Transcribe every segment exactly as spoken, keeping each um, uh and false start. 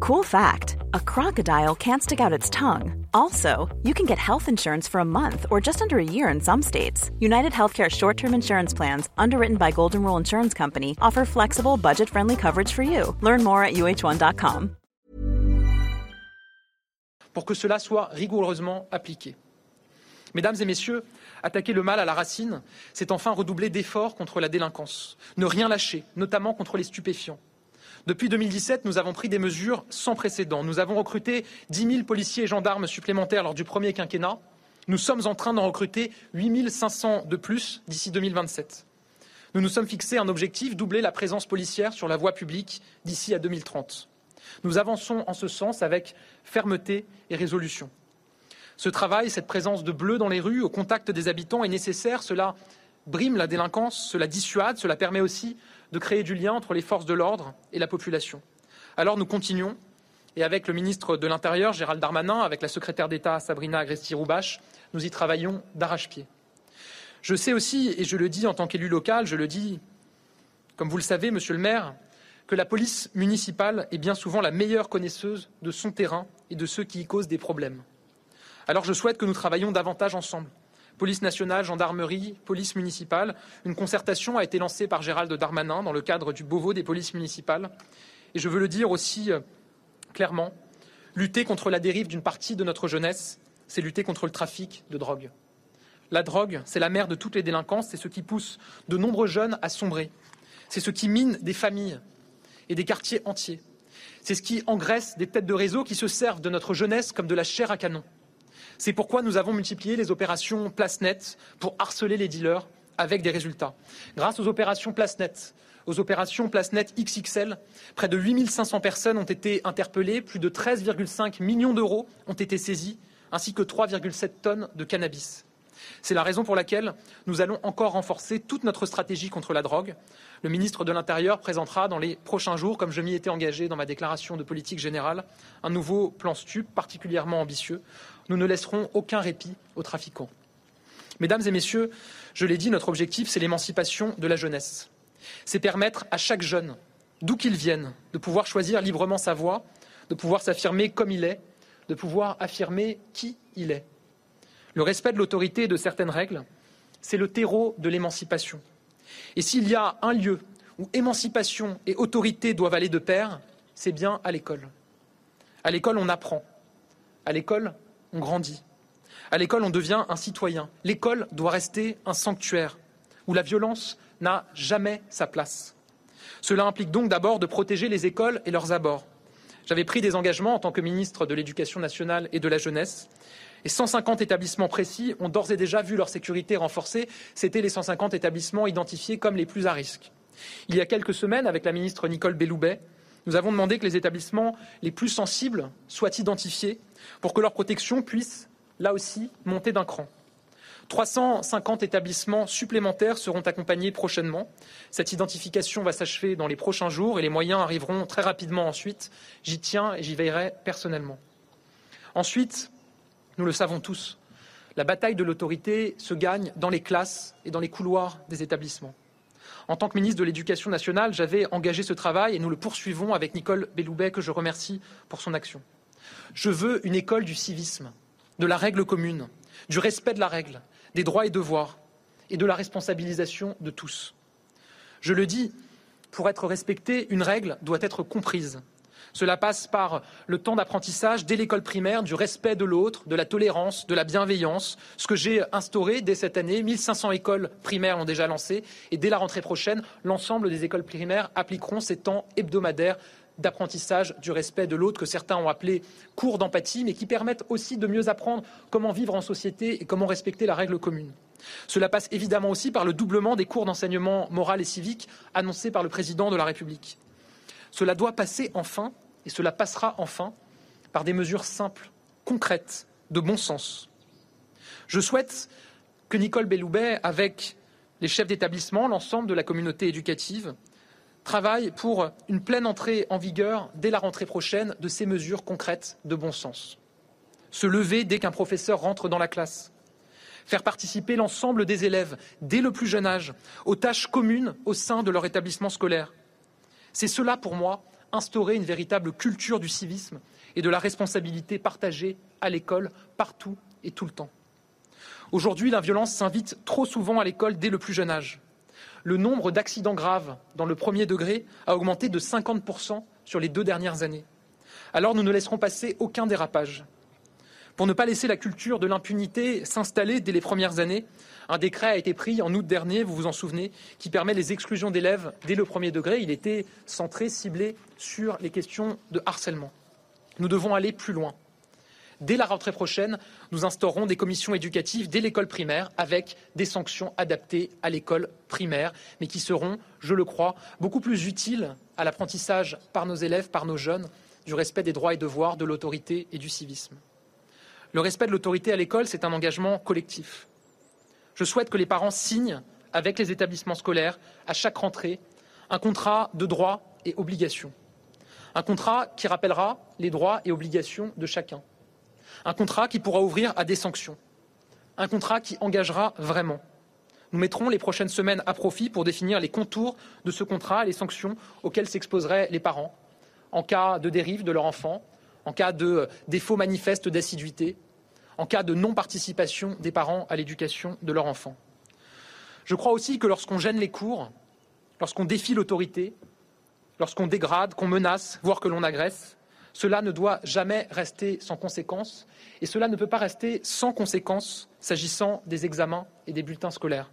Cool fact, a crocodile can't stick out its tongue. Also, you can get health insurance for a month or just under a year in some states. United Healthcare short-term insurance plans, underwritten by Golden Rule Insurance Company, offer flexible, budget-friendly coverage for you. Learn more at U H one dot com. Pour que cela soit rigoureusement appliqué. Mesdames et messieurs, attaquer le mal à la racine, c'est enfin redoubler d'efforts contre la délinquance. Ne rien lâcher, notamment contre les stupéfiants. Depuis deux mille dix-sept, nous avons pris des mesures sans précédent. Nous avons recruté dix mille policiers et gendarmes supplémentaires lors du premier quinquennat. Nous sommes en train d'en recruter huit mille cinq cents de plus d'ici deux mille vingt-sept. Nous nous sommes fixé un objectif, doubler la présence policière sur la voie publique d'ici à deux mille trente. Nous avançons en ce sens avec fermeté et résolution. Ce travail, cette présence de bleu dans les rues, au contact des habitants, est nécessaire. Cela brime la délinquance, cela dissuade, cela permet aussi de créer du lien entre les forces de l'ordre et la population. Alors nous continuons, et avec le ministre de l'Intérieur, Gérald Darmanin, avec la secrétaire d'État, Sabrina Agresti-Roubache, nous y travaillons d'arrache-pied. Je sais aussi, et je le dis en tant qu'élu local, je le dis, comme vous le savez, monsieur le maire, que la police municipale est bien souvent la meilleure connaisseuse de son terrain et de ceux qui y causent des problèmes. Alors je souhaite que nous travaillions davantage ensemble. Police nationale, gendarmerie, police municipale. Une concertation a été lancée par Gérald Darmanin dans le cadre du Beauvau des polices municipales. Et je veux le dire aussi euh, clairement, lutter contre la dérive d'une partie de notre jeunesse, c'est lutter contre le trafic de drogue. La drogue, c'est la mère de toutes les délinquances, c'est ce qui pousse de nombreux jeunes à sombrer. C'est ce qui mine des familles et des quartiers entiers. C'est ce qui engraisse des têtes de réseau qui se servent de notre jeunesse comme de la chair à canon. C'est pourquoi nous avons multiplié les opérations Place Net pour harceler les dealers avec des résultats. Grâce aux opérations Place Net, aux opérations Place Net X X L, près de huit mille cinq cents personnes ont été interpellées, plus de treize virgule cinq millions d'euros ont été saisis, ainsi que trois virgule sept tonnes de cannabis. C'est la raison pour laquelle nous allons encore renforcer toute notre stratégie contre la drogue. Le ministre de l'Intérieur présentera dans les prochains jours, comme je m'y étais engagé dans ma déclaration de politique générale, un nouveau plan STUP particulièrement ambitieux. Nous ne laisserons aucun répit aux trafiquants. Mesdames et messieurs, je l'ai dit, notre objectif, c'est l'émancipation de la jeunesse. C'est permettre à chaque jeune, d'où qu'il vienne, de pouvoir choisir librement sa voie, de pouvoir s'affirmer comme il est, de pouvoir affirmer qui il est. Le respect de l'autorité et de certaines règles, c'est le terreau de l'émancipation. Et s'il y a un lieu où émancipation et autorité doivent aller de pair, c'est bien à l'école. À l'école, on apprend. À l'école, on grandit. À l'école, on devient un citoyen. L'école doit rester un sanctuaire où la violence n'a jamais sa place. Cela implique donc d'abord de protéger les écoles et leurs abords. J'avais pris des engagements en tant que ministre de l'Éducation nationale et de la jeunesse. Et cent cinquante établissements précis ont d'ores et déjà vu leur sécurité renforcée. C'était les cent cinquante établissements identifiés comme les plus à risque. Il y a quelques semaines, avec la ministre Nicole Belloubet, nous avons demandé que les établissements les plus sensibles soient identifiés pour que leur protection puisse, là aussi, monter d'un cran. trois cent cinquante établissements supplémentaires seront accompagnés prochainement. Cette identification va s'achever dans les prochains jours et les moyens arriveront très rapidement ensuite. J'y tiens et j'y veillerai personnellement. Ensuite, nous le savons tous, la bataille de l'autorité se gagne dans les classes et dans les couloirs des établissements. En tant que ministre de l'Éducation nationale, j'avais engagé ce travail et nous le poursuivons avec Nicole Belloubet, que je remercie pour son action. Je veux une école du civisme, de la règle commune, du respect de la règle, des droits et devoirs et de la responsabilisation de tous. Je le dis, pour être respecté, une règle doit être comprise. Cela passe par le temps d'apprentissage dès l'école primaire, du respect de l'autre, de la tolérance, de la bienveillance, ce que j'ai instauré dès cette année. mille cinq cents écoles primaires l'ont déjà lancé et dès la rentrée prochaine, l'ensemble des écoles primaires appliqueront ces temps hebdomadaires d'apprentissage du respect de l'autre que certains ont appelé cours d'empathie, mais qui permettent aussi de mieux apprendre comment vivre en société et comment respecter la règle commune. Cela passe évidemment aussi par le doublement des cours d'enseignement moral et civique annoncés par le président de la République. Cela doit passer enfin, et cela passera enfin, par des mesures simples, concrètes, de bon sens. Je souhaite que Nicole Belloubet, avec les chefs d'établissement, l'ensemble de la communauté éducative, travaille pour une pleine entrée en vigueur dès la rentrée prochaine de ces mesures concrètes de bon sens. Se lever dès qu'un professeur rentre dans la classe. Faire participer l'ensemble des élèves, dès le plus jeune âge, aux tâches communes au sein de leur établissement scolaire. C'est cela, pour moi, instaurer une véritable culture du civisme et de la responsabilité partagée à l'école, partout et tout le temps. Aujourd'hui, la violence s'invite trop souvent à l'école dès le plus jeune âge. Le nombre d'accidents graves dans le premier degré a augmenté de cinquante pour cent sur les deux dernières années. Alors nous ne laisserons passer aucun dérapage. Pour ne pas laisser la culture de l'impunité s'installer dès les premières années, un décret a été pris en août dernier, vous vous en souvenez, qui permet les exclusions d'élèves dès le premier degré. Il était centré, ciblé sur les questions de harcèlement. Nous devons aller plus loin. Dès la rentrée prochaine, nous instaurerons des commissions éducatives dès l'école primaire avec des sanctions adaptées à l'école primaire, mais qui seront, je le crois, beaucoup plus utiles à l'apprentissage par nos élèves, par nos jeunes, du respect des droits et devoirs, de l'autorité et du civisme. Le respect de l'autorité à l'école, c'est un engagement collectif. Je souhaite que les parents signent avec les établissements scolaires, à chaque rentrée, un contrat de droits et obligations. Un contrat qui rappellera les droits et obligations de chacun. Un contrat qui pourra ouvrir à des sanctions. Un contrat qui engagera vraiment. Nous mettrons les prochaines semaines à profit pour définir les contours de ce contrat et les sanctions auxquelles s'exposeraient les parents en cas de dérive de leur enfant, en cas de défaut manifeste d'assiduité, en cas de non-participation des parents à l'éducation de leur enfant. Je crois aussi que lorsqu'on gêne les cours, lorsqu'on défie l'autorité, lorsqu'on dégrade, qu'on menace, voire que l'on agresse, cela ne doit jamais rester sans conséquence et cela ne peut pas rester sans conséquence s'agissant des examens et des bulletins scolaires.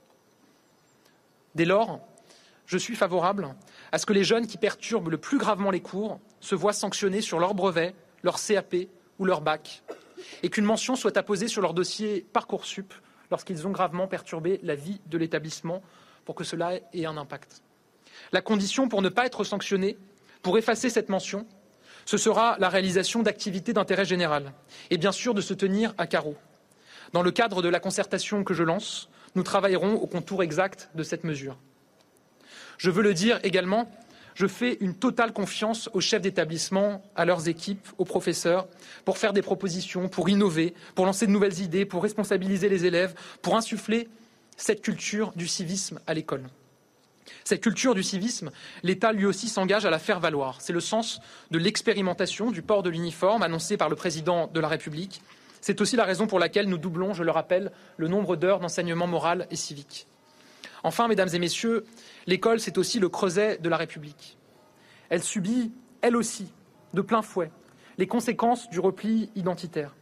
Dès lors, je suis favorable à ce que les jeunes qui perturbent le plus gravement les cours se voient sanctionnés sur leur brevet, leur C A P ou leur bac et qu'une mention soit apposée sur leur dossier Parcoursup lorsqu'ils ont gravement perturbé la vie de l'établissement pour que cela ait un impact. La condition pour ne pas être sanctionné, pour effacer cette mention, ce sera la réalisation d'activités d'intérêt général et bien sûr de se tenir à carreau. Dans le cadre de la concertation que je lance, nous travaillerons au contour exact de cette mesure. Je veux le dire également, je fais une totale confiance aux chefs d'établissement, à leurs équipes, aux professeurs, pour faire des propositions, pour innover, pour lancer de nouvelles idées, pour responsabiliser les élèves, pour insuffler cette culture du civisme à l'école. Cette culture du civisme, l'État lui aussi s'engage à la faire valoir. C'est le sens de l'expérimentation du port de l'uniforme annoncé par le président de la République. C'est aussi la raison pour laquelle nous doublons, je le rappelle, le nombre d'heures d'enseignement moral et civique. Enfin, mesdames et messieurs, l'école, c'est aussi le creuset de la République. Elle subit, elle aussi, de plein fouet, les conséquences du repli identitaire.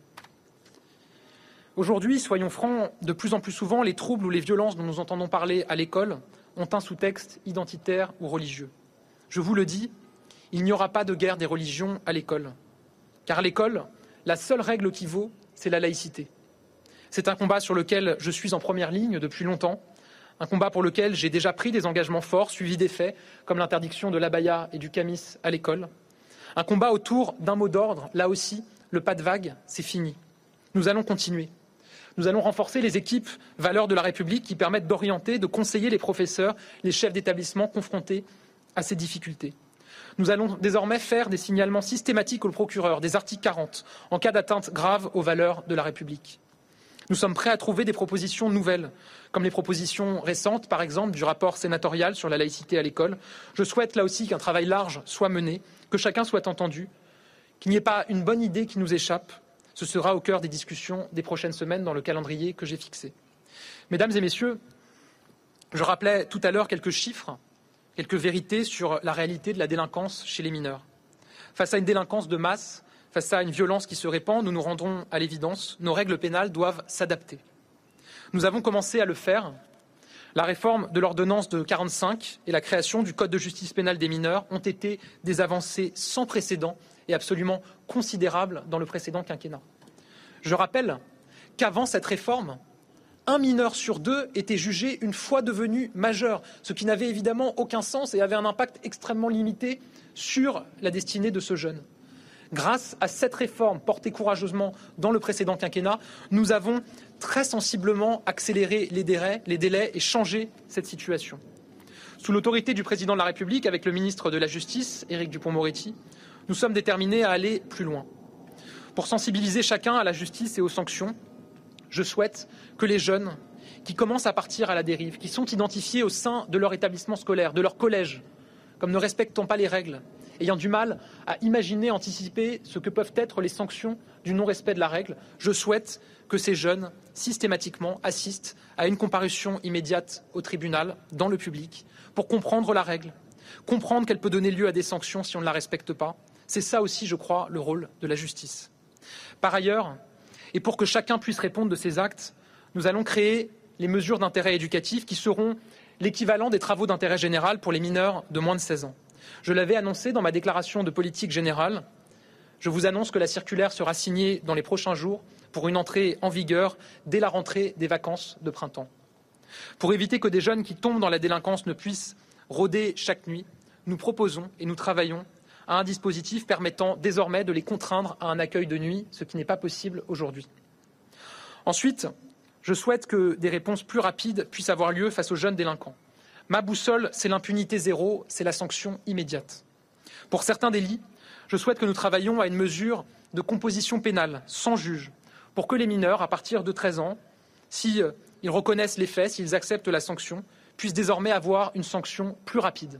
Aujourd'hui, soyons francs, de plus en plus souvent, les troubles ou les violences dont nous entendons parler à l'école ont un sous-texte identitaire ou religieux. Je vous le dis, il n'y aura pas de guerre des religions à l'école. Car à l'école, la seule règle qui vaut, c'est la laïcité. C'est un combat sur lequel je suis en première ligne depuis longtemps, un combat pour lequel j'ai déjà pris des engagements forts, suivis des faits, comme l'interdiction de l'abaya et du camis à l'école. Un combat autour d'un mot d'ordre, là aussi, le pas de vague, c'est fini. Nous allons continuer. Nous allons renforcer les équipes valeurs de la République qui permettent d'orienter, de conseiller les professeurs, les chefs d'établissement confrontés à ces difficultés. Nous allons désormais faire des signalements systématiques au procureur des articles quarante en cas d'atteinte grave aux valeurs de la République. Nous sommes prêts à trouver des propositions nouvelles, comme les propositions récentes, par exemple, du rapport sénatorial sur la laïcité à l'école. Je souhaite là aussi qu'un travail large soit mené, que chacun soit entendu, qu'il n'y ait pas une bonne idée qui nous échappe. Ce sera au cœur des discussions des prochaines semaines dans le calendrier que j'ai fixé. Mesdames et messieurs, je rappelais tout à l'heure quelques chiffres, quelques vérités sur la réalité de la délinquance chez les mineurs. Face à une délinquance de masse, face à une violence qui se répand, nous nous rendrons à l'évidence, nos règles pénales doivent s'adapter. Nous avons commencé à le faire. La réforme de l'ordonnance de quarante-cinq et la création du Code de justice pénale des mineurs ont été des avancées sans précédent et absolument considérables dans le précédent quinquennat. Je rappelle qu'avant cette réforme, un mineur sur deux était jugé une fois devenu majeur, ce qui n'avait évidemment aucun sens et avait un impact extrêmement limité sur la destinée de ce jeune. Grâce à cette réforme portée courageusement dans le précédent quinquennat, nous avons très sensiblement accéléré les délais, les délais et changé cette situation. Sous l'autorité du président de la République, avec le ministre de la Justice, Éric Dupond-Moretti, nous sommes déterminés à aller plus loin. Pour sensibiliser chacun à la justice et aux sanctions, je souhaite que les jeunes qui commencent à partir à la dérive, qui sont identifiés au sein de leur établissement scolaire, de leur collège, comme ne respectant pas les règles ayant du mal à imaginer, anticiper ce que peuvent être les sanctions du non-respect de la règle, je souhaite que ces jeunes, systématiquement, assistent à une comparution immédiate au tribunal, dans le public, pour comprendre la règle, comprendre qu'elle peut donner lieu à des sanctions si on ne la respecte pas. C'est ça aussi, je crois, le rôle de la justice. Par ailleurs, et pour que chacun puisse répondre de ses actes, nous allons créer les mesures d'intérêt éducatif qui seront l'équivalent des travaux d'intérêt général pour les mineurs de moins de seize ans. Je l'avais annoncé dans ma déclaration de politique générale. Je vous annonce que la circulaire sera signée dans les prochains jours pour une entrée en vigueur dès la rentrée des vacances de printemps. Pour éviter que des jeunes qui tombent dans la délinquance ne puissent rôder chaque nuit, nous proposons et nous travaillons à un dispositif permettant désormais de les contraindre à un accueil de nuit, ce qui n'est pas possible aujourd'hui. Ensuite, je souhaite que des réponses plus rapides puissent avoir lieu face aux jeunes délinquants. Ma boussole, c'est l'impunité zéro, c'est la sanction immédiate. Pour certains délits, je souhaite que nous travaillions à une mesure de composition pénale, sans juge, pour que les mineurs, à partir de treize ans, s'ils si reconnaissent les faits, s'ils acceptent la sanction, puissent désormais avoir une sanction plus rapide.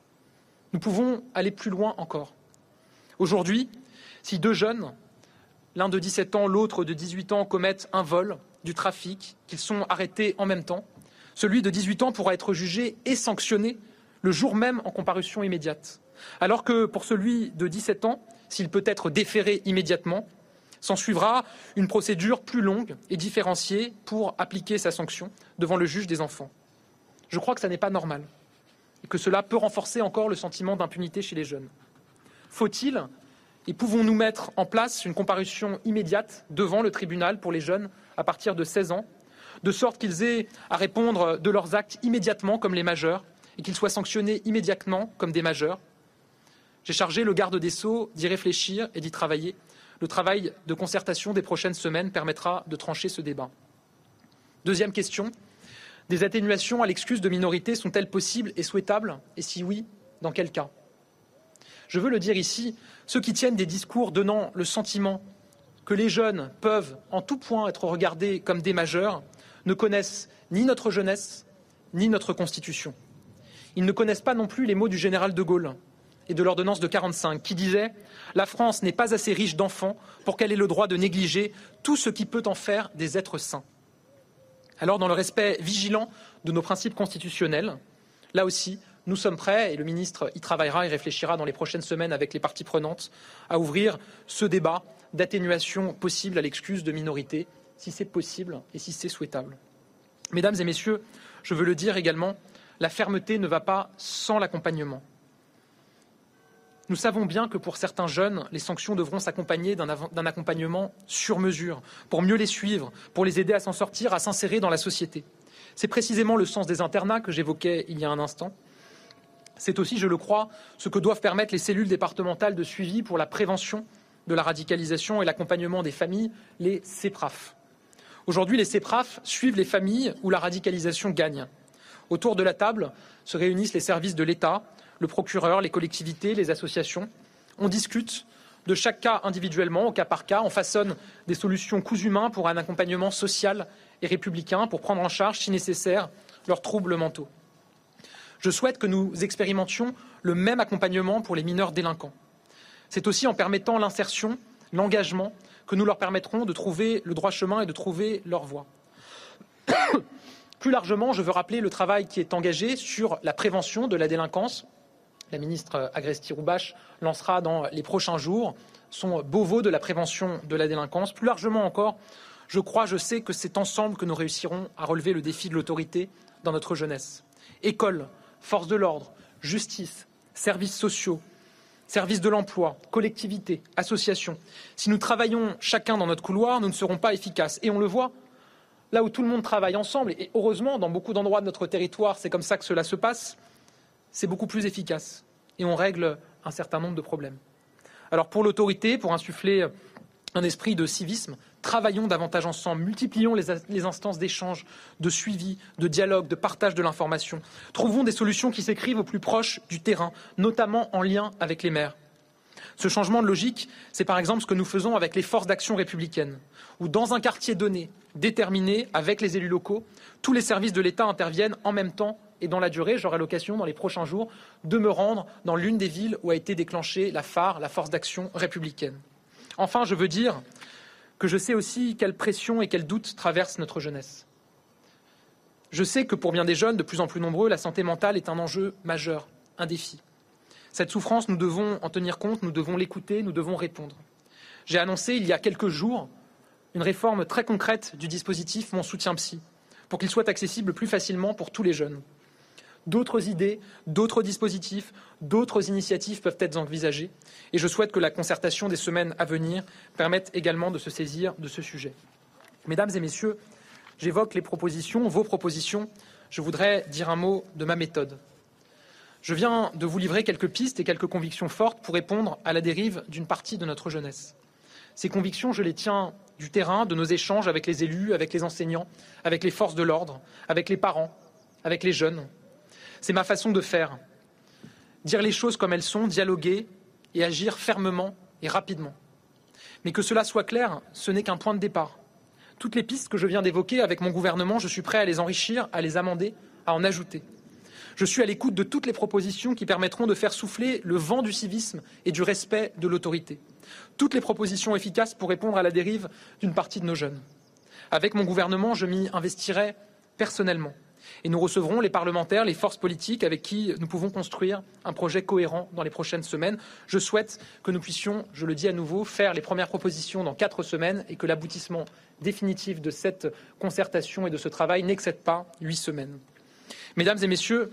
Nous pouvons aller plus loin encore. Aujourd'hui, si deux jeunes, l'un de dix-sept ans, l'autre de dix-huit ans, commettent un vol, du trafic, qu'ils sont arrêtés en même temps, celui de dix-huit ans pourra être jugé et sanctionné le jour même en comparution immédiate. Alors que pour celui de dix-sept ans, s'il peut être déféré immédiatement, s'en suivra une procédure plus longue et différenciée pour appliquer sa sanction devant le juge des enfants. Je crois que ça n'est pas normal et que cela peut renforcer encore le sentiment d'impunité chez les jeunes. Faut-il et pouvons-nous mettre en place une comparution immédiate devant le tribunal pour les jeunes à partir de seize ans, de sorte qu'ils aient à répondre de leurs actes immédiatement comme les majeurs et qu'ils soient sanctionnés immédiatement comme des majeurs? J'ai chargé le garde des Sceaux d'y réfléchir et d'y travailler. Le travail de concertation des prochaines semaines permettra de trancher ce débat. Deuxième question, des atténuations à l'excuse de minorité sont-elles possibles et souhaitables? Et si oui, dans quel cas? Je veux le dire ici, ceux qui tiennent des discours donnant le sentiment que les jeunes peuvent en tout point être regardés comme des majeurs ne connaissent ni notre jeunesse, ni notre Constitution. Ils ne connaissent pas non plus les mots du général de Gaulle et de l'ordonnance de quarante-cinq qui disait « La France n'est pas assez riche d'enfants pour qu'elle ait le droit de négliger tout ce qui peut en faire des êtres sains. » Alors, dans le respect vigilant de nos principes constitutionnels, là aussi, nous sommes prêts, et le ministre y travaillera et réfléchira dans les prochaines semaines avec les parties prenantes, à ouvrir ce débat d'atténuation possible à l'excuse de minorité, si c'est possible et si c'est souhaitable. Mesdames et messieurs, je veux le dire également, la fermeté ne va pas sans l'accompagnement. Nous savons bien que pour certains jeunes, les sanctions devront s'accompagner d'un, d'un accompagnement sur mesure, pour mieux les suivre, pour les aider à s'en sortir, à s'insérer dans la société. C'est précisément le sens des internats que j'évoquais il y a un instant. C'est aussi, je le crois, ce que doivent permettre les cellules départementales de suivi pour la prévention de la radicalisation et l'accompagnement des familles, les C E P R A F. Aujourd'hui, les C E P R A F suivent les familles où la radicalisation gagne. Autour de la table se réunissent les services de l'État, le procureur, les collectivités, les associations. On discute de chaque cas individuellement, au cas par cas. On façonne des solutions cousu main pour un accompagnement social et républicain, pour prendre en charge, si nécessaire, leurs troubles mentaux. Je souhaite que nous expérimentions le même accompagnement pour les mineurs délinquants. C'est aussi en permettant l'insertion, l'engagement, que nous leur permettrons de trouver le droit chemin et de trouver leur voie. Plus largement, je veux rappeler le travail qui est engagé sur la prévention de la délinquance. La ministre Agresti-Roubache lancera dans les prochains jours son Beauvau de la prévention de la délinquance. Plus largement encore, je crois, je sais que c'est ensemble que nous réussirons à relever le défi de l'autorité dans notre jeunesse. École, forces de l'ordre, justice, services sociaux, services de l'emploi, collectivités, associations. Si nous travaillons chacun dans notre couloir, nous ne serons pas efficaces. Et on le voit, là où tout le monde travaille ensemble, et heureusement, dans beaucoup d'endroits de notre territoire, c'est comme ça que cela se passe, c'est beaucoup plus efficace. Et on règle un certain nombre de problèmes. Alors pour l'autorité, pour insuffler un esprit de civisme, travaillons davantage ensemble, multiplions les, les instances d'échange, de suivi, de dialogue, de partage de l'information. Trouvons des solutions qui s'écrivent au plus proche du terrain, notamment en lien avec les maires. Ce changement de logique, c'est par exemple ce que nous faisons avec les forces d'action républicaines, où dans un quartier donné, déterminé, avec les élus locaux, tous les services de l'État interviennent en même temps et dans la durée, j'aurai l'occasion dans les prochains jours de me rendre dans l'une des villes où a été déclenchée la phare, la force d'action républicaine. Enfin, je veux dire que je sais aussi quelle pression et quels doutes traversent notre jeunesse. Je sais que pour bien des jeunes, de plus en plus nombreux, la santé mentale est un enjeu majeur, un défi. Cette souffrance, nous devons en tenir compte, nous devons l'écouter, nous devons répondre. J'ai annoncé il y a quelques jours une réforme très concrète du dispositif Mon soutien psy, pour qu'il soit accessible plus facilement pour tous les jeunes. D'autres idées, d'autres dispositifs, d'autres initiatives peuvent être envisagées et je souhaite que la concertation des semaines à venir permette également de se saisir de ce sujet. Mesdames et messieurs, j'évoque les propositions, vos propositions. Je voudrais dire un mot de ma méthode. Je viens de vous livrer quelques pistes et quelques convictions fortes pour répondre à la dérive d'une partie de notre jeunesse. Ces convictions, je les tiens du terrain, de nos échanges avec les élus, avec les enseignants, avec les forces de l'ordre, avec les parents, avec les jeunes. C'est ma façon de faire. Dire les choses comme elles sont, dialoguer et agir fermement et rapidement. Mais que cela soit clair, ce n'est qu'un point de départ. Toutes les pistes que je viens d'évoquer avec mon gouvernement, je suis prêt à les enrichir, à les amender, à en ajouter. Je suis à l'écoute de toutes les propositions qui permettront de faire souffler le vent du civisme et du respect de l'autorité. Toutes les propositions efficaces pour répondre à la dérive d'une partie de nos jeunes. Avec mon gouvernement, je m'y investirai personnellement. Et nous recevrons les parlementaires, les forces politiques avec qui nous pouvons construire un projet cohérent dans les prochaines semaines. Je souhaite que nous puissions, je le dis à nouveau, faire les premières propositions dans quatre semaines et que l'aboutissement définitif de cette concertation et de ce travail n'excède pas huit semaines. Mesdames et messieurs,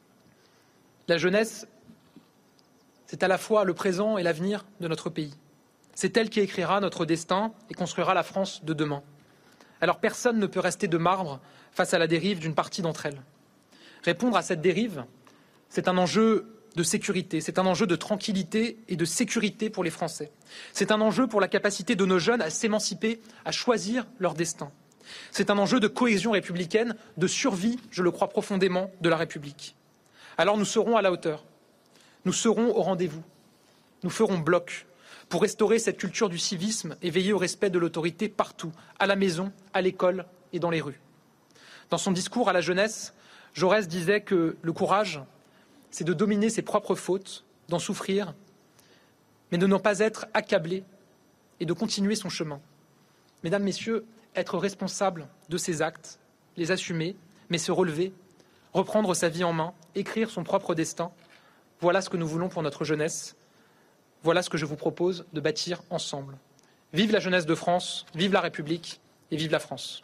la jeunesse, c'est à la fois le présent et l'avenir de notre pays. C'est elle qui écrira notre destin et construira la France de demain. Alors personne ne peut rester de marbre face à la dérive d'une partie d'entre elles. Répondre à cette dérive, c'est un enjeu de sécurité, c'est un enjeu de tranquillité et de sécurité pour les Français. C'est un enjeu pour la capacité de nos jeunes à s'émanciper, à choisir leur destin. C'est un enjeu de cohésion républicaine, de survie, je le crois profondément, de la République. Alors nous serons à la hauteur, nous serons au rendez-vous, nous ferons bloc pour restaurer cette culture du civisme et veiller au respect de l'autorité partout, à la maison, à l'école et dans les rues. Dans son discours à la jeunesse, Jaurès disait que le courage, c'est de dominer ses propres fautes, d'en souffrir, mais de ne pas être accablé et de continuer son chemin. Mesdames, Messieurs, être responsable de ses actes, les assumer, mais se relever, reprendre sa vie en main, écrire son propre destin, voilà ce que nous voulons pour notre jeunesse. Voilà ce que je vous propose de bâtir ensemble. Vive la jeunesse de France, vive la République et vive la France.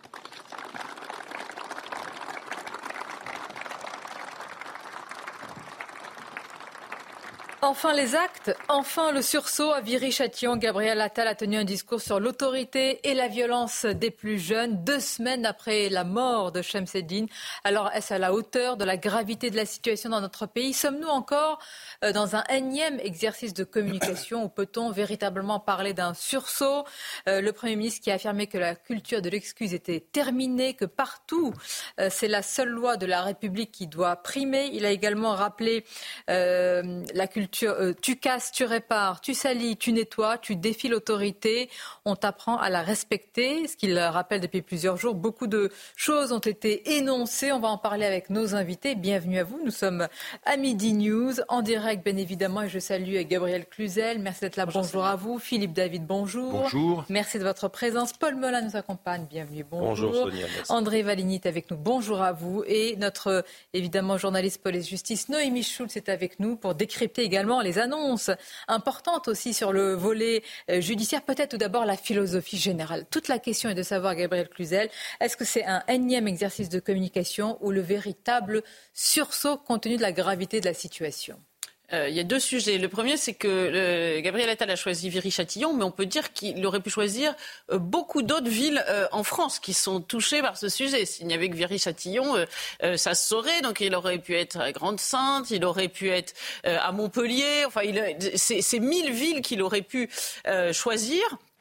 Enfin les actes, enfin le sursaut à Viry-Châtillon. Gabriel Attal a tenu un discours sur l'autorité et la violence des plus jeunes, deux semaines après la mort de Shemseddine. Alors est-ce à la hauteur de la gravité de la situation dans notre pays ? Sommes-nous encore dans un énième exercice de communication ou peut-on véritablement parler d'un sursaut ? euh, Le Premier ministre qui a affirmé que la culture de l'excuse était terminée, que partout euh, c'est la seule loi de la République qui doit primer. Il a également rappelé euh, la culture Tu, euh, tu casses, tu répares, tu salis, tu nettoies, tu défies l'autorité. On t'apprend à la respecter, ce qu'il rappelle depuis plusieurs jours. Beaucoup de choses ont été énoncées. On va en parler avec nos invités. Bienvenue à vous. Nous sommes à Midi News, en direct bien évidemment. Et je salue Gabriel Cluzel. Merci d'être là. Bonjour, bonjour à vous. Philippe David, bonjour. Bonjour. Merci de votre présence. Paul Melun nous accompagne. Bienvenue. Bonjour. Bonjour Sonia. Merci. André Valigny est avec nous. Bonjour à vous. Et notre évidemment journaliste police-justice Noémie Schulz est avec nous pour décrypter également les annonces importantes aussi sur le volet judiciaire. Peut-être tout d'abord la philosophie générale. Toute la question est de savoir, Gabriel Cluzel, est-ce que c'est un énième exercice de communication ou le véritable sursaut compte tenu de la gravité de la situation ? Euh, il y a deux sujets. Le premier, c'est que euh, Gabriel Attal a choisi Viry-Châtillon, mais on peut dire qu'il aurait pu choisir euh, beaucoup d'autres villes euh, en France qui sont touchées par ce sujet. S'il n'y avait que Viry-Châtillon, euh, euh, ça se saurait. Donc il aurait pu être à Grande-Sainte, il aurait pu être euh, à Montpellier. Enfin, il, c'est, c'est mille villes qu'il aurait pu euh, choisir.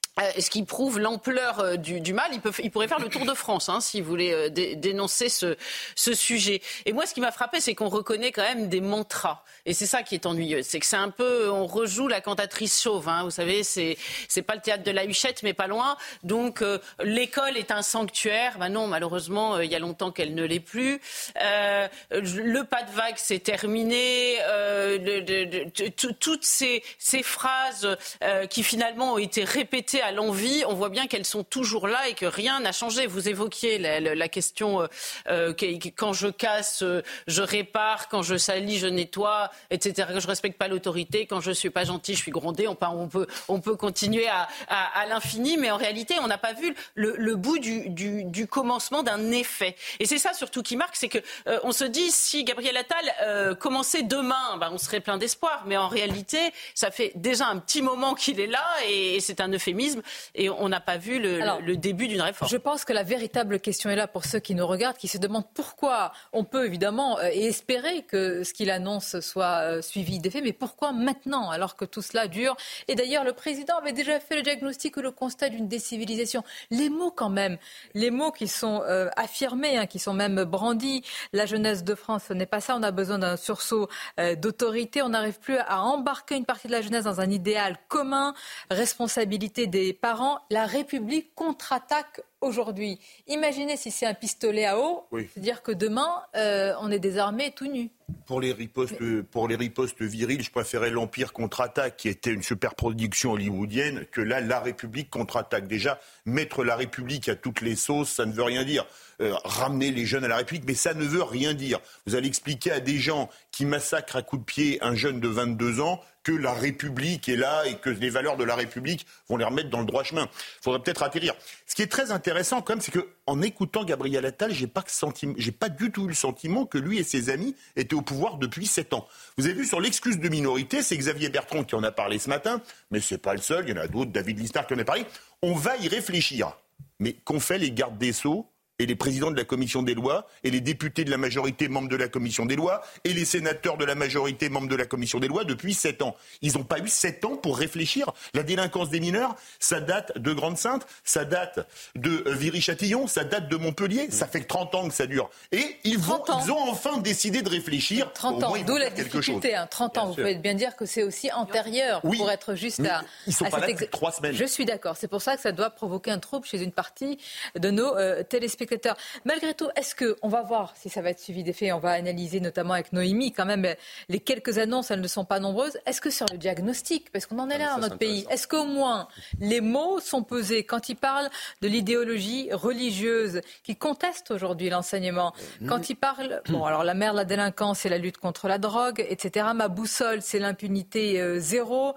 Euh, ce qui prouve l'ampleur euh, du, du mal. Il, peut, il pourrait faire le tour de France, hein, si vous voulez euh, dé, dénoncer ce, ce sujet. Et moi, ce qui m'a frappé, c'est qu'on reconnaît quand même des mantras. Et c'est ça qui est ennuyeux. C'est que c'est un peu, on rejoue la cantatrice chauve. Hein, vous savez, c'est, c'est pas le théâtre de la Huchette, mais pas loin. Donc, euh, l'école est un sanctuaire. Ben non, malheureusement, euh, il y a longtemps qu'elle ne l'est plus. Euh, le pas de vague, c'est terminé. Euh, de, de, de, de, toutes ces, ces phrases euh, qui finalement ont été répétées à l'envie, on voit bien qu'elles sont toujours là et que rien n'a changé. Vous évoquiez la, la, la question euh, quand je casse, je répare, quand je salis, je nettoie, et cetera. Quand je respecte pas l'autorité, quand je suis pas gentil, je suis grondé. On peut, on peut, on peut continuer à, à, à l'infini, mais en réalité, on n'a pas vu le, le bout du, du, du commencement d'un effet. Et c'est ça surtout qui marque, c'est que euh, on se dit si Gabriel Attal euh, commençait demain, ben, on serait plein d'espoir. Mais en réalité, ça fait déjà un petit moment qu'il est là et, et c'est un euphémisme. Et on n'a pas vu le, Alors, le début d'une réforme. Je pense que la véritable question est là pour ceux qui nous regardent, qui se demandent pourquoi on peut évidemment euh, espérer que ce qu'il annonce soit euh, suivi d'effet, mais pourquoi maintenant alors que tout cela dure. Et d'ailleurs, le président avait déjà fait le diagnostic ou le constat d'une décivilisation. Les mots quand même, les mots qui sont euh, affirmés, hein, qui sont même brandis. La jeunesse de France, ce n'est pas ça. On a besoin d'un sursaut euh, d'autorité. On n'arrive plus à embarquer une partie de la jeunesse dans un idéal commun, responsabilité des parents. La République contre-attaque aujourd'hui. Imaginez si c'est un pistolet à eau, oui. C'est-à-dire que demain, euh, on est désarmé tout nu. Pour les ripostes, Mais... pour les ripostes viriles, je préférais l'Empire contre-attaque, qui était une superproduction hollywoodienne, que là, la République contre-attaque. Déjà, mettre la République à toutes les sauces, ça ne veut rien dire. Euh, ramener les jeunes à la République, mais ça ne veut rien dire. Vous allez expliquer à des gens qui massacrent à coups de pied un jeune de vingt-deux ans que la République est là et que les valeurs de la République vont les remettre dans le droit chemin. Il faudrait peut-être atterrir. Ce qui est très intéressant quand même, c'est qu'en écoutant Gabriel Attal, j'ai pas, que sentiment, j'ai pas du tout eu le sentiment que lui et ses amis étaient au pouvoir depuis sept ans. Vous avez vu sur l'excuse de minorité, c'est Xavier Bertrand qui en a parlé ce matin, mais c'est pas le seul, il y en a d'autres, David Lisnard qui en a parlé. On va y réfléchir. Mais qu'ont fait les gardes des Sceaux et les présidents de la commission des lois, et les députés de la majorité membres de la commission des lois, et les sénateurs de la majorité membres de la commission des lois depuis sept ans. Ils n'ont pas eu sept ans pour réfléchir. La délinquance des mineurs, ça date de Grande-Synthe, ça date de Viry-Châtillon, ça date de Montpellier, ça fait trente ans que ça dure. Et ils, vont, ils ont enfin décidé de réfléchir. trente ans, d'où la difficulté. Hein, trente ans, bien vous sûr. Pouvez bien dire que c'est aussi antérieur, oui, pour être juste à... Ils sont à pas cette là depuis ex... trois semaines. Je suis d'accord. C'est pour ça que ça doit provoquer un trouble chez une partie de nos euh, téléspectateurs. Malgré tout, est-ce qu'on va voir si ça va être suivi d'effet? On va analyser notamment avec Noémie quand même les quelques annonces, elles ne sont pas nombreuses. Est-ce que sur le diagnostic, parce qu'on en est là dans notre pays, est-ce qu'au moins les mots sont pesés quand il parle de l'idéologie religieuse qui conteste aujourd'hui l'enseignement, quand il parle, bon alors la mère de la délinquance c'est la lutte contre la drogue, et cetera. Ma boussole c'est l'impunité euh, zéro.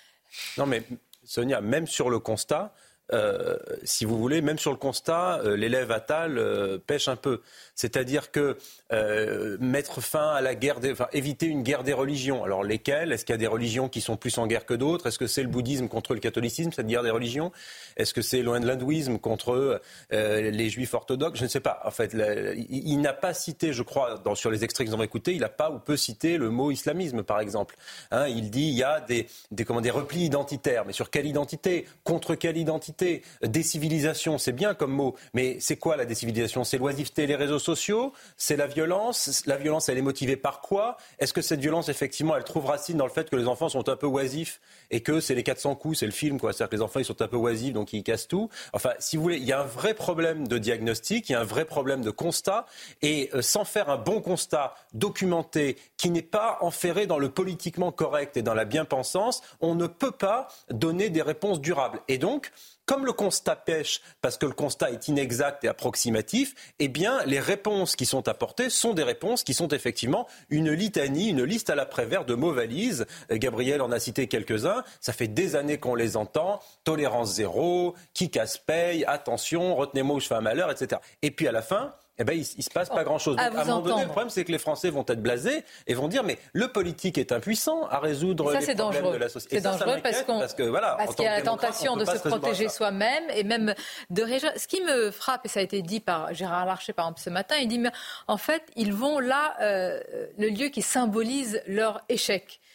Non mais Sonia, même sur le constat, Euh, si vous voulez, même sur le constat, euh, l'élève Attal euh, pêche un peu. C'est-à-dire que euh, mettre fin à la guerre, des, enfin éviter une guerre des religions. Alors lesquelles? Est-ce qu'il y a des religions qui sont plus en guerre que d'autres? Est-ce que c'est le bouddhisme contre le catholicisme, cette guerre des religions? Est-ce que c'est l'hindouisme contre euh, les juifs orthodoxes? Je ne sais pas. En fait, la, il, il n'a pas cité, je crois, dans, sur les extraits que nous avons écoutés, il n'a pas ou peu cité le mot islamisme, par exemple. Hein, il dit il y a des, des, comment, des replis identitaires. Mais sur quelle identité? Contre quelle identité? Décivilisation, c'est bien comme mot, mais c'est quoi la décivilisation? C'est l'oisiveté, les réseaux sociaux, c'est la violence. La violence, elle est motivée par quoi? Est-ce que cette violence, effectivement, elle trouve racine dans le fait que les enfants sont un peu oisifs et que c'est les quatre cents coups, c'est le film, quoi. C'est-à-dire que les enfants, ils sont un peu oisifs, donc ils cassent tout. Enfin, si vous voulez, il y a un vrai problème de diagnostic, il y a un vrai problème de constat, et euh, sans faire un bon constat documenté, qui n'est pas enferré dans le politiquement correct et dans la bien-pensance, on ne peut pas donner des réponses durables. Et donc, comme le constat pêche, parce que le constat est inexact et approximatif, eh bien, les réponses qui sont apportées sont des réponses qui sont effectivement une litanie, une liste à l'après-vert de mots valises. Gabriel en a cité quelques-uns. Ça fait des années qu'on les entend. Tolérance zéro, qui casse paye, attention, retenez-moi ou je fais un malheur, et cetera. Et puis à la fin, eh ben, il ne se passe pas grand-chose. Donc, à, à un moment donné, le problème, c'est que les Français vont être blasés et vont dire mais le politique est impuissant à résoudre ça, les problèmes dangereux. De la société. C'est dangereux ça, parce, qu'on, parce, que, voilà, parce qu'il y a la tentation de se protéger soi-même et même de réagir. Ce qui me frappe, et ça a été dit par Gérard Larcher par exemple ce matin, il dit mais en fait, ils vont là, euh, le lieu qui symbolise leur échec.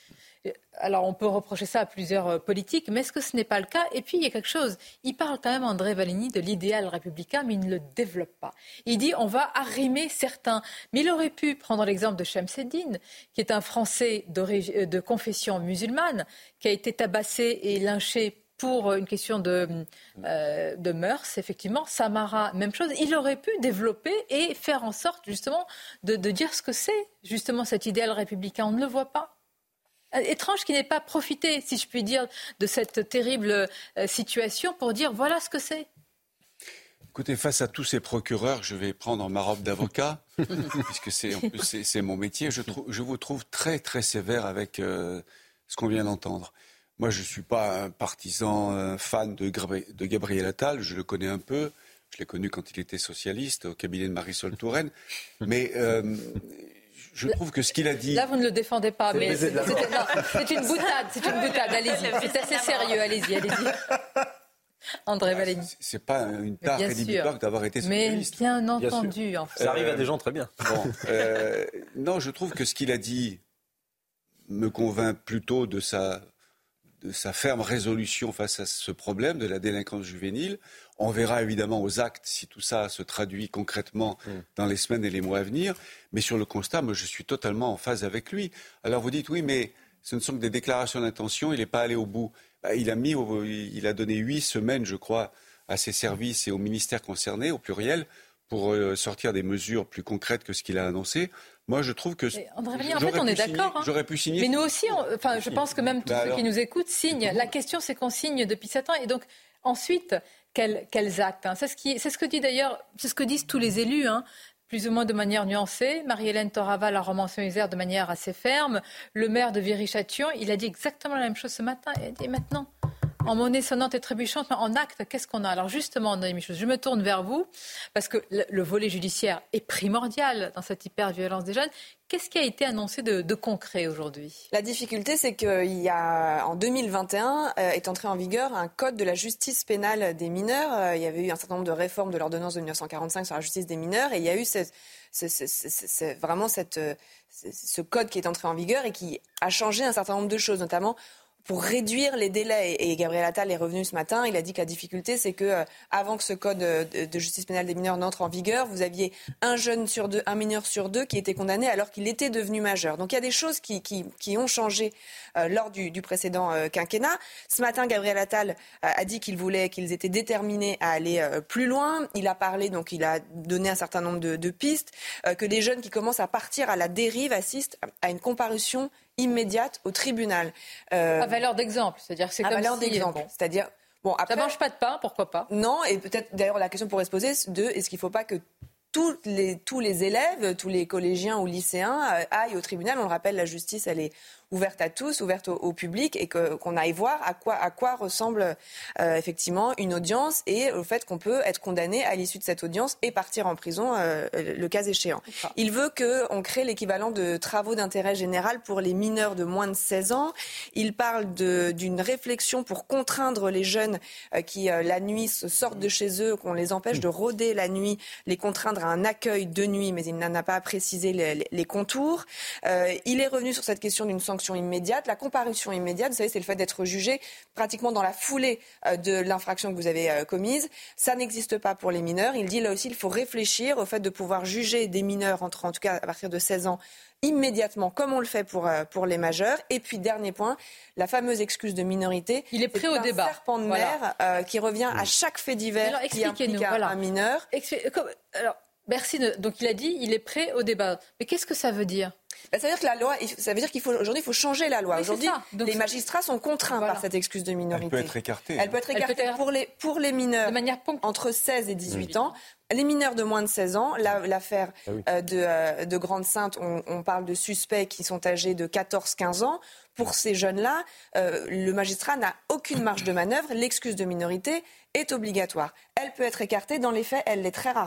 Alors, on peut reprocher ça à plusieurs politiques, mais est-ce que ce n'est pas le cas ? Et puis, il y a quelque chose. Il parle quand même, André Vallini, de l'idéal républicain, mais il ne le développe pas. Il dit on va arrimer certains. Mais il aurait pu prendre l'exemple de Shemseddine, qui est un Français de confession musulmane, qui a été tabassé et lynché pour une question de, euh, de mœurs, effectivement. Samara, même chose. Il aurait pu développer et faire en sorte, justement, de, de dire ce que c'est, justement, cet idéal républicain. On ne le voit pas. Étrange qu'il n'ait pas profité, si je puis dire, de cette terrible euh, situation pour dire voilà ce que c'est. Écoutez, face à tous ces procureurs, je vais prendre ma robe d'avocat, puisque c'est, en plus, c'est, c'est mon métier. Je, trou- je vous trouve très, très sévère avec euh, ce qu'on vient d'entendre. Moi, je ne suis pas un partisan un fan de, Gabri- de Gabriel Attal. Je le connais un peu. Je l'ai connu quand il était socialiste au cabinet de Marisol Touraine. Mais euh, je trouve que ce qu'il a dit... Là, vous ne le défendez pas, mais c'est, c'est, c'est, non, c'est une boutade. C'est une boutade, allez-y. C'est assez sérieux, allez-y, allez-y. André Vallini. C'est, c'est pas une tare rédhibitoire d'avoir été socialiste. Mais bien entendu, bien en fait. Ça arrive à des gens très bien. Bon, euh, non, je trouve que ce qu'il a dit me convainc plutôt de sa, de sa ferme résolution face à ce problème de la délinquance juvénile. On verra évidemment aux actes si tout ça se traduit concrètement mmh. dans les semaines et les mois à venir. Mais sur le constat, moi, je suis totalement en phase avec lui. Alors vous dites, oui, mais ce ne sont que des déclarations d'intention, il n'est pas allé au bout. Bah, il a mis, au, il a donné huit semaines, je crois, à ses services et aux ministères concernés, au pluriel, pour euh, sortir des mesures plus concrètes que ce qu'il a annoncé. Moi, je trouve que... André Vallini, en fait, on est signer, d'accord. Hein. J'aurais pu signer. Mais nous aussi, on, enfin, je pense que même tous bah ceux alors, qui nous écoutent signent. La question, c'est qu'on signe depuis sept ans. Et donc, ensuite, quels, quels actes hein. c'est, ce qui, c'est ce que dit d'ailleurs, c'est ce que disent tous les élus, hein, plus ou moins de manière nuancée. Marie-Hélène Torava l'a romancé Isère de manière assez ferme. Le maire de Viry-Châtillon, il a dit exactement la même chose ce matin. Il a dit maintenant... En monnaie sonnante et trébuchante, mais en acte, qu'est-ce qu'on a ? Alors justement, André Michaud, je me tourne vers vous, parce que le, le volet judiciaire est primordial dans cette hyper-violence des jeunes. Qu'est-ce qui a été annoncé de, de concret aujourd'hui ? La difficulté, c'est qu'il y a, en deux mille vingt et un, euh, est entré en vigueur un code de la justice pénale des mineurs. Euh, il y avait eu un certain nombre de réformes de l'ordonnance de dix-neuf cent quarante-cinq sur la justice des mineurs, et il y a eu cette, c'est, c'est, c'est, c'est vraiment cette, c'est, ce code qui est entré en vigueur et qui a changé un certain nombre de choses, notamment pour réduire les délais. Et Gabriel Attal est revenu ce matin, il a dit que la difficulté, c'est que euh, avant que ce code de, de justice pénale des mineurs n'entre en vigueur, vous aviez un jeune sur deux, un mineur sur deux qui était condamné alors qu'il était devenu majeur. Donc il y a des choses qui, qui, qui ont changé euh, lors du, du précédent euh, quinquennat. Ce matin, Gabriel Attal euh, a dit qu'il voulait, qu'ils étaient déterminés à aller euh, plus loin. Il a parlé, donc il a donné un certain nombre de, de pistes, euh, que des jeunes qui commencent à partir à la dérive assistent à une comparution immédiate au tribunal. Euh, à valeur d'exemple, c'est-à-dire que c'est à comme valeur si, d'exemple, bon. c'est-à-dire bon après ça mange pas de pain, pourquoi pas ? Non, et peut-être d'ailleurs la question pourrait se poser de est-ce qu'il ne faut pas que tous les tous les élèves, tous les collégiens ou lycéens euh, aillent au tribunal. On le rappelle, la justice elle est ouverte à tous, ouverte au, au public, et que, qu'on aille voir à quoi, à quoi ressemble euh, effectivement une audience et au fait qu'on peut être condamné à l'issue de cette audience et partir en prison euh, le cas échéant. Okay. Il veut qu'on crée l'équivalent de travaux d'intérêt général pour les mineurs de moins de seize ans. Il parle de, d'une réflexion pour contraindre les jeunes euh, qui euh, la nuit sortent de chez eux, qu'on les empêche de rôder la nuit, les contraindre à un accueil de nuit, mais il n'en a pas précisé les, les contours. Euh, il est revenu sur cette question d'une sanction immédiate. La comparution immédiate, vous savez, c'est le fait d'être jugé pratiquement dans la foulée euh, de l'infraction que vous avez euh, commise. Ça n'existe pas pour les mineurs. Il dit là aussi, il faut réfléchir au fait de pouvoir juger des mineurs, entre, en tout cas à partir de seize ans, immédiatement, comme on le fait pour, euh, pour les majeurs. Et puis, dernier point, la fameuse excuse de minorité. Il est prêt au un débat. Un serpent de voilà. mer euh, qui revient à chaque fait divers alors, qui implique un, voilà. un mineur. Expli- alors, Bercy, donc il a dit, il est prêt au débat. Mais qu'est-ce que ça veut dire ? Ben, ça veut dire que la loi, ça veut dire qu'il faut aujourd'hui, il faut changer la loi. Oui, aujourd'hui, les magistrats sont contraints voilà. par cette excuse de minorité. Elle peut être écartée. Elle peut être écartée peut être... pour les pour les mineurs de manière entre seize et dix-huit mmh. ans. Les mineurs de moins de seize ans, la, l'affaire ah oui. euh, de, euh, de Grande-Sainte, on, on parle de suspects qui sont âgés de quatorze à quinze ans. Pour ces jeunes-là, euh, le magistrat n'a aucune marge de manœuvre. L'excuse de minorité est obligatoire. Elle peut être écartée. Dans les faits, elle l'est très rarement.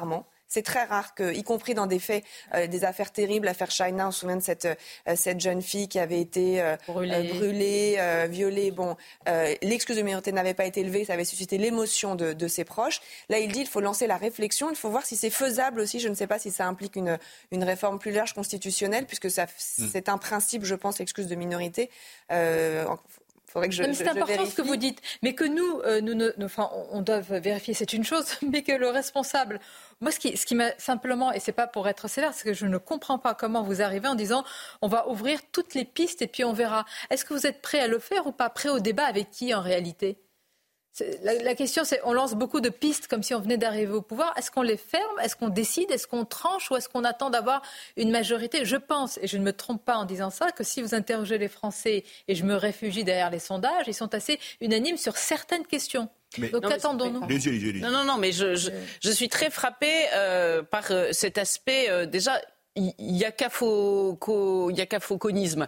C'est très rare, que, y compris dans des faits, euh, des affaires terribles, l'affaire China, on se souvient de cette, euh, cette jeune fille qui avait été euh, brûlée, euh, brûlée euh, violée. Bon, euh, l'excuse de minorité n'avait pas été élevée, ça avait suscité l'émotion de, de ses proches. Là, il dit qu'il faut lancer la réflexion, il faut voir si c'est faisable aussi. Je ne sais pas si ça implique une, une réforme plus large constitutionnelle, puisque ça, mmh. c'est un principe, je pense, l'excuse de minorité. Euh, Faudrait que je, non, c'est je, important je ce que vous dites, mais que nous, euh, nous, nous, enfin, on doit vérifier, c'est une chose, mais que le responsable, moi, ce qui, ce qui m'a simplement, et c'est pas pour être sévère, c'est que je ne comprends pas comment vous arrivez en disant, on va ouvrir toutes les pistes et puis on verra. Est-ce que vous êtes prêt à le faire ou pas, prêt au débat avec qui en réalité ? La, la question, c'est, on lance beaucoup de pistes comme si on venait d'arriver au pouvoir. Est-ce qu'on les ferme ? Est-ce qu'on décide ? Est-ce qu'on tranche ? Ou est-ce qu'on attend d'avoir une majorité ? Je pense, et je ne me trompe pas en disant ça, que si vous interrogez les Français, et je me réfugie derrière les sondages, ils sont assez unanimes sur certaines questions. Mais, Donc non, attendons-nous. Non, non, non, mais je, je, je suis très frappée euh, par euh, cet aspect euh, déjà... Il y a cafauconisme.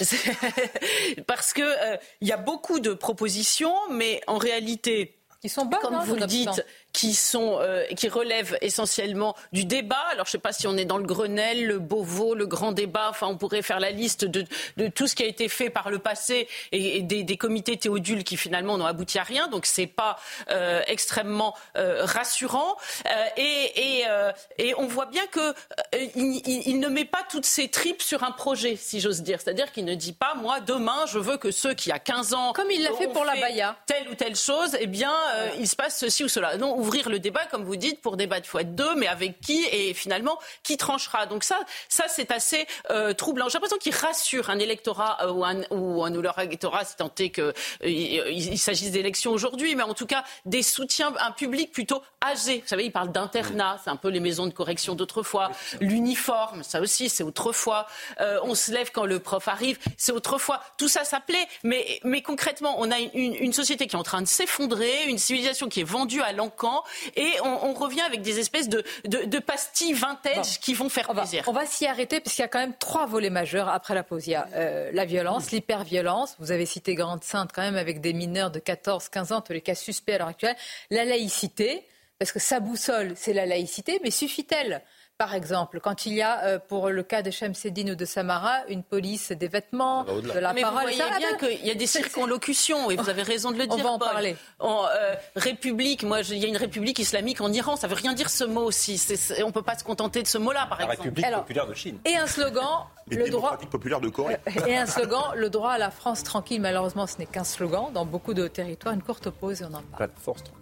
Parce que euh, il y a beaucoup de propositions, mais en réalité, qui sont bonnes, comme hein, vous le dites, absent. qui sont euh, qui relèvent essentiellement du débat. Alors je ne sais pas si on est dans le Grenelle, le Beauvau, le grand débat. Enfin, on pourrait faire la liste de, de tout ce qui a été fait par le passé et, et des, des comités Théodule qui finalement n'ont abouti à rien. Donc c'est pas euh, extrêmement euh, rassurant. Euh, et, et, euh, et on voit bien que euh, il, il, il ne met pas toutes ses tripes sur un projet, si j'ose dire. C'est-à-dire qu'il ne dit pas moi demain je veux que ceux qui à quinze ans comme il l'a fait pour fait la Baïa telle ou telle chose, eh bien euh, il se passe ceci ou cela. Non, ouvrir le débat, comme vous dites, pour débattre, il faut être deux, mais avec qui et finalement qui tranchera. Donc ça, ça c'est assez euh, troublant. J'ai l'impression qu'il rassure un électorat euh, ou un ou un ou leur électorat, si tant est que euh, il, il s'agisse d'élections aujourd'hui, mais en tout cas des soutiens, un public plutôt âgé. Vous savez, il parle d'internat, c'est un peu les maisons de correction d'autrefois. L'uniforme, ça aussi, c'est autrefois. Euh, on se lève quand le prof arrive, c'est autrefois. Tout ça, ça plaît, mais mais concrètement, on a une, une société qui est en train de s'effondrer, une civilisation qui est vendue à l'encan. Et on, on revient avec des espèces de, de, de pastilles vintage bon, qui vont faire on va, plaisir. On va s'y arrêter parce qu'il y a quand même trois volets majeurs après la pause. Il y a euh, la violence, l'hyperviolence. Vous avez cité Grande-Synthe quand même avec des mineurs de quatorze quinze ans, tous les cas suspects à l'heure actuelle. La laïcité, parce que sa boussole, c'est la laïcité, mais suffit-elle ? Par exemple, quand il y a, euh, pour le cas de Shamseddine ou de Samara, une police des vêtements, de la mais parole... Mais vous voyez bien qu'il y a des circonlocutions, et vous avez raison de le dire. On va en parler. En euh, République, moi, il y a une République islamique en Iran, ça ne veut rien dire ce mot aussi. C'est, c'est, on ne peut pas se contenter de ce mot-là, par la exemple. La République Alors, populaire de Chine. Et un slogan... Les le droit populaire de Corée. Et un slogan, le droit à la France tranquille. Malheureusement, ce n'est qu'un slogan. Dans beaucoup de territoires, une courte pause et on en parle. Pas de force tranquille.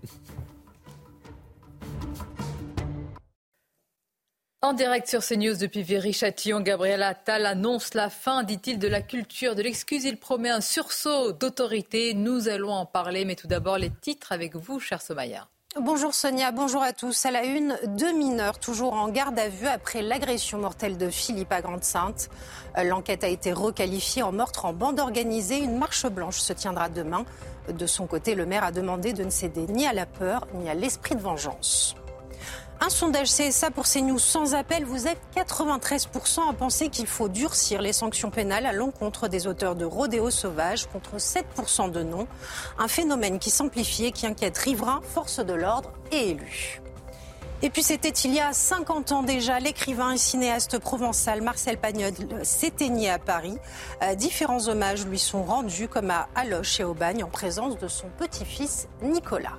En direct sur CNews depuis Viry-Châtillon, Gabriel Attal annonce la fin, dit-il, de la culture de l'excuse. Il promet un sursaut d'autorité. Nous allons en parler, mais tout d'abord les titres avec vous, cher Somaya. Bonjour Sonia, bonjour à tous. À la une, deux mineurs toujours en garde à vue après l'agression mortelle de Philippe à Grande-Synthe. L'enquête a été requalifiée en meurtre en bande organisée. Une marche blanche se tiendra demain. De son côté, le maire a demandé de ne céder ni à la peur ni à l'esprit de vengeance. Un sondage C S A pour CNews sans appel. Vous êtes quatre-vingt-treize pour cent à penser qu'il faut durcir les sanctions pénales à l'encontre des auteurs de rodéos sauvages, contre sept pour cent de non. Un phénomène qui s'amplifie et qui inquiète riverains, forces de l'ordre et élus. Et puis c'était il y a cinquante ans déjà, l'écrivain et cinéaste provençal Marcel Pagnol s'éteignait à Paris. Euh, différents hommages lui sont rendus, comme à Aloche et Aubagne, en présence de son petit-fils Nicolas.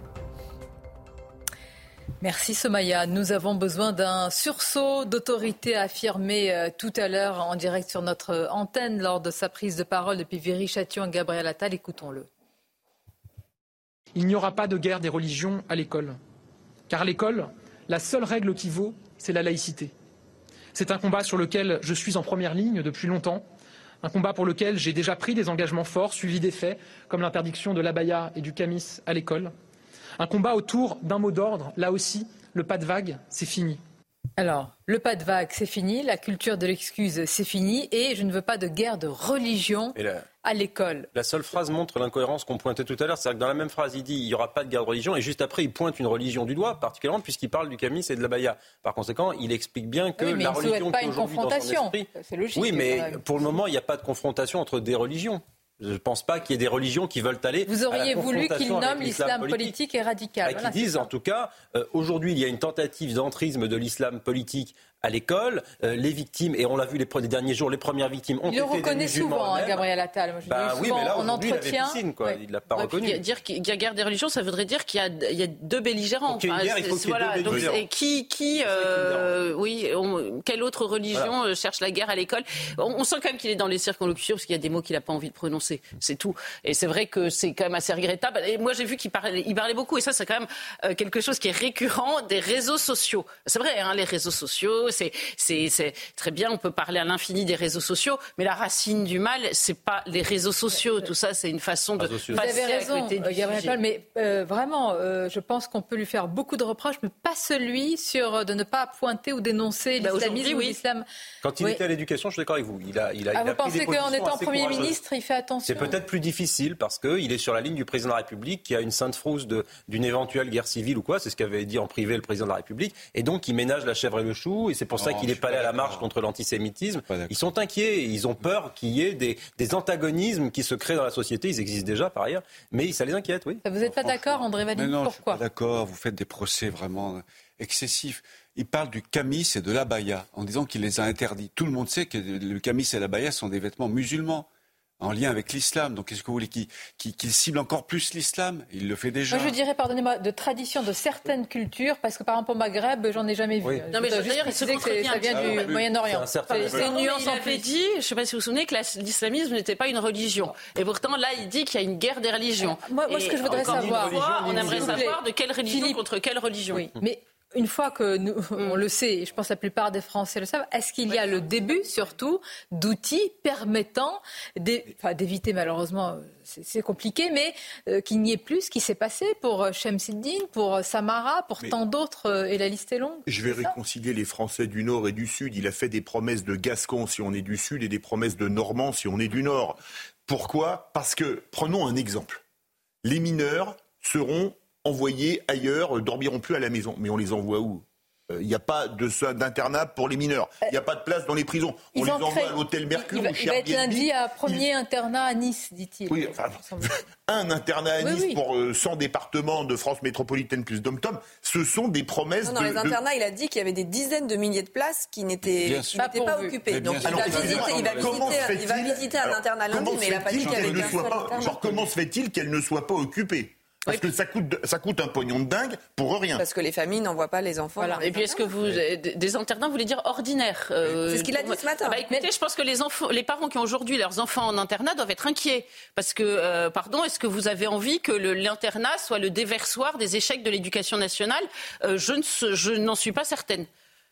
Merci Somaya. Nous avons besoin d'un sursaut d'autorité affirmé euh, tout à l'heure en direct sur notre antenne lors de sa prise de parole depuis Viry-Châtillon. Gabriel Attal, écoutons-le. Il n'y aura pas de guerre des religions à l'école. Car à l'école, la seule règle qui vaut, c'est la laïcité. C'est un combat sur lequel je suis en première ligne depuis longtemps. Un combat pour lequel j'ai déjà pris des engagements forts, suivis des faits, comme l'interdiction de l'abaya et du camis à l'école. Un combat autour d'un mot d'ordre. Là aussi, le pas de vague, c'est fini. Alors, le pas de vague, c'est fini. La culture de l'excuse, c'est fini. Et je ne veux pas de guerre de religion la, à l'école. La seule phrase montre l'incohérence qu'on pointait tout à l'heure. C'est-à-dire que dans la même phrase, il dit il n'y aura pas de guerre de religion. Et juste après, il pointe une religion du doigt, particulièrement puisqu'il parle du camis et de l'abaya. Par conséquent, il explique bien que oui, mais la il religion pas qui une aujourd'hui confrontation. Dans son esprit... C'est logique. Oui, mais pour le moment, il n'y a pas de confrontation entre des religions. Je ne pense pas qu'il y ait des religions qui veulent aller. Vous auriez à la voulu qu'ils confrontation nomment avec l'islam politique. politique et radical. Bah, Voilà, qui disent, en tout cas, euh, aujourd'hui, il y a une tentative d'entrisme de l'islam politique à l'école. Euh, les victimes, et on l'a vu les, les derniers jours, les premières victimes ont il été le reconnaît des musulmans souvent, hein, eux-mêmes. Gabriel Attal. Moi, je bah, dis oui, souvent mais là, en entretien. Il, quoi. Ouais. il l'a pas ouais, reconnu. Dire qu'il y a guerre des religions, ça voudrait dire qu'il y a, il y a deux belligérants. Enfin, guerre, il faut qu'il y ait voilà, deux donc, belligérants. et qui, qui, euh, oui, on, quelle autre religion voilà. cherche la guerre à l'école? on, on sent quand même qu'il est dans les circonlocutions parce qu'il y a des mots qu'il n'a pas envie de prononcer. C'est tout. Et c'est vrai que c'est quand même assez regrettable. Et moi, j'ai vu qu'il parlait, il parlait beaucoup, et ça, c'est quand même euh, quelque chose qui est récurrent des réseaux sociaux. C'est vrai, hein, les réseaux sociaux, c'est, c'est, c'est très bien. On peut parler à l'infini des réseaux sociaux, mais la racine du mal, c'est pas les réseaux sociaux. Tout ça, c'est une façon de passer. Vous avez raison, à côté du Gabriel sujet. Attal, mais euh, vraiment, euh, je pense qu'on peut lui faire beaucoup de reproches, mais pas celui sur euh, de ne pas pointer ou dénoncer bah l'islamisme ou oui. l'islam. Quand il oui. était à l'éducation, je suis d'accord avec vous. Il a, il a, ah, il a vous pris pensez des qu'en positions étant assez Premier courageuses. ministre, il fait attention? C'est peut-être plus difficile parce qu'il est sur la ligne du président de la République qui a une sainte frousse de, d'une éventuelle guerre civile ou quoi. C'est ce qu'avait dit en privé le président de la République. Et donc, il ménage la chèvre et le chou. Et c'est pour non, ça qu'il n'est pas allé à la marche d'accord. contre l'antisémitisme. Ils sont inquiets. Ils ont peur qu'il y ait des, des antagonismes qui se créent dans la société. Ils existent déjà par ailleurs. Mais ça les inquiète, oui. Vous n'êtes pas d'accord, André Valine? Non, Pourquoi? je suis pas d'accord. Vous faites des procès vraiment excessifs. Il parle du camis et de l'abaya en disant qu'il les a interdits. Tout le monde sait que le camis et l'abaya sont des vêtements musulmans en lien avec l'islam. Donc, est-ce que vous voulez qu'il, qu'il, qu'il cible encore plus l'islam? Il le fait déjà. Moi, je dirais, pardonnez-moi, de tradition de certaines cultures, parce que par exemple au Maghreb, j'en ai jamais vu. Oui. Non, mais je d'ailleurs, il se que c'est- ça vient contredit du un petit peu. Moyen-Orient. C'est un certain- C'est- c'est une Non, mais nuance il en avait plus. dit, je ne sais pas si vous vous souvenez, que la- l'islamisme n'était pas une religion. Et pourtant, là, il dit qu'il y a une guerre des religions. Moi- moi, ce que je voudrais encore savoir- une fois, on S'il aimerait vous plaît. savoir de quelle religion Philippe. contre quelle religion. Oui, mais une fois que nous, on le sait, et je pense que la plupart des Français le savent, est-ce qu'il y a le début, surtout, d'outils permettant d'é- enfin, d'éviter, malheureusement, c'est, c'est compliqué, mais euh, qu'il n'y ait plus ce qui s'est passé pour euh, Shemseddine, pour euh, Samara, pour Mais- tant d'autres, euh, et la liste est longue. Je vais C'est ça. réconcilier les Français du Nord et du Sud. Il a fait des promesses de Gascons si on est du Sud et des promesses de Normands si on est du Nord. Pourquoi ? Parce que, prenons un exemple. Les mineurs seront envoyés ailleurs, euh, dormiront plus à la maison. Mais on les envoie où ? Il n'y a pas de, d'internat pour les mineurs. Il n'y a pas de place dans les prisons. On Ils les en envoie créent- à l'hôtel Mercure Il va, ou il chez va être Airbnb. lundi à premier internat à Nice, dit-il. Oui, enfin, un internat à Oui, Nice oui. pour euh, cent départements de France métropolitaine plus dom-tom, ce sont des promesses Non, dans de... les de- internats, il a dit qu'il y avait des dizaines de milliers de places qui n'étaient, Bien qui sûr. n'étaient Pas pas pourvues. occupées. Mais bien Donc sûr. il va Alors, visiter, il va comment visiter, se il va fait-il- visiter un alors, internat lundi, comment mais il n'a se pas dit fait-il qu'il y avait qu'elle ne qu'un soit seul pas, internat. genre, comment se fait-il qu'elle ne soit pas occupée? Parce que ça coûte, ça coûte un pognon de dingue pour rien. Parce que les familles n'envoient pas les enfants. Voilà. dans les Et puis, est-ce que internats. vous, euh, des internats, vous voulez dire ordinaires euh, C'est ce qu'il a dit ce matin. Bah, écoutez, je pense que les enfants, les parents qui ont aujourd'hui leurs enfants en internat doivent être inquiets. Parce que, euh, pardon, est-ce que vous avez envie que le, l'internat soit le déversoir des échecs de l'éducation nationale? euh, Je ne, se- je n'en suis pas certaine.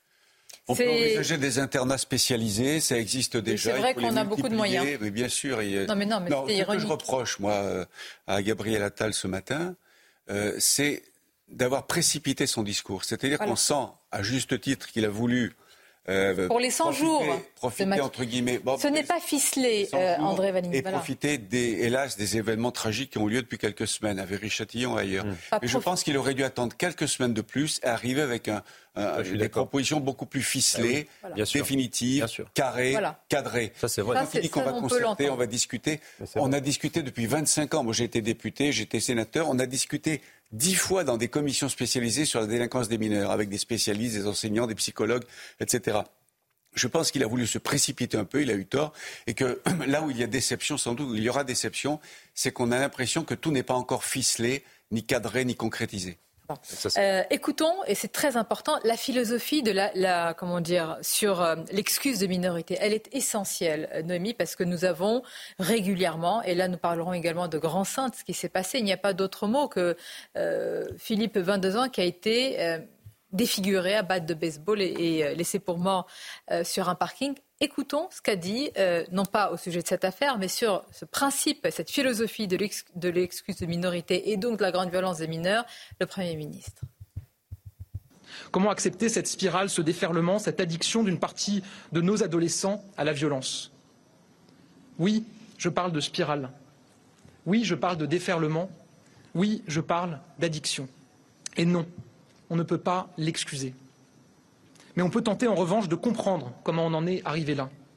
On peut C'est- envisager des internats spécialisés, ça existe déjà. c'est vrai il faut les qu'on a beaucoup de multiplier, moyens. Mais bien sûr. il- Non, mais non, mais non, c'était ce que je ironique. reproche, moi, euh, à Gabriel Attal ce matin, euh, c'est d'avoir précipité son discours. C'est-à-dire Voilà. qu'on sent, à juste titre, qu'il a voulu... euh, Pour les cent profiter- jours Profiter, de match. entre guillemets... bon, Ce n'est pas ficelé, cent euh, jours, André Valine. Et Voilà. profiter, des, hélas, des événements tragiques qui ont lieu depuis quelques semaines, à Viry-Châtillon et ailleurs. Pas Mais je prof- pense qu'il aurait dû attendre quelques semaines de plus et arriver avec un, un- je suis des d'accord. propositions beaucoup plus ficelées, Voilà. Bien sûr. définitives, Bien sûr. carrées, Voilà. cadrées. Ça, c'est vrai. Ça, Quand il dit c'est- qu'on ça, va on peut concerter, l'entendre. on va discuter. Mais c'est On vrai. a discuté depuis vingt-cinq ans. Moi, j'ai été député, j'étais sénateur. On a discuté dix fois dans des commissions spécialisées sur la délinquance des mineurs, avec des spécialistes, des enseignants, des psychologues, et cetera. Je pense qu'il a voulu se précipiter un peu, il a eu tort, et que là où il y a déception, sans doute, où il y aura déception, c'est qu'on a l'impression que tout n'est pas encore ficelé, ni cadré, ni concrétisé. Ça, c'est- Euh, écoutons, et c'est très important, la philosophie de la, la comment dire, sur euh, l'excuse de minorité. Elle est essentielle, euh, Noémie, parce que nous avons régulièrement, et là nous parlerons également de Grand Sainte, ce qui s'est passé. Il n'y a pas d'autre mot que euh, Philippe, vingt-deux ans, qui a été euh, défiguré à batte de baseball et, et euh, laissé pour mort euh, sur un parking. Écoutons ce qu'a dit, euh, non pas au sujet de cette affaire, mais sur ce principe, cette philosophie de, l'ex- de l'excuse de minorité et donc de la grande violence des mineurs, le Premier ministre. Comment accepter cette spirale, ce déferlement, cette addiction d'une partie de nos adolescents à la violence? Oui, je parle de spirale. Oui, je parle de déferlement. Oui, je parle d'addiction. Et non, on ne peut pas l'excuser. Mais on peut tenter en revanche de comprendre comment on en est arrivé là.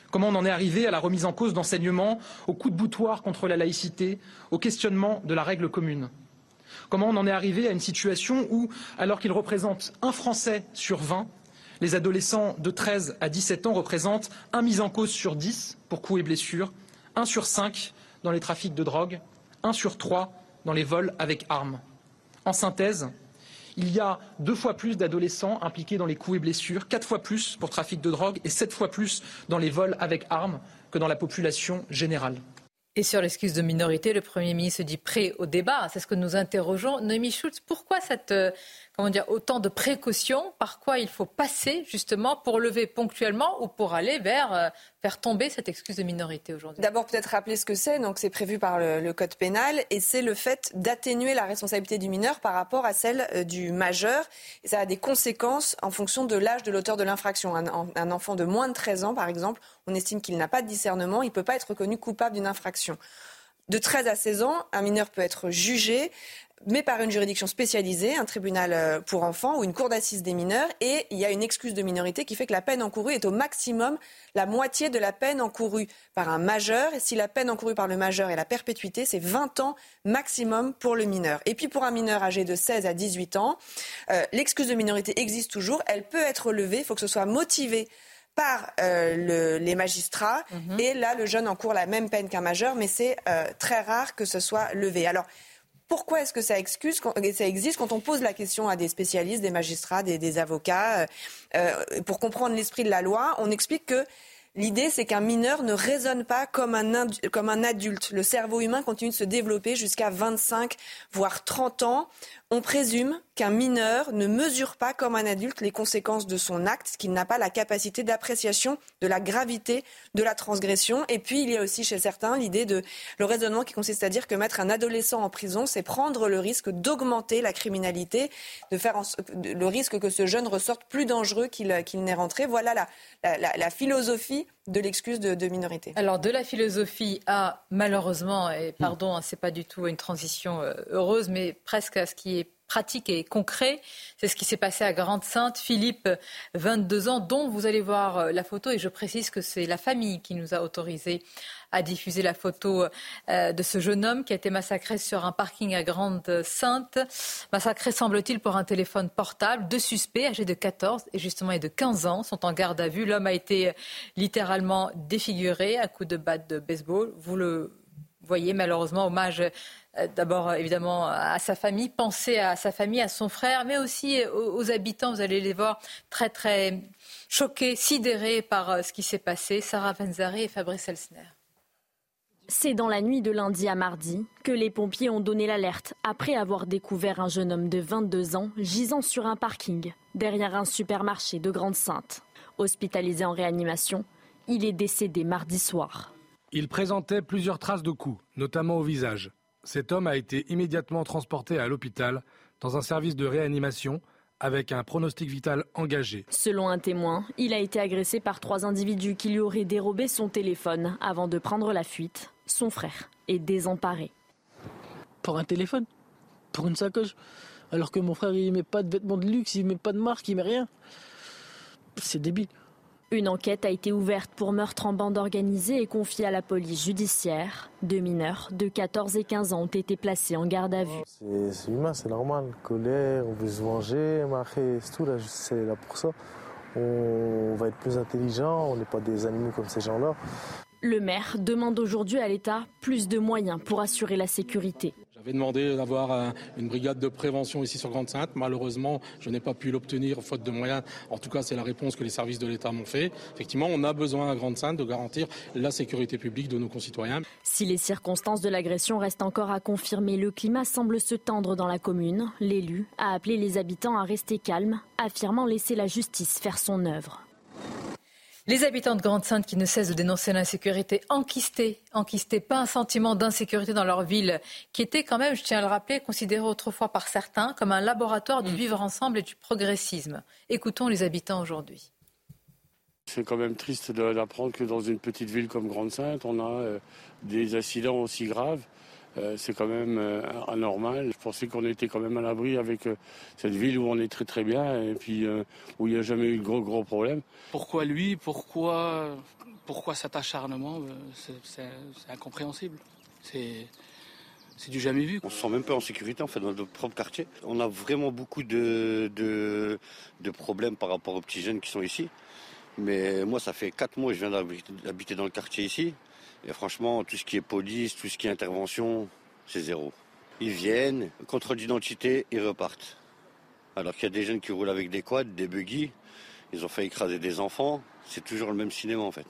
Comment on en est arrivé à la remise en cause d'enseignements, au coup de boutoir contre la laïcité, au questionnement de la règle commune? Comment on en est arrivé à une situation où, alors qu'ils représentent un Français sur vingt, les adolescents de treize à dix-sept ans représentent un mis en cause sur dix pour coups et blessures, un sur cinq dans les trafics de drogue, un sur trois dans les vols avec armes. En synthèse, il y a deux fois plus d'adolescents impliqués dans les coups et blessures, quatre fois plus pour trafic de drogue et sept fois plus dans les vols avec armes que dans la population générale. Et sur l'excuse de minorité, le Premier ministre se dit prêt au débat. C'est ce que nous interrogeons. Noémie Schulz, pourquoi cette, euh, comment dire, autant de précautions? Par quoi il faut passer justement pour lever ponctuellement ou pour aller vers euh, faire tomber cette excuse de minorité aujourd'hui? D'abord, peut-être rappeler ce que c'est. Donc, c'est prévu par le, le code pénal et c'est le fait d'atténuer la responsabilité du mineur par rapport à celle euh, du majeur. Et ça a des conséquences en fonction de l'âge de l'auteur de l'infraction. Un, un enfant de moins de treize ans, par exemple, on estime qu'il n'a pas de discernement, il ne peut pas être reconnu coupable d'une infraction. De treize à seize ans, un mineur peut être jugé, mais par une juridiction spécialisée, un tribunal pour enfants ou une cour d'assises des mineurs. Et il y a une excuse de minorité qui fait que la peine encourue est au maximum la moitié de la peine encourue par un majeur. Et si la peine encourue par le majeur est la perpétuité, c'est vingt ans maximum pour le mineur. Et puis pour un mineur âgé de seize à dix-huit ans, euh, l'excuse de minorité existe toujours. Elle peut être levée, il faut que ce soit motivé par euh, le, les magistrats. Mmh. Et là, le jeune encourt la même peine qu'un majeur, mais c'est euh, très rare que ce soit levé. Alors, pourquoi est-ce que ça, excuse, ça existe quand on pose la question à des spécialistes, des magistrats, des, des avocats? euh, Pour comprendre l'esprit de la loi, on explique que l'idée, c'est qu'un mineur ne raisonne pas comme un, comme un adulte. Le cerveau humain continue de se développer jusqu'à vingt-cinq, voire trente ans. On présume qu'un mineur ne mesure pas comme un adulte les conséquences de son acte, qu'il n'a pas la capacité d'appréciation de la gravité de la transgression. Et puis, il y a aussi chez certains l'idée de le raisonnement qui consiste à dire que mettre un adolescent en prison, c'est prendre le risque d'augmenter la criminalité, de faire en, le risque que ce jeune ressorte plus dangereux qu'il, qu'il n'est rentré. Voilà la, la, la, la philosophie de l'excuse de, de minorité. Alors, de la philosophie à, malheureusement, et pardon, hein, c'est pas du tout une transition euh, heureuse, mais presque à ce qui est pratique et concret. C'est ce qui s'est passé à Grande-Synthe. Philippe, vingt-deux ans, dont vous allez voir la photo. Et je précise que c'est la famille qui nous a autorisé à diffuser la photo euh, de ce jeune homme qui a été massacré sur un parking à Grande-Synthe. Massacré, semble-t-il, pour un téléphone portable. Deux suspects âgés de quatorze et justement et de quinze ans sont en garde à vue. L'homme a été littéralement défiguré à coups de batte de baseball. Vous le voyez, malheureusement, hommage euh, d'abord évidemment à sa famille, pensez à sa famille, à son frère, mais aussi aux, aux habitants. Vous allez les voir très très choqués, sidérés par euh, ce qui s'est passé. Sarah Venzari et Fabrice Elsner. C'est dans la nuit de lundi à mardi que les pompiers ont donné l'alerte après avoir découvert un jeune homme de vingt-deux ans gisant sur un parking derrière un supermarché de Grande-Synthe. Hospitalisé en réanimation, il est décédé mardi soir. Il présentait plusieurs traces de coups, notamment au visage. Cet homme a été immédiatement transporté à l'hôpital dans un service de réanimation avec un pronostic vital engagé. Selon un témoin, il a été agressé par trois individus qui lui auraient dérobé son téléphone avant de prendre la fuite. Son frère est désemparé. Pour un téléphone, pour une sacoche, alors que mon frère il met pas de vêtements de luxe, il met pas de marque, il met rien. C'est débile. Une enquête a été ouverte pour meurtre en bande organisée et confiée à la police judiciaire. Deux mineurs de quatorze et quinze ans ont été placés en garde à vue. C'est, c'est humain, c'est normal. Colère, on veut se venger, mais après, c'est tout, là, c'est là pour ça. On va être plus intelligent, on n'est pas des animaux comme ces gens-là. Le maire demande aujourd'hui à l'État plus de moyens pour assurer la sécurité. J'avais demandé d'avoir une brigade de prévention ici sur Grande-Synthe. Malheureusement, je n'ai pas pu l'obtenir faute de moyens. En tout cas, c'est la réponse que les services de l'État m'ont fait. Effectivement, on a besoin à Grande-Synthe de garantir la sécurité publique de nos concitoyens. Si les circonstances de l'agression restent encore à confirmer, le climat semble se tendre dans la commune. L'élu a appelé les habitants à rester calmes, affirmant laisser la justice faire son œuvre. Les habitants de Grande-Synthe qui ne cessent de dénoncer l'insécurité enquistée, enquistée, pas un sentiment d'insécurité dans leur ville, qui était quand même, je tiens à le rappeler, considéré autrefois par certains comme un laboratoire du vivre ensemble et du progressisme. Écoutons les habitants aujourd'hui. C'est quand même triste d'apprendre que dans une petite ville comme Grande-Synthe, on a des accidents aussi graves. Euh, c'est quand même euh, anormal. Je pensais qu'on était quand même à l'abri avec euh, cette ville où on est très très bien et puis euh, où il n'y a jamais eu de gros gros problèmes. Pourquoi lui ? Pourquoi, pourquoi cet acharnement ? c'est, c'est, c'est incompréhensible. C'est... C'est du jamais vu. On se sent même pas en sécurité en fait dans notre propre quartier. On a vraiment beaucoup de, de, de problèmes par rapport aux petits jeunes qui sont ici. Mais moi, ça fait quatre mois que je viens d'habiter dans le quartier ici. Et franchement, tout ce qui est police, tout ce qui est intervention, c'est zéro. Ils viennent, contrôle d'identité, ils repartent. Alors qu'il y a des jeunes qui roulent avec des quads, des buggy. Ils ont fait écraser des enfants. C'est toujours le même cinéma en fait.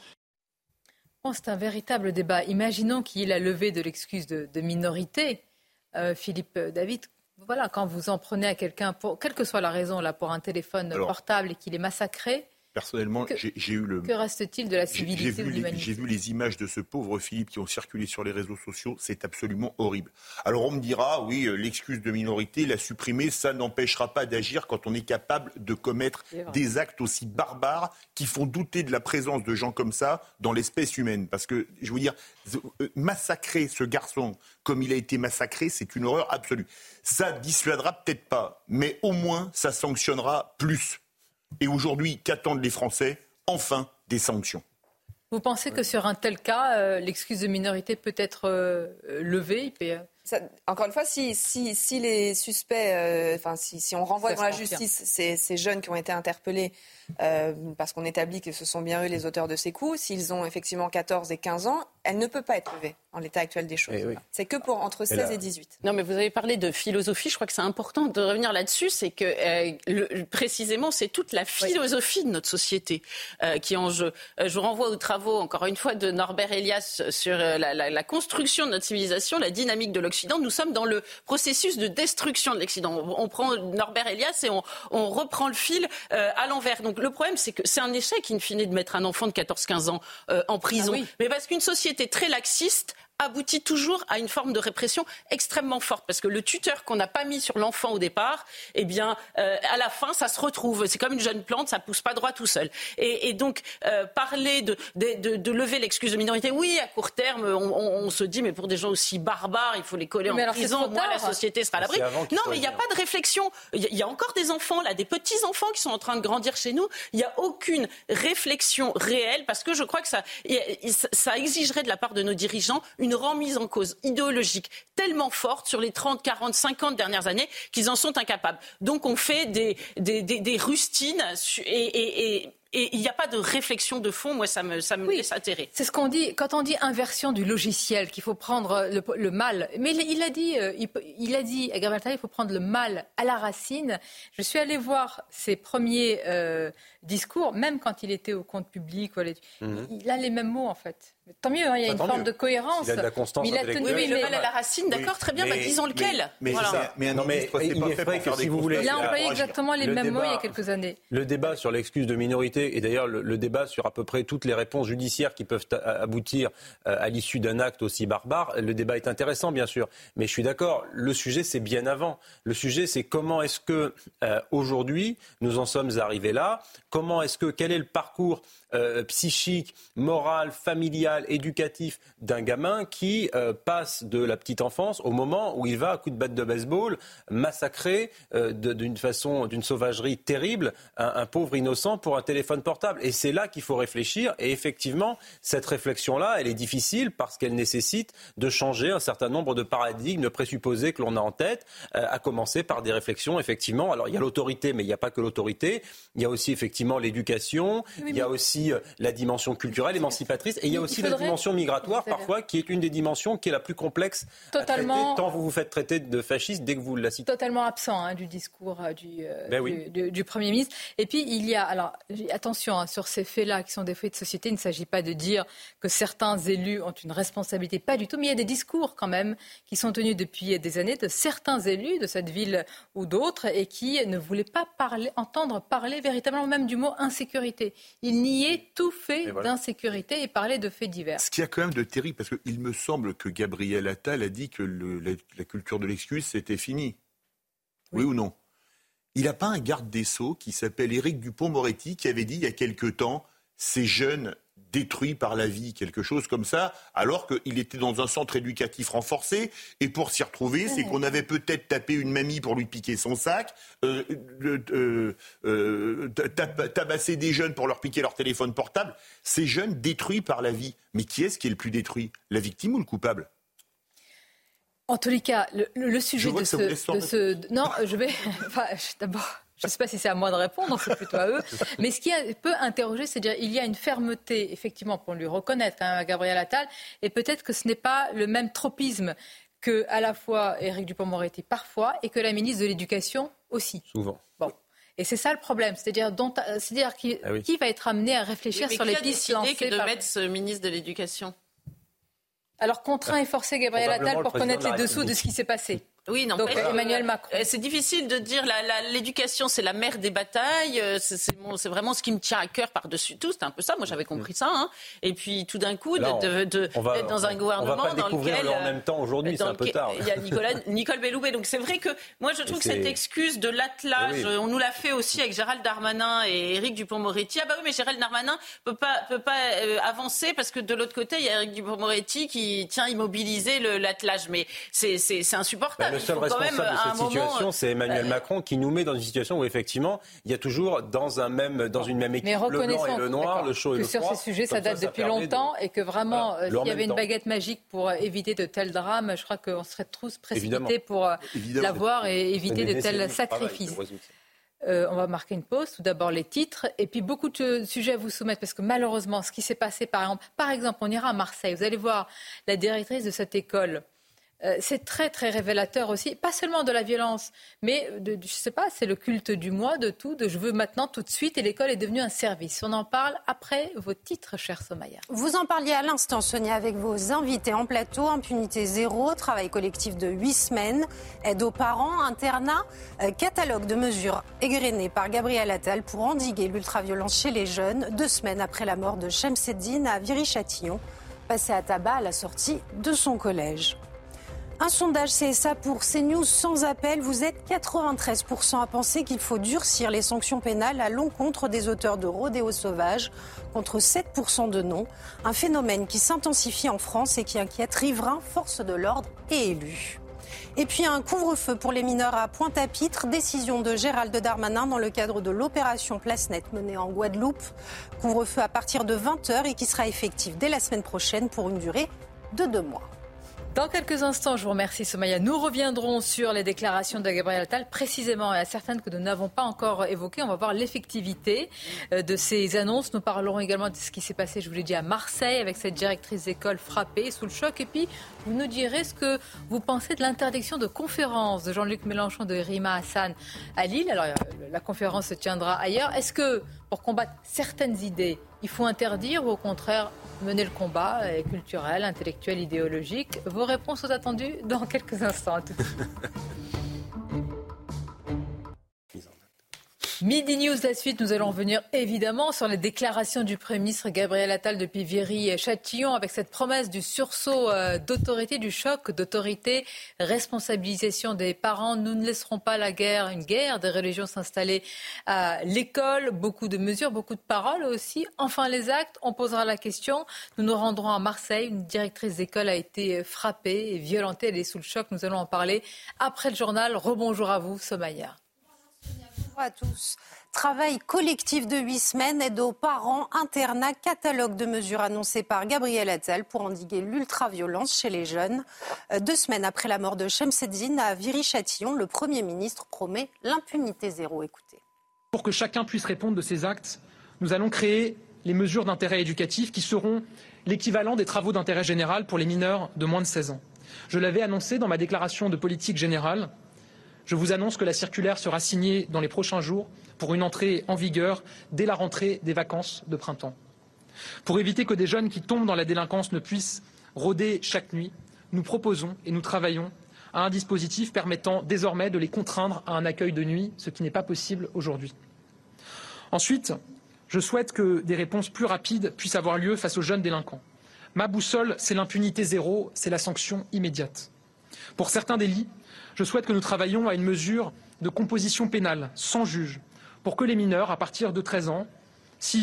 Oh, c'est un véritable débat. Imaginons qu'il y ait la levée de l'excuse de, de minorité. Euh, Philippe David, voilà, quand vous en prenez à quelqu'un, pour, quelle que soit la raison, là, pour un téléphone Alors, portable et qu'il est massacré, personnellement, que, j'ai, j'ai eu le... que reste-t-il de la civilité j'ai, j'ai ou de l'humanité ? J'ai vu les images de ce pauvre Philippe qui ont circulé sur les réseaux sociaux. C'est absolument horrible. Alors on me dira, oui, l'excuse de minorité, la supprimer, ça n'empêchera pas d'agir quand on est capable de commettre des actes aussi barbares qui font douter de la présence de gens comme ça dans l'espèce humaine. Parce que, je veux dire, massacrer ce garçon comme il a été massacré, c'est une horreur absolue. Ça dissuadera peut-être pas, mais au moins ça sanctionnera plus. Et aujourd'hui, qu'attendent les Français ? Enfin, des sanctions. Vous pensez que sur un tel cas, euh, l'excuse de minorité peut être euh, levée peut... Ça, encore une fois, si, si, si les suspects, euh, enfin, si, si on renvoie devant la justice ces, ces jeunes qui ont été interpellés euh, parce qu'on établit que ce sont bien eux les auteurs de ces coups, s'ils ont effectivement quatorze et quinze ans, elle ne peut pas être levée en l'état actuel des choses. Oui. C'est que pour entre seize et, là... et dix-huit. Non, mais vous avez parlé de philosophie, je crois que c'est important de revenir là-dessus, c'est que euh, le, précisément, c'est toute la philosophie oui. de notre société euh, qui est en jeu. Euh, je vous renvoie aux travaux, encore une fois, de Norbert Elias sur euh, la, la, la construction de notre civilisation, la dynamique de l'Occident. Nous sommes dans le processus de destruction de l'Occident. On, on prend Norbert Elias et on, on reprend le fil euh, à l'envers. Donc le problème, c'est que c'est un échec, in fine, de mettre un enfant de quatorze quinze ans euh, en prison. Ah oui. Mais parce qu'une société très laxiste aboutit toujours à une forme de répression extrêmement forte. Parce que le tuteur qu'on n'a pas mis sur l'enfant au départ, eh bien, euh, à la fin, ça se retrouve. C'est comme une jeune plante, ça ne pousse pas droit tout seul. Et, et donc, euh, parler de, de, de, de lever l'excuse de minorité, oui, à court terme, on, on, on se dit, mais pour des gens aussi barbares, il faut les coller mais en prison, au moins la société sera à l'abri. Non, mais il n'y a pas de réflexion. Il y, y a encore des enfants, là, des petits-enfants qui sont en train de grandir chez nous. Il n'y a aucune réflexion réelle, parce que je crois que ça, ça exigerait de la part de nos dirigeants une une remise en cause idéologique tellement forte sur les trente, quarante, cinquante dernières années qu'ils en sont incapables. Donc on fait des, des, des, des rustines et... et, et Et il n'y a pas de réflexion de fond, moi ça me, ça me oui, laisse atterrer. C'est ce qu'on dit, quand on dit inversion du logiciel, qu'il faut prendre le, le mal. Mais il, il a dit, il, il a dit à Gabriel Attal, il faut prendre le mal à la racine. Je suis allée voir ses premiers euh, discours, même quand il était au compte public. Les, mmh. Il a les mêmes mots en fait. Tant mieux, hein, il y a bah, une forme mieux. de cohérence. Il a de la constance mais il a tenu, oui, mais, le mal à la racine, d'accord, oui, très bien, mais, bah, disons lequel. Mais, mais, voilà. ça, mais un non, mais ministre, c'est pas fait pour faire des vous Il a employé exactement les le mêmes débat, mots il y a quelques années. Le débat sur l'excuse de minorité, et d'ailleurs le, le débat sur à peu près toutes les réponses judiciaires qui peuvent a- aboutir euh, à l'issue d'un acte aussi barbare, le débat est intéressant bien sûr, mais je suis d'accord, le sujet c'est bien avant. Le sujet c'est comment est-ce que euh, aujourd'hui nous en sommes arrivés là, comment est-ce que, quel est le parcours Euh, psychique, moral, familial, éducatif d'un gamin qui euh, passe de la petite enfance au moment où il va à coups de batte de baseball massacrer euh, de, d'une façon, d'une sauvagerie terrible un, un pauvre innocent pour un téléphone portable. Et c'est là qu'il faut réfléchir. Et effectivement, cette réflexion-là, elle est difficile parce qu'elle nécessite de changer un certain nombre de paradigmes, de présupposés que l'on a en tête, euh, à commencer par des réflexions, effectivement. Alors, il y a l'autorité, mais il n'y a pas que l'autorité. Il y a aussi, effectivement, l'éducation. Oui, il y a aussi la dimension culturelle, émancipatrice, et il y a aussi il faudrait... la dimension migratoire, parfois, qui est une des dimensions qui est la plus complexe Totalement... à traiter, tant vous vous faites traiter de fasciste dès que vous la citez. Totalement absent hein, du discours euh, du, euh, ben oui. du, du, du Premier ministre. Et puis, il y a, alors, attention, hein, sur ces faits-là qui sont des faits de société, il ne s'agit pas de dire que certains élus ont une responsabilité, pas du tout, mais il y a des discours quand même qui sont tenus depuis des années de certains élus de cette ville ou d'autres et qui ne voulaient pas parler, entendre parler véritablement même du mot insécurité. Ils niaient tout fait voilà. d'insécurité et parler de faits divers. Ce qu'il y a quand même de terrible, parce qu'il me semble que Gabriel Attal a dit que le, la, la culture de l'excuse, c'était fini. Oui, oui ou non ? Il n'a pas un garde des Sceaux qui s'appelle Éric Dupond-Moretti qui avait dit il y a quelque temps, ces jeunes détruit par la vie, quelque chose comme ça, alors qu'il était dans un centre éducatif renforcé, et pour s'y retrouver, c'est qu'on avait peut-être tapé une mamie pour lui piquer son sac, euh, euh, euh, tab- tabassé des jeunes pour leur piquer leur téléphone portable. Ces jeunes détruits par la vie. Mais qui est-ce qui est le plus détruit ? La victime ou le coupable ? En tous les cas, le, le sujet de ce, de ce... Non, je vais... Enfin, d'abord... Je ne sais pas si c'est à moi de répondre, c'est plutôt à eux. Mais ce qui peut interroger, c'est de dire qu'il y a une fermeté, effectivement, pour lui reconnaître quand même à Gabriel Attal, et peut-être que ce n'est pas le même tropisme que à la fois Éric Dupond-Moretti parfois et que la ministre de l'Éducation aussi. Souvent. Bon. Et c'est ça le problème, c'est-à-dire, dont, c'est-à-dire qui, ah oui. qui va être amené à réfléchir oui, sur les pistes lancées qui a décidé par... de mettre ce ministre de l'Éducation ? Alors contraint et forcé Gabriel Attal pour connaître les dessous de ce qui s'est passé. Oui, non. Donc Emmanuel Macron. C'est difficile de dire la, la, l'éducation, c'est la mère des batailles. C'est, c'est, bon, c'est vraiment ce qui me tient à cœur par-dessus tout. C'est un peu ça. Moi, j'avais compris ça. Hein. Et puis, tout d'un coup, Là, on, de, de, on va, d'être dans un gouvernement on va pas dans découvrir lequel en même temps aujourd'hui, c'est un peu tard. Il y a Nicolas, Nicole Belloubet. Donc c'est vrai que moi, je trouve que cette excuse de l'attelage, oui. on nous l'a fait aussi avec Gérald Darmanin et Éric Dupond-Moretti. Ah bah oui, mais Gérald Darmanin peut pas peut pas euh, avancer parce que de l'autre côté, il y a Éric Dupond-Moretti qui tient immobiliser le, l'attelage. Mais c'est c'est, c'est insupportable. Bah, le seul il faut quand même cette situation, moment, c'est Emmanuel euh, Macron qui nous met dans une situation où effectivement, il y a toujours dans un même, dans une même équipe le blanc et le noir, le chaud et le froid. Que sur ces sujets, ça date ça, depuis ça longtemps de... et que vraiment, voilà, euh, s'il y avait une temps. baguette magique pour éviter de tels drames, je crois qu'on serait tous précipités pour Évidemment. l'avoir et éviter de tels sacrifices. Euh, on va marquer une pause. Tout d'abord les titres et puis beaucoup de sujets à vous soumettre parce que malheureusement, ce qui s'est passé par exemple, par exemple, on ira à Marseille. Vous allez voir la directrice de cette école. Euh, c'est très très révélateur aussi, pas seulement de la violence, mais de, de, je sais pas, c'est le culte du moi, de tout, de je veux maintenant tout de suite et l'école est devenue un service. On en parle après vos titres, chère Somaya. Vous en parliez à l'instant, Sonia, avec vos invités en plateau, impunité zéro, travail collectif de huit semaines, aide aux parents, internat, euh, catalogue de mesures égrenées par Gabriel Attal pour endiguer l'ultraviolence chez les jeunes, deux semaines après la mort de Chemseddine à Viry-Châtillon, passé à tabac à la sortie de son collège. Un sondage C S A pour CNews sans appel. Vous êtes quatre-vingt-treize pour cent à penser qu'il faut durcir les sanctions pénales à l'encontre des auteurs de rodéos sauvages, contre sept pour cent de non. Un phénomène qui s'intensifie en France et qui inquiète riverains, forces de l'ordre et élus. Et puis un couvre-feu pour les mineurs à Pointe-à-Pitre. Décision de Gérald Darmanin dans le cadre de l'opération Place Nette menée en Guadeloupe. Couvre-feu à partir de vingt heures et qui sera effectif dès la semaine prochaine pour une durée de deux mois. Dans quelques instants, je vous remercie Somaya. Nous reviendrons sur les déclarations de Gabriel Attal, précisément, et à certaines que nous n'avons pas encore évoquées. On va voir l'effectivité de ces annonces. Nous parlerons également de ce qui s'est passé, je vous l'ai dit, à Marseille, avec cette directrice d'école frappée, sous le choc. Et puis, vous nous direz ce que vous pensez de l'interdiction de conférence de Jean-Luc Mélenchon, de Rima Hassan à Lille. Alors, la conférence se tiendra ailleurs. Est-ce que, pour combattre certaines idées, il faut interdire ou au contraire mener le combat culturel, intellectuel, idéologique? Vos réponses sont attendues dans quelques instants. À tout de suite. Midi News, la suite, nous allons revenir évidemment sur les déclarations du Premier ministre Gabriel Attal depuis Viry-Châtillon avec cette promesse du sursaut d'autorité, du choc d'autorité, responsabilisation des parents. Nous ne laisserons pas la guerre, une guerre des religions s'installer à l'école. Beaucoup de mesures, beaucoup de paroles aussi. Enfin les actes, on posera la question. Nous nous rendrons à Marseille. Une directrice d'école a été frappée et violentée. Elle est sous le choc. Nous allons en parler après le journal. Rebonjour à vous, Somaya. Bonjour à tous. Travail collectif de huit semaines, aide aux parents, internat, catalogue de mesures annoncées par Gabriel Attal pour endiguer l'ultraviolence chez les jeunes. Deux semaines après la mort de Chemseddine à Viry-Châtillon, le Premier ministre promet l'impunité zéro. Écoutez. Pour que chacun puisse répondre de ses actes, nous allons créer les mesures d'intérêt éducatif qui seront l'équivalent des travaux d'intérêt général pour les mineurs de moins de seize ans. Je l'avais annoncé dans ma déclaration de politique générale. Je vous annonce que la circulaire sera signée dans les prochains jours pour une entrée en vigueur dès la rentrée des vacances de printemps. Pour éviter que des jeunes qui tombent dans la délinquance ne puissent rôder chaque nuit, nous proposons et nous travaillons à un dispositif permettant désormais de les contraindre à un accueil de nuit, ce qui n'est pas possible aujourd'hui. Ensuite, je souhaite que des réponses plus rapides puissent avoir lieu face aux jeunes délinquants. Ma boussole, c'est l'impunité zéro, c'est la sanction immédiate. Pour certains délits, je souhaite que nous travaillions à une mesure de composition pénale, sans juge, pour que les mineurs, à partir de treize ans, si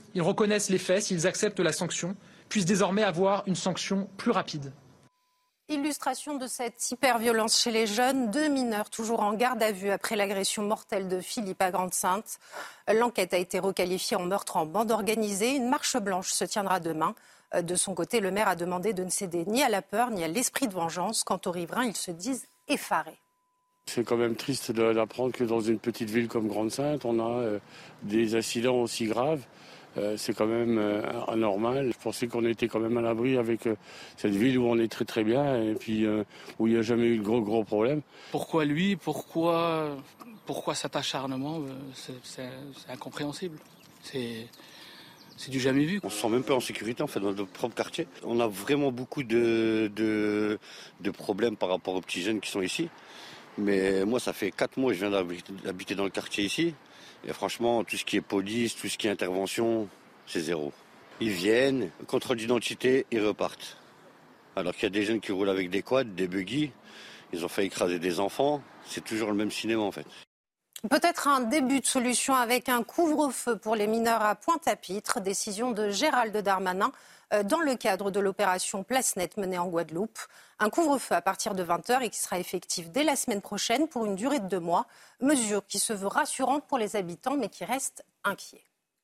ils reconnaissent les faits, s'ils acceptent la sanction, puissent désormais avoir une sanction plus rapide. Illustration de cette hyperviolence chez les jeunes, deux mineurs toujours en garde à vue après l'agression mortelle de Philippe à Grande-Synthe. L'enquête a été requalifiée en meurtre en bande organisée. Une marche blanche se tiendra demain. De son côté, le maire a demandé de ne céder ni à la peur ni à l'esprit de vengeance. Quant aux riverains, ils se disent effarés. C'est quand même triste d'apprendre que dans une petite ville comme Grande-Synthe, on a euh, des accidents aussi graves. Euh, c'est quand même euh, anormal. Je pensais qu'on était quand même à l'abri avec euh, cette ville où on est très très bien et puis euh, où il n'y a jamais eu de gros gros problèmes. Pourquoi lui? Pourquoi, pourquoi cet acharnement? C'est, c'est, c'est incompréhensible. C'est, c'est du jamais vu. On se sent même pas en sécurité en fait dans notre propre quartier. On a vraiment beaucoup de, de, de problèmes par rapport aux petits jeunes qui sont ici. Mais moi, ça fait quatre mois que je viens d'habiter dans le quartier ici. Et franchement, tout ce qui est police, tout ce qui est intervention, c'est zéro. Ils viennent, contrôle d'identité, ils repartent. Alors qu'il y a des jeunes qui roulent avec des quads, des buggy, ils ont fait écraser des enfants. C'est toujours le même cinéma en fait. Peut-être un début de solution avec un couvre-feu pour les mineurs à Pointe-à-Pitre. Décision de Gérald Darmanin dans le cadre de l'opération Place Nette menée en Guadeloupe. Un couvre-feu à partir de vingt heures et qui sera effectif dès la semaine prochaine pour une durée de deux mois. Mesure qui se veut rassurante pour les habitants mais qui reste inquiet.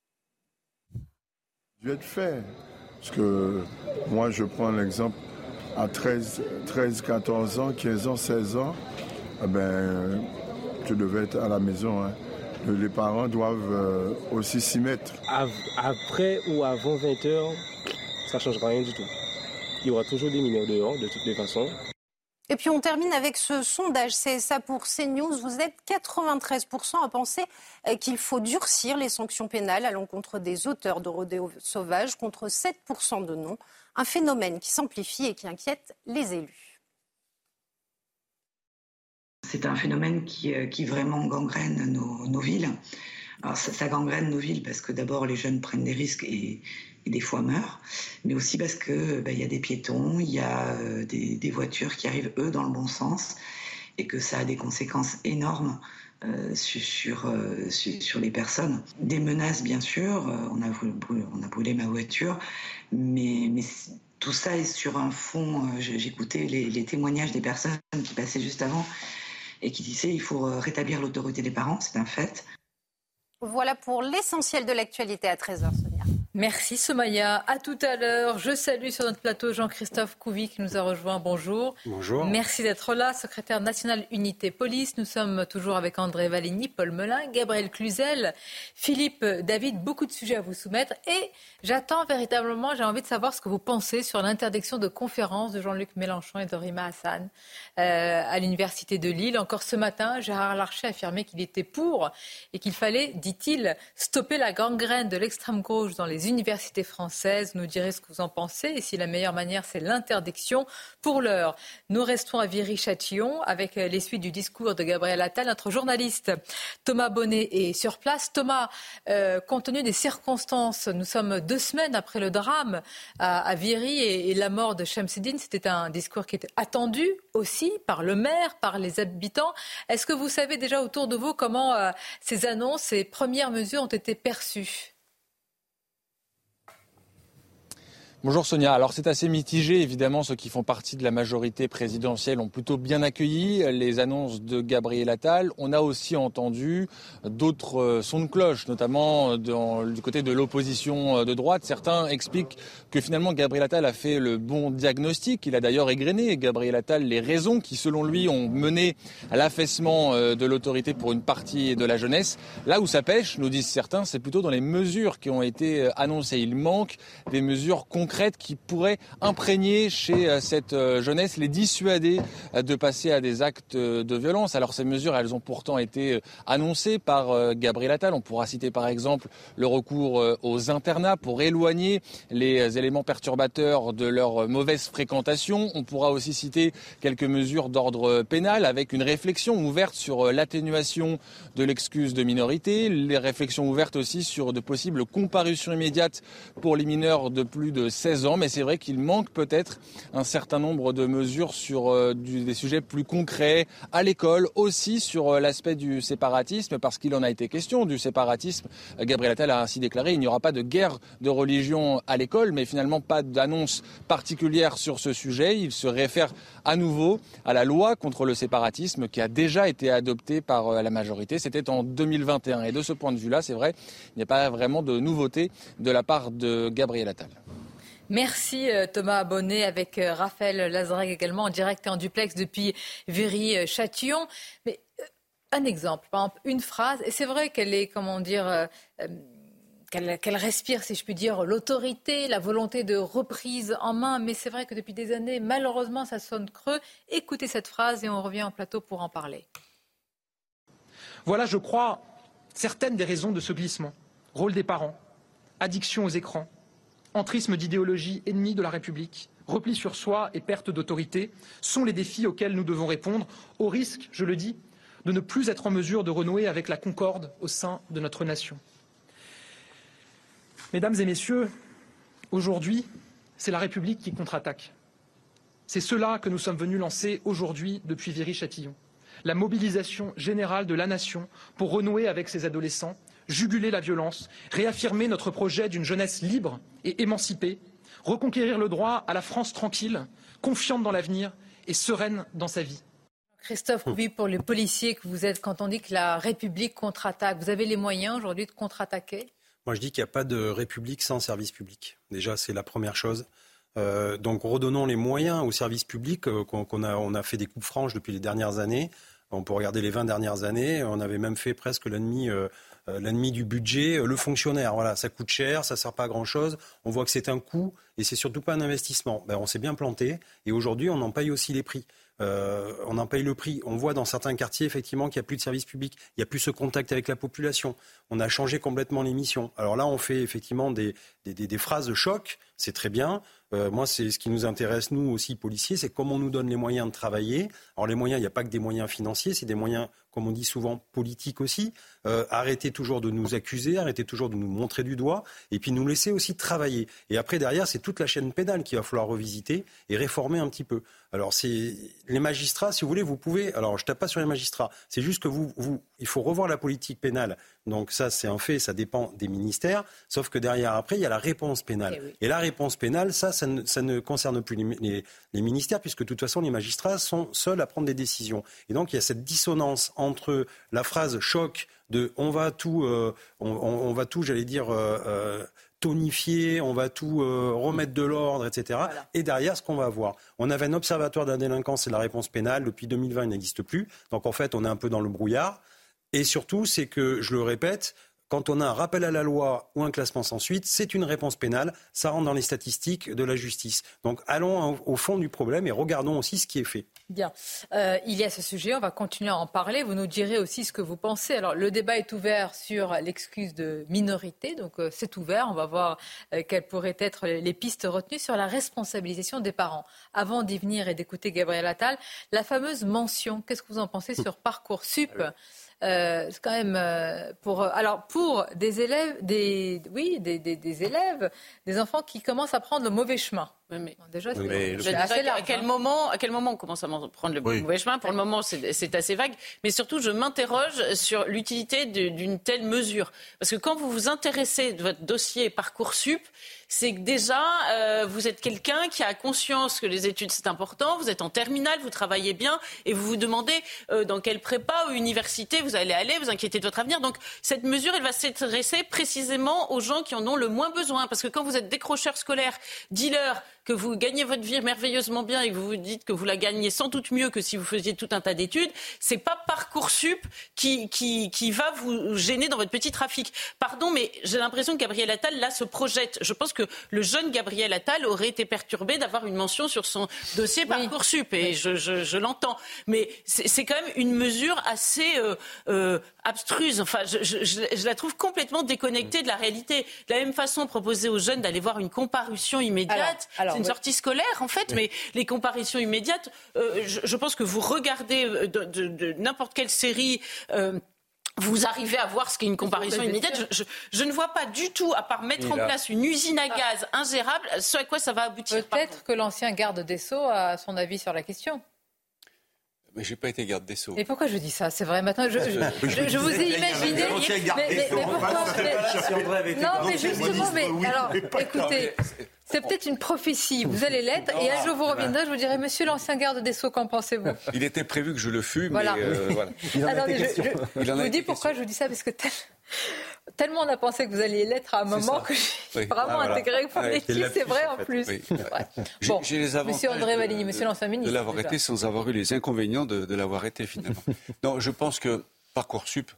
Dû être fait. Parce que moi, je prends l'exemple à treize, quatorze ans, quinze ans, seize ans, eh ben, tu devais être à la maison. Hein. Les parents doivent aussi s'y mettre. Après ou avant vingt heures, ça ne changera rien du tout. Il y aura toujours des mineurs dehors, de toutes les façons. Et puis on termine avec ce sondage C S A pour CNews. Vous êtes quatre-vingt-treize pour cent à penser qu'il faut durcir les sanctions pénales à l'encontre des auteurs de rodéos sauvages, contre sept pour cent de non. Un phénomène qui s'amplifie et qui inquiète les élus. C'est un phénomène qui, qui vraiment gangrène nos, nos villes. Alors ça, ça gangrène nos villes parce que d'abord les jeunes prennent des risques et, et des fois meurent, mais aussi parce que bah, y a des piétons, il y a euh, des, des voitures qui arrivent eux dans le bon sens et que ça a des conséquences énormes euh, sur, sur, euh, sur, sur les personnes. Des menaces bien sûr, euh, on, a brûlé, on a brûlé ma voiture, mais, mais tout ça est sur un fond, euh, j'écoutais les, les témoignages des personnes qui passaient juste avant et qui disaient il faut rétablir l'autorité des parents, c'est un fait. Voilà pour l'essentiel de l'actualité à treize heures, Sonia. Merci Somaya. À tout à l'heure. Je salue sur notre plateau Jean-Christophe Couvi qui nous a rejoint. Bonjour. Bonjour. Merci d'être là. Secrétaire national Unité Police. Nous sommes toujours avec André Valigny, Paul Melun, Gabriel Cluzel, Philippe David. Beaucoup de sujets à vous soumettre. Et j'attends véritablement, j'ai envie de savoir ce que vous pensez sur l'interdiction de conférence de Jean-Luc Mélenchon et de Rima Hassan euh, à l'Université de Lille. Encore ce matin, Gérard Larcher a affirmé qu'il était pour et qu'il fallait, dit-il, stopper la gangrène de l'extrême gauche dans les universités françaises. Vous nous direz ce que vous en pensez et si la meilleure manière c'est l'interdiction. Pour l'heure, nous restons à Viry-Châtillon avec les suites du discours de Gabriel Attal. Notre journaliste Thomas Bonnet est sur place. Thomas, euh, compte tenu des circonstances, nous sommes deux semaines après le drame à, à Viry et, et la mort de Shamseddine. C'était un discours qui était attendu aussi par le maire, par les habitants. Est-ce que vous savez déjà autour de vous comment euh, ces annonces, ces premières mesures ont été perçues ? Bonjour Sonia. Alors c'est assez mitigé, évidemment, ceux qui font partie de la majorité présidentielle ont plutôt bien accueilli les annonces de Gabriel Attal. On a aussi entendu d'autres sons de cloche, notamment dans, du côté de l'opposition de droite. Certains expliquent que finalement Gabriel Attal a fait le bon diagnostic. Il a d'ailleurs égrené, Gabriel Attal, les raisons qui, selon lui, ont mené à l'affaissement de l'autorité pour une partie de la jeunesse. Là où ça pêche, nous disent certains, c'est plutôt dans les mesures qui ont été annoncées. Il manque des mesures concrètes qui pourraient imprégner chez cette jeunesse, les dissuader de passer à des actes de violence. Alors ces mesures, elles ont pourtant été annoncées par Gabriel Attal. On pourra citer par exemple le recours aux internats pour éloigner les éléments perturbateurs de leur mauvaise fréquentation. On pourra aussi citer quelques mesures d'ordre pénal avec une réflexion ouverte sur l'atténuation de l'excuse de minorité, les réflexions ouvertes aussi sur de possibles comparutions immédiates pour les mineurs de plus de seize ans. Mais c'est vrai qu'il manque peut-être un certain nombre de mesures sur euh, du, des sujets plus concrets à l'école, aussi sur euh, l'aspect du séparatisme, parce qu'il en a été question du séparatisme. Gabriel Attal a ainsi déclaré il n'y aura pas de guerre de religion à l'école, mais finalement pas d'annonce particulière sur ce sujet. Il se réfère à nouveau à la loi contre le séparatisme qui a déjà été adoptée par euh, la majorité. C'était en deux mille vingt et un. Et de ce point de vue-là, c'est vrai, il n'y a pas vraiment de nouveauté de la part de Gabriel Attal. Merci Thomas Bonnet avec Raphaël Lazareg également en direct et en duplex depuis Viry-Châtillon. Mais un exemple, par exemple, une phrase, et c'est vrai qu'elle est, comment dire, euh, qu'elle, qu'elle respire, si je puis dire, l'autorité, la volonté de reprise en main, mais c'est vrai que depuis des années, malheureusement, ça sonne creux. Écoutez cette phrase et on revient en plateau pour en parler. Voilà, je crois, certaines des raisons de ce glissement. Rôle des parents, addiction aux écrans, entrisme d'idéologie ennemie de la République, repli sur soi et perte d'autorité sont les défis auxquels nous devons répondre, au risque, je le dis, de ne plus être en mesure de renouer avec la concorde au sein de notre nation. Mesdames et messieurs, aujourd'hui, c'est la République qui contre-attaque. C'est cela que nous sommes venus lancer aujourd'hui depuis Viry-Châtillon. La mobilisation générale de la nation pour renouer avec ses adolescents, juguler la violence, réaffirmer notre projet d'une jeunesse libre et émancipée, reconquérir le droit à la France tranquille, confiante dans l'avenir et sereine dans sa vie. Christophe Couvi, pour les policiers que vous êtes, quand on dit que la République contre-attaque, vous avez les moyens aujourd'hui de contre-attaquer ? Moi, je dis qu'il n'y a pas de République sans service public. Déjà, c'est la première chose. Euh, donc, redonnons les moyens au service public. Euh, qu'on, qu'on a, on a fait des coupes franches depuis les dernières années. On peut regarder les vingt dernières années. On avait même fait presque l'ennemi, euh, l'ennemi du budget, euh, le fonctionnaire. Voilà, ça coûte cher, ça ne sert pas à grand-chose. On voit que c'est un coût et c'est surtout pas un investissement. Ben, on s'est bien planté et aujourd'hui, on en paye aussi les prix. Euh, on en paye le prix. On voit dans certains quartiers, effectivement, qu'il n'y a plus de service public. Il n'y a plus ce contact avec la population. On a changé complètement les missions. Alors là, on fait effectivement des, des, des, des phrases de choc. C'est très bien. Euh, moi, c'est ce qui nous intéresse, nous aussi, policiers, c'est comment on nous donne les moyens de travailler. Alors les moyens, il n'y a pas que des moyens financiers, c'est des moyens, comme on dit souvent, politiques aussi. Euh, arrêtez toujours de nous accuser, arrêtez toujours de nous montrer du doigt, et puis nous laisser aussi travailler. Et après, derrière, c'est toute la chaîne pénale qu'il va falloir revisiter et réformer un petit peu. Alors, c'est les magistrats, si vous voulez, vous pouvez... Alors, je ne tape pas sur les magistrats, c'est juste que vous, vous, il faut revoir la politique pénale. Donc ça, c'est un fait, ça dépend des ministères, sauf que derrière, après, il y a la réponse pénale. Et, oui. et la réponse pénale, ça, ça ne, ça ne concerne plus les, les, les ministères, puisque de toute façon, les magistrats sont seuls à prendre des décisions. Et donc, il y a cette dissonance entre la phrase choc de on va tout, euh, on, on, on va tout, j'allais dire... Euh, euh, tonifier, on va tout euh, remettre de l'ordre, et cetera. Voilà. Et derrière, ce qu'on va avoir, on avait un observatoire de la délinquance et de la réponse pénale. Depuis deux mille vingt, il n'existe plus. Donc en fait, on est un peu dans le brouillard. Et surtout, c'est que, je le répète, quand on a un rappel à la loi ou un classement sans suite, c'est une réponse pénale. Ça rentre dans les statistiques de la justice. Donc allons au fond du problème et regardons aussi ce qui est fait. Bien. Euh, il y a ce sujet, on va continuer à en parler. Vous nous direz aussi ce que vous pensez. Alors, le débat est ouvert sur l'excuse de minorité. Donc, euh, c'est ouvert. On va voir euh, quelles pourraient être les, les pistes retenues sur la responsabilisation des parents. Avant d'y venir et d'écouter Gabriel Attal, la fameuse mention, qu'est-ce que vous en pensez sur Parcoursup ? Euh, c'est quand même euh, pour alors pour des élèves des oui des, des, des élèves des enfants qui commencent à prendre le mauvais chemin. Oui, mais déjà, c'est, mais c'est assez large. À quel moment, à quel moment on commence à prendre le oui. mauvais chemin ? Pour le moment, c'est, c'est assez vague. Mais surtout, je m'interroge sur l'utilité de, d'une telle mesure. Parce que quand vous vous intéressez de votre dossier Parcoursup, c'est que déjà, euh, vous êtes quelqu'un qui a conscience que les études, c'est important. Vous êtes en terminale, vous travaillez bien. Et vous vous demandez euh, dans quelle prépa ou université vous allez aller, vous inquiétez de votre avenir. Donc, cette mesure, elle va s'adresser précisément aux gens qui en ont le moins besoin. Parce que quand vous êtes décrocheur scolaire, dealer, que vous gagnez votre vie merveilleusement bien et que vous vous dites que vous la gagnez sans doute mieux que si vous faisiez tout un tas d'études, c'est pas Parcoursup qui, qui, qui va vous gêner dans votre petit trafic. Pardon, mais j'ai l'impression que Gabriel Attal, là, se projette. Je pense que le jeune Gabriel Attal aurait été perturbé d'avoir une mention sur son dossier Parcoursup. Et oui. je, je, je l'entends. Mais c'est, c'est quand même une mesure assez euh, euh, abstruse. Enfin, je, je, je la trouve complètement déconnectée de la réalité. De la même façon, proposer aux jeunes d'aller voir une comparution immédiate, alors, alors, c'est une oui. sortie scolaire, en fait. Oui. Mais les comparutions immédiates, euh, je, je pense que vous regardez de, de, de n'importe quelle série... Euh, vous arrivez à voir ce qu'est une comparution immédiate. Je, je, je ne vois pas du tout, à part mettre en place une usine à gaz ingérable, ce à quoi ça va aboutir. Peut-être que l'ancien garde des Sceaux a son avis sur la question. Mais je n'ai pas été garde des Sceaux. Et pourquoi je dis ça? C'est vrai, maintenant, je, je, je, je vous ai imaginé... Mais, mais, mais pourquoi mais, Non, mais justement, mais alors, écoutez... C'est peut-être une prophétie, vous allez l'être, et un jour vous reviendrez, je vous dirai, monsieur l'ancien garde des Sceaux, qu'en pensez-vous? Il était prévu que je le fût, voilà. mais euh, voilà. Il en Attendez, je, je, je vous dis pourquoi question. Je vous dis ça, parce que tel, tellement on a pensé que vous alliez l'être à un moment que j'ai oui. vraiment ah, voilà. intégré que vous l'étiez, ouais, c'est vrai en, en fait. plus. Oui. Ouais. Bon, j'ai les monsieur André Valigny, monsieur l'ancien ministre. De l'avoir déjà. été sans avoir eu les inconvénients de, de l'avoir été finalement. Non, je pense que Parcoursup,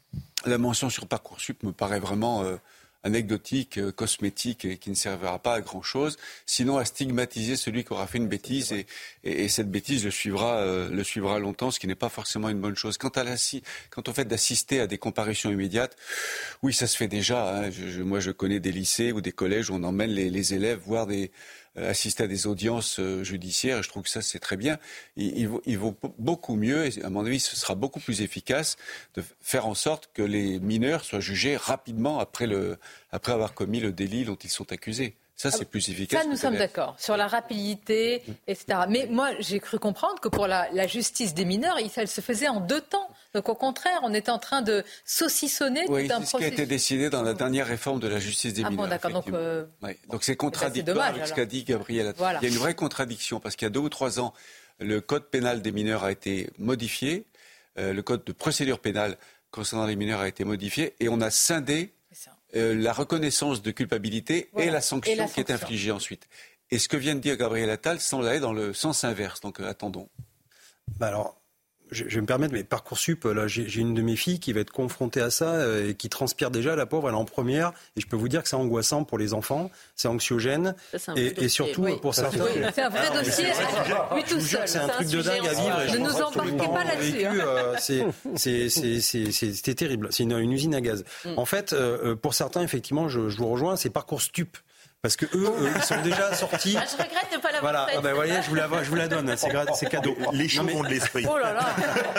la mention sur Parcoursup me paraît vraiment... Euh, anecdotique, euh, cosmétique et qui ne servira pas à grand-chose, sinon à stigmatiser celui qui aura fait une bêtise et, et, et cette bêtise le suivra, euh, le suivra longtemps, ce qui n'est pas forcément une bonne chose. Quant, à la, quant au fait d'assister à des comparutions immédiates, oui, ça se fait déjà. Hein. Je, je, moi, je connais des lycées ou des collèges où on emmène les, les élèves voir des... assister à des audiences judiciaires, et je trouve que ça c'est très bien. Il, il, vaut, il vaut beaucoup mieux, et à mon avis ce sera beaucoup plus efficace, de faire en sorte que les mineurs soient jugés rapidement après, le, après avoir commis le délit dont ils sont accusés. Ça, c'est plus efficace. Ça, nous sommes d'accord, sur la rapidité, et cetera. Mais moi, j'ai cru comprendre que pour la, la justice des mineurs, elle se faisait en deux temps. Donc, au contraire, on était en train de saucissonner oui, tout un processus. processus. Oui, c'est ce qui a été décidé dans la dernière réforme de la justice des ah mineurs. Bon, d'accord. Donc, euh... oui. donc, c'est contradictoire dommage, avec ce qu'a dit Gabriel Attal. Voilà. Il y a une vraie contradiction, parce qu'il y a deux ou trois ans, le code pénal des mineurs a été modifié, euh, le code de procédure pénale concernant les mineurs a été modifié, et on a scindé Euh, la reconnaissance de culpabilité voilà. et, la sanction et la sanction qui est infligée ensuite. Et ce que vient de dire Gabriel Attal semble aller dans le sens inverse. Donc euh, attendons. Bah alors, je, je vais me permettre, mais Parcoursup, là, j'ai, j'ai une de mes filles qui va être confrontée à ça euh, et qui transpire déjà, la pauvre, elle est en première. Et je peux vous dire que c'est angoissant pour les enfants, c'est anxiogène. Ça, c'est et, et surtout oui. pour certains. Oui, c'est un vrai alors, dossier, lui tout seul. C'est un truc de dingue à vivre. Ne nous embarquez pas là-dessus. Vécu, euh, c'est, c'est, c'est, c'est, c'est, c'était terrible. C'est une, une usine à gaz. Mm. En fait, euh, pour certains, effectivement, je, je vous rejoins, c'est Parcoursup. Parce que eux, eux, ils sont déjà sortis. Ah, je regrette de ne pas l'avoir voilà. fait. Ah ben, vous voyez, je vous la, je vous la donne, c'est, gra- c'est cadeau. Les choses ont de l'esprit. Oh là là.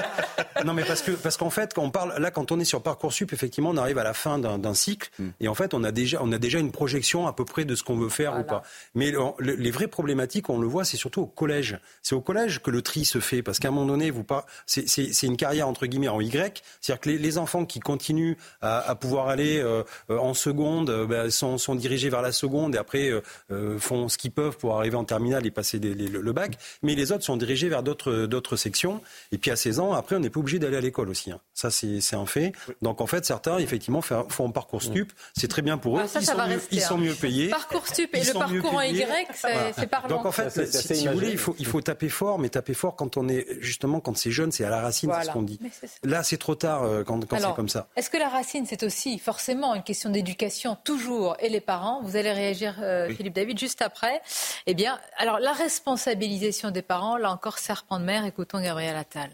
Non mais parce que parce qu'en fait, quand on parle là, quand on est sur Parcoursup, effectivement, on arrive à la fin d'un, d'un cycle mm. et en fait, on a déjà on a déjà une projection à peu près de ce qu'on veut faire voilà. ou pas. Mais le, le, les vraies problématiques, on le voit, c'est surtout au collège. C'est au collège que le tri se fait parce qu'à un moment donné, vous pas, c'est, c'est, c'est une carrière entre guillemets en Y, c'est-à-dire que les, les enfants qui continuent à, à pouvoir aller euh, en seconde, euh, ben, sont, sont dirigés vers la seconde et après euh, Euh, font ce qu'ils peuvent pour arriver en terminale et passer des, les, le bac, mais les autres sont dirigés vers d'autres, d'autres sections. Et puis à seize ans, après, on n'est pas obligé d'aller à l'école aussi. Hein. Ça, c'est, c'est un fait. Donc en fait, certains, effectivement, font Parcoursup. C'est très bien pour eux. Ah, ça, ils, ça sont mieux, rester, ils hein. sont mieux payés. Parcoursup et le parcours en Y, c'est, voilà. c'est parlant. Donc en fait, c'est, c'est, si, si vous voulez, il faut, il faut taper fort, mais taper fort quand on est, justement, quand c'est jeune, c'est à la racine, voilà. c'est ce qu'on dit. C'est Là, c'est trop tard euh, quand, quand Alors, c'est comme ça. Est-ce que la racine, c'est aussi forcément une question d'éducation, toujours, et les parents? Vous allez réagir, euh, oui. Philippe David, juste après. Eh bien, alors la responsabilisation des parents, là encore, serpent de mer. Écoutons Gabriel Attal.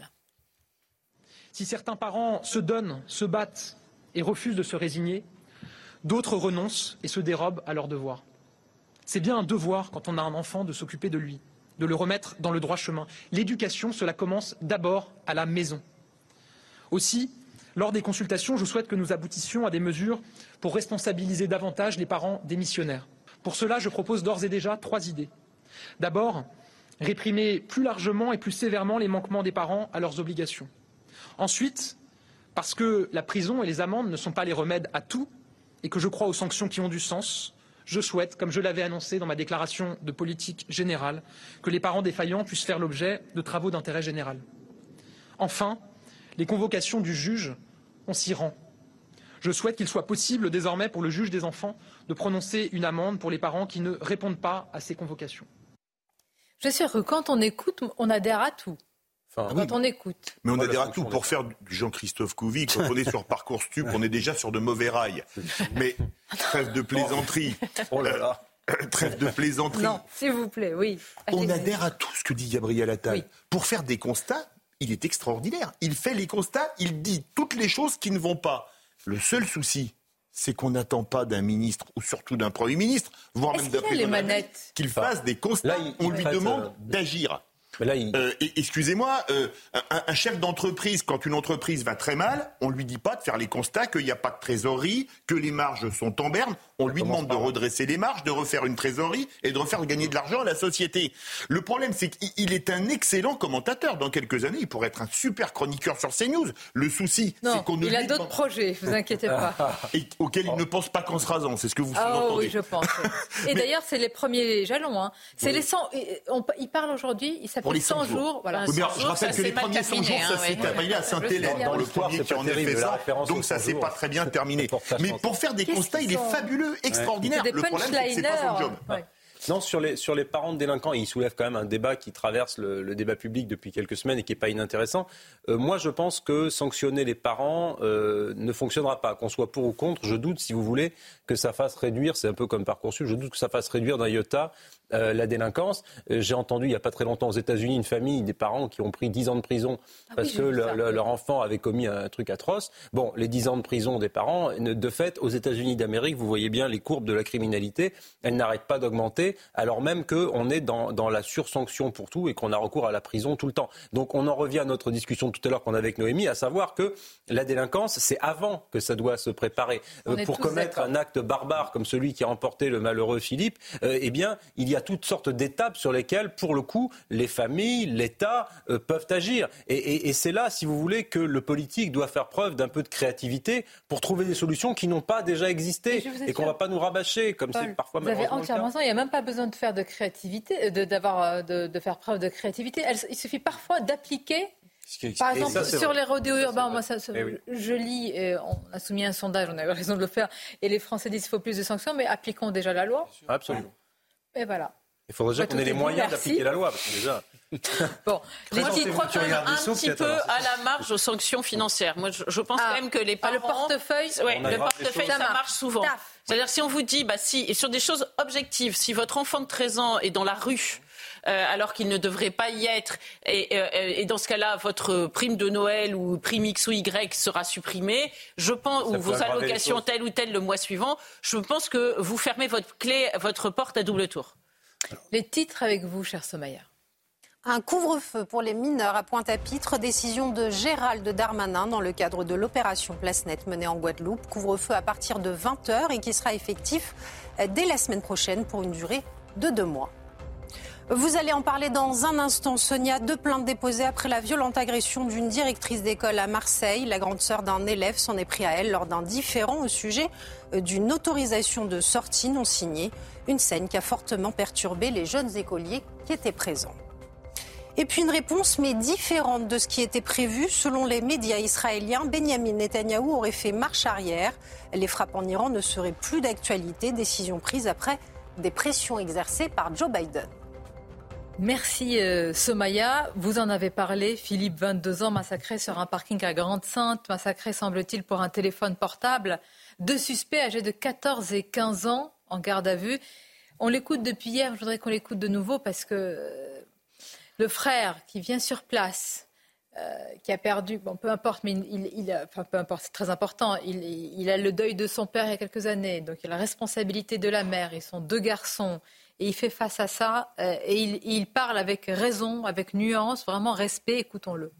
Si certains parents se donnent, se battent et refusent de se résigner, d'autres renoncent et se dérobent à leurs devoirs. C'est bien un devoir quand on a un enfant de s'occuper de lui, de le remettre dans le droit chemin. L'éducation, cela commence d'abord à la maison. Aussi, lors des consultations, je souhaite que nous aboutissions à des mesures pour responsabiliser davantage les parents démissionnaires. Pour cela, je propose d'ores et déjà trois idées. D'abord, réprimer plus largement et plus sévèrement les manquements des parents à leurs obligations. Ensuite, parce que la prison et les amendes ne sont pas les remèdes à tout et que je crois aux sanctions qui ont du sens, je souhaite, comme je l'avais annoncé dans ma déclaration de politique générale, que les parents défaillants puissent faire l'objet de travaux d'intérêt général. Enfin, les convocations du juge, on s'y rend. Je souhaite qu'il soit possible désormais pour le juge des enfants de prononcer une amende pour les parents qui ne répondent pas à ces convocations. Je suis sûr que quand on écoute, on adhère à tout. Enfin, quand oui, on écoute. Mais on adhère à tout. Pour faire du Jean-Christophe Couvi, quand on est sur Parcoursup, on est déjà sur de mauvais rails. Mais trêve de plaisanterie. Oh là là. Euh, trêve de plaisanterie. Non, s'il vous plaît, oui. On adhère à tout ce que dit Gabriel Attal. Oui. Pour faire des constats, il est extraordinaire. Il fait les constats, il dit toutes les choses qui ne vont pas. Le seul souci, c'est qu'on n'attend pas d'un ministre, ou surtout d'un Premier ministre, voire Est-ce même d'un président, qu'il qu'il fasse des constats. Là, il, on il lui demande euh, d'agir. Mais là, il... euh, excusez-moi, euh, un, un chef d'entreprise, quand une entreprise va très mal, on lui dit pas de faire les constats qu'il n'y a pas de trésorerie, que les marges sont en berne. On lui demande de redresser les marges, de refaire une trésorerie et de refaire gagner de l'argent à la société. Le problème, c'est qu'il est un excellent commentateur. Dans quelques années, il pourrait être un super chroniqueur sur CNews. Le souci, non, c'est qu'on ne il a lui d'autres demande... projets, vous inquiétez pas. Et auxquels il ne pense pas qu'en se rasant, c'est ce que vous ah, sous-entendez. Oh oui, je pense. Et Mais... d'ailleurs, c'est les premiers jalons. Hein. C'est oui. les cent... On... Il parle aujourd'hui, il s'appelle cent jours. Voilà. Oui, je rappelle que les premiers cent jours, ça s'est terminé à Saint-Hélène, dans le premier qui en a fait ça. Donc ça s'est pas très bien terminé. Mais pour faire des constats, il est fabuleux, extraordinaire. Le problème, c'est que c'est pas son job. Non, sur les, sur les parents de délinquants, il soulève quand même un débat qui traverse le, le débat public depuis quelques semaines et qui n'est pas inintéressant. Euh, moi, je pense que sanctionner les parents euh, ne fonctionnera pas. Qu'on soit pour ou contre, je doute, si vous voulez, que ça fasse réduire, c'est un peu comme Parcoursup, je doute que ça fasse réduire d'un iota euh, la délinquance. Euh, j'ai entendu il n'y a pas très longtemps aux États-Unis une famille, des parents qui ont pris dix ans de prison ah parce oui, que le, le, leur enfant avait commis un truc atroce. Bon, les dix ans de prison des parents, de fait, aux États-Unis d'Amérique, vous voyez bien les courbes de la criminalité, elles n'arrêtent pas d'augmenter, alors même qu'on est dans, dans la sursanction pour tout et qu'on a recours à la prison tout le temps. Donc on en revient à notre discussion tout à l'heure qu'on avait avec Noémie, à savoir que la délinquance, c'est avant que ça doit se préparer. Euh, pour commettre d'accord. un acte barbare comme celui qui a emporté le malheureux Philippe, euh, eh bien, il y a toutes sortes d'étapes sur lesquelles, pour le coup, les familles, l'État euh, peuvent agir. Et, et, et c'est là, si vous voulez, que le politique doit faire preuve d'un peu de créativité pour trouver des solutions qui n'ont pas déjà existé et, et qu'on ne va pas nous rabâcher, comme Paul, c'est parfois malheureusement le cas. Vous avez entièrement raison, il n'y a même pas besoin de faire de créativité, de, d'avoir, de, de faire preuve de créativité. Elle, il suffit parfois d'appliquer. Par exemple, ça, sur vrai. les rodéos urbains, moi, ça, ça, oui. je lis, euh, on a soumis un sondage, on avait raison de le faire, et les Français disent qu'il faut plus de sanctions, mais appliquons déjà la loi. Absolument. Et voilà. Il faudrait déjà qu'on ait les moyens merci. d'appliquer la loi, parce que déjà... Bon, moi j'y crois quand même un petit peu à la marge aux sanctions financières. Moi, je, je pense ah, quand même que les parents... Ah, le portefeuille, ouais, le portefeuille ça, ça marche souvent. Taf. C'est-à-dire si on vous dit, bah si, et sur des choses objectives, si votre enfant de treize ans est dans la rue, euh, alors qu'il ne devrait pas y être, et, et, et dans ce cas-là, votre prime de Noël ou prime X ou Y sera supprimée, je pense, ça ou vos allocations telles ou telles le mois suivant, je pense que vous fermez votre clé, votre porte à double tour. Les titres avec vous, cher Somaya. Un couvre-feu pour les mineurs à Pointe-à-Pitre, décision de Gérald Darmanin dans le cadre de l'opération Place Nette menée en Guadeloupe. Couvre-feu à partir de vingt heures et qui sera effectif dès la semaine prochaine pour une durée de deux mois. Vous allez en parler dans un instant, Sonia. Deux plaintes déposées après la violente agression d'une directrice d'école à Marseille. La grande sœur d'un élève s'en est pris à elle lors d'un différend au sujet d'une autorisation de sortie non signée. Une scène qui a fortement perturbé les jeunes écoliers qui étaient présents. Et puis une réponse, mais différente de ce qui était prévu. Selon les médias israéliens, Benyamin Netanyahou aurait fait marche arrière. Les frappes en Iran ne seraient plus d'actualité. Décision prise après des pressions exercées par Joe Biden. Merci euh, Somaya. Vous en avez parlé. Philippe, vingt-deux ans, massacré sur un parking à Grande-Synthe. Massacré, semble-t-il, pour un téléphone portable. Deux suspects âgés de quatorze et quinze ans en garde à vue. On l'écoute depuis hier. Je voudrais qu'on l'écoute de nouveau parce que... Euh, le frère qui vient sur place, euh, qui a perdu, bon, peu importe, mais il, il a, enfin, peu importe, c'est très important, il, il a le deuil de son père il y a quelques années, donc il a la responsabilité de la mère, ils sont deux garçons, et il fait face à ça, euh, et il, il parle avec raison, avec nuance, vraiment respect, écoutons-le.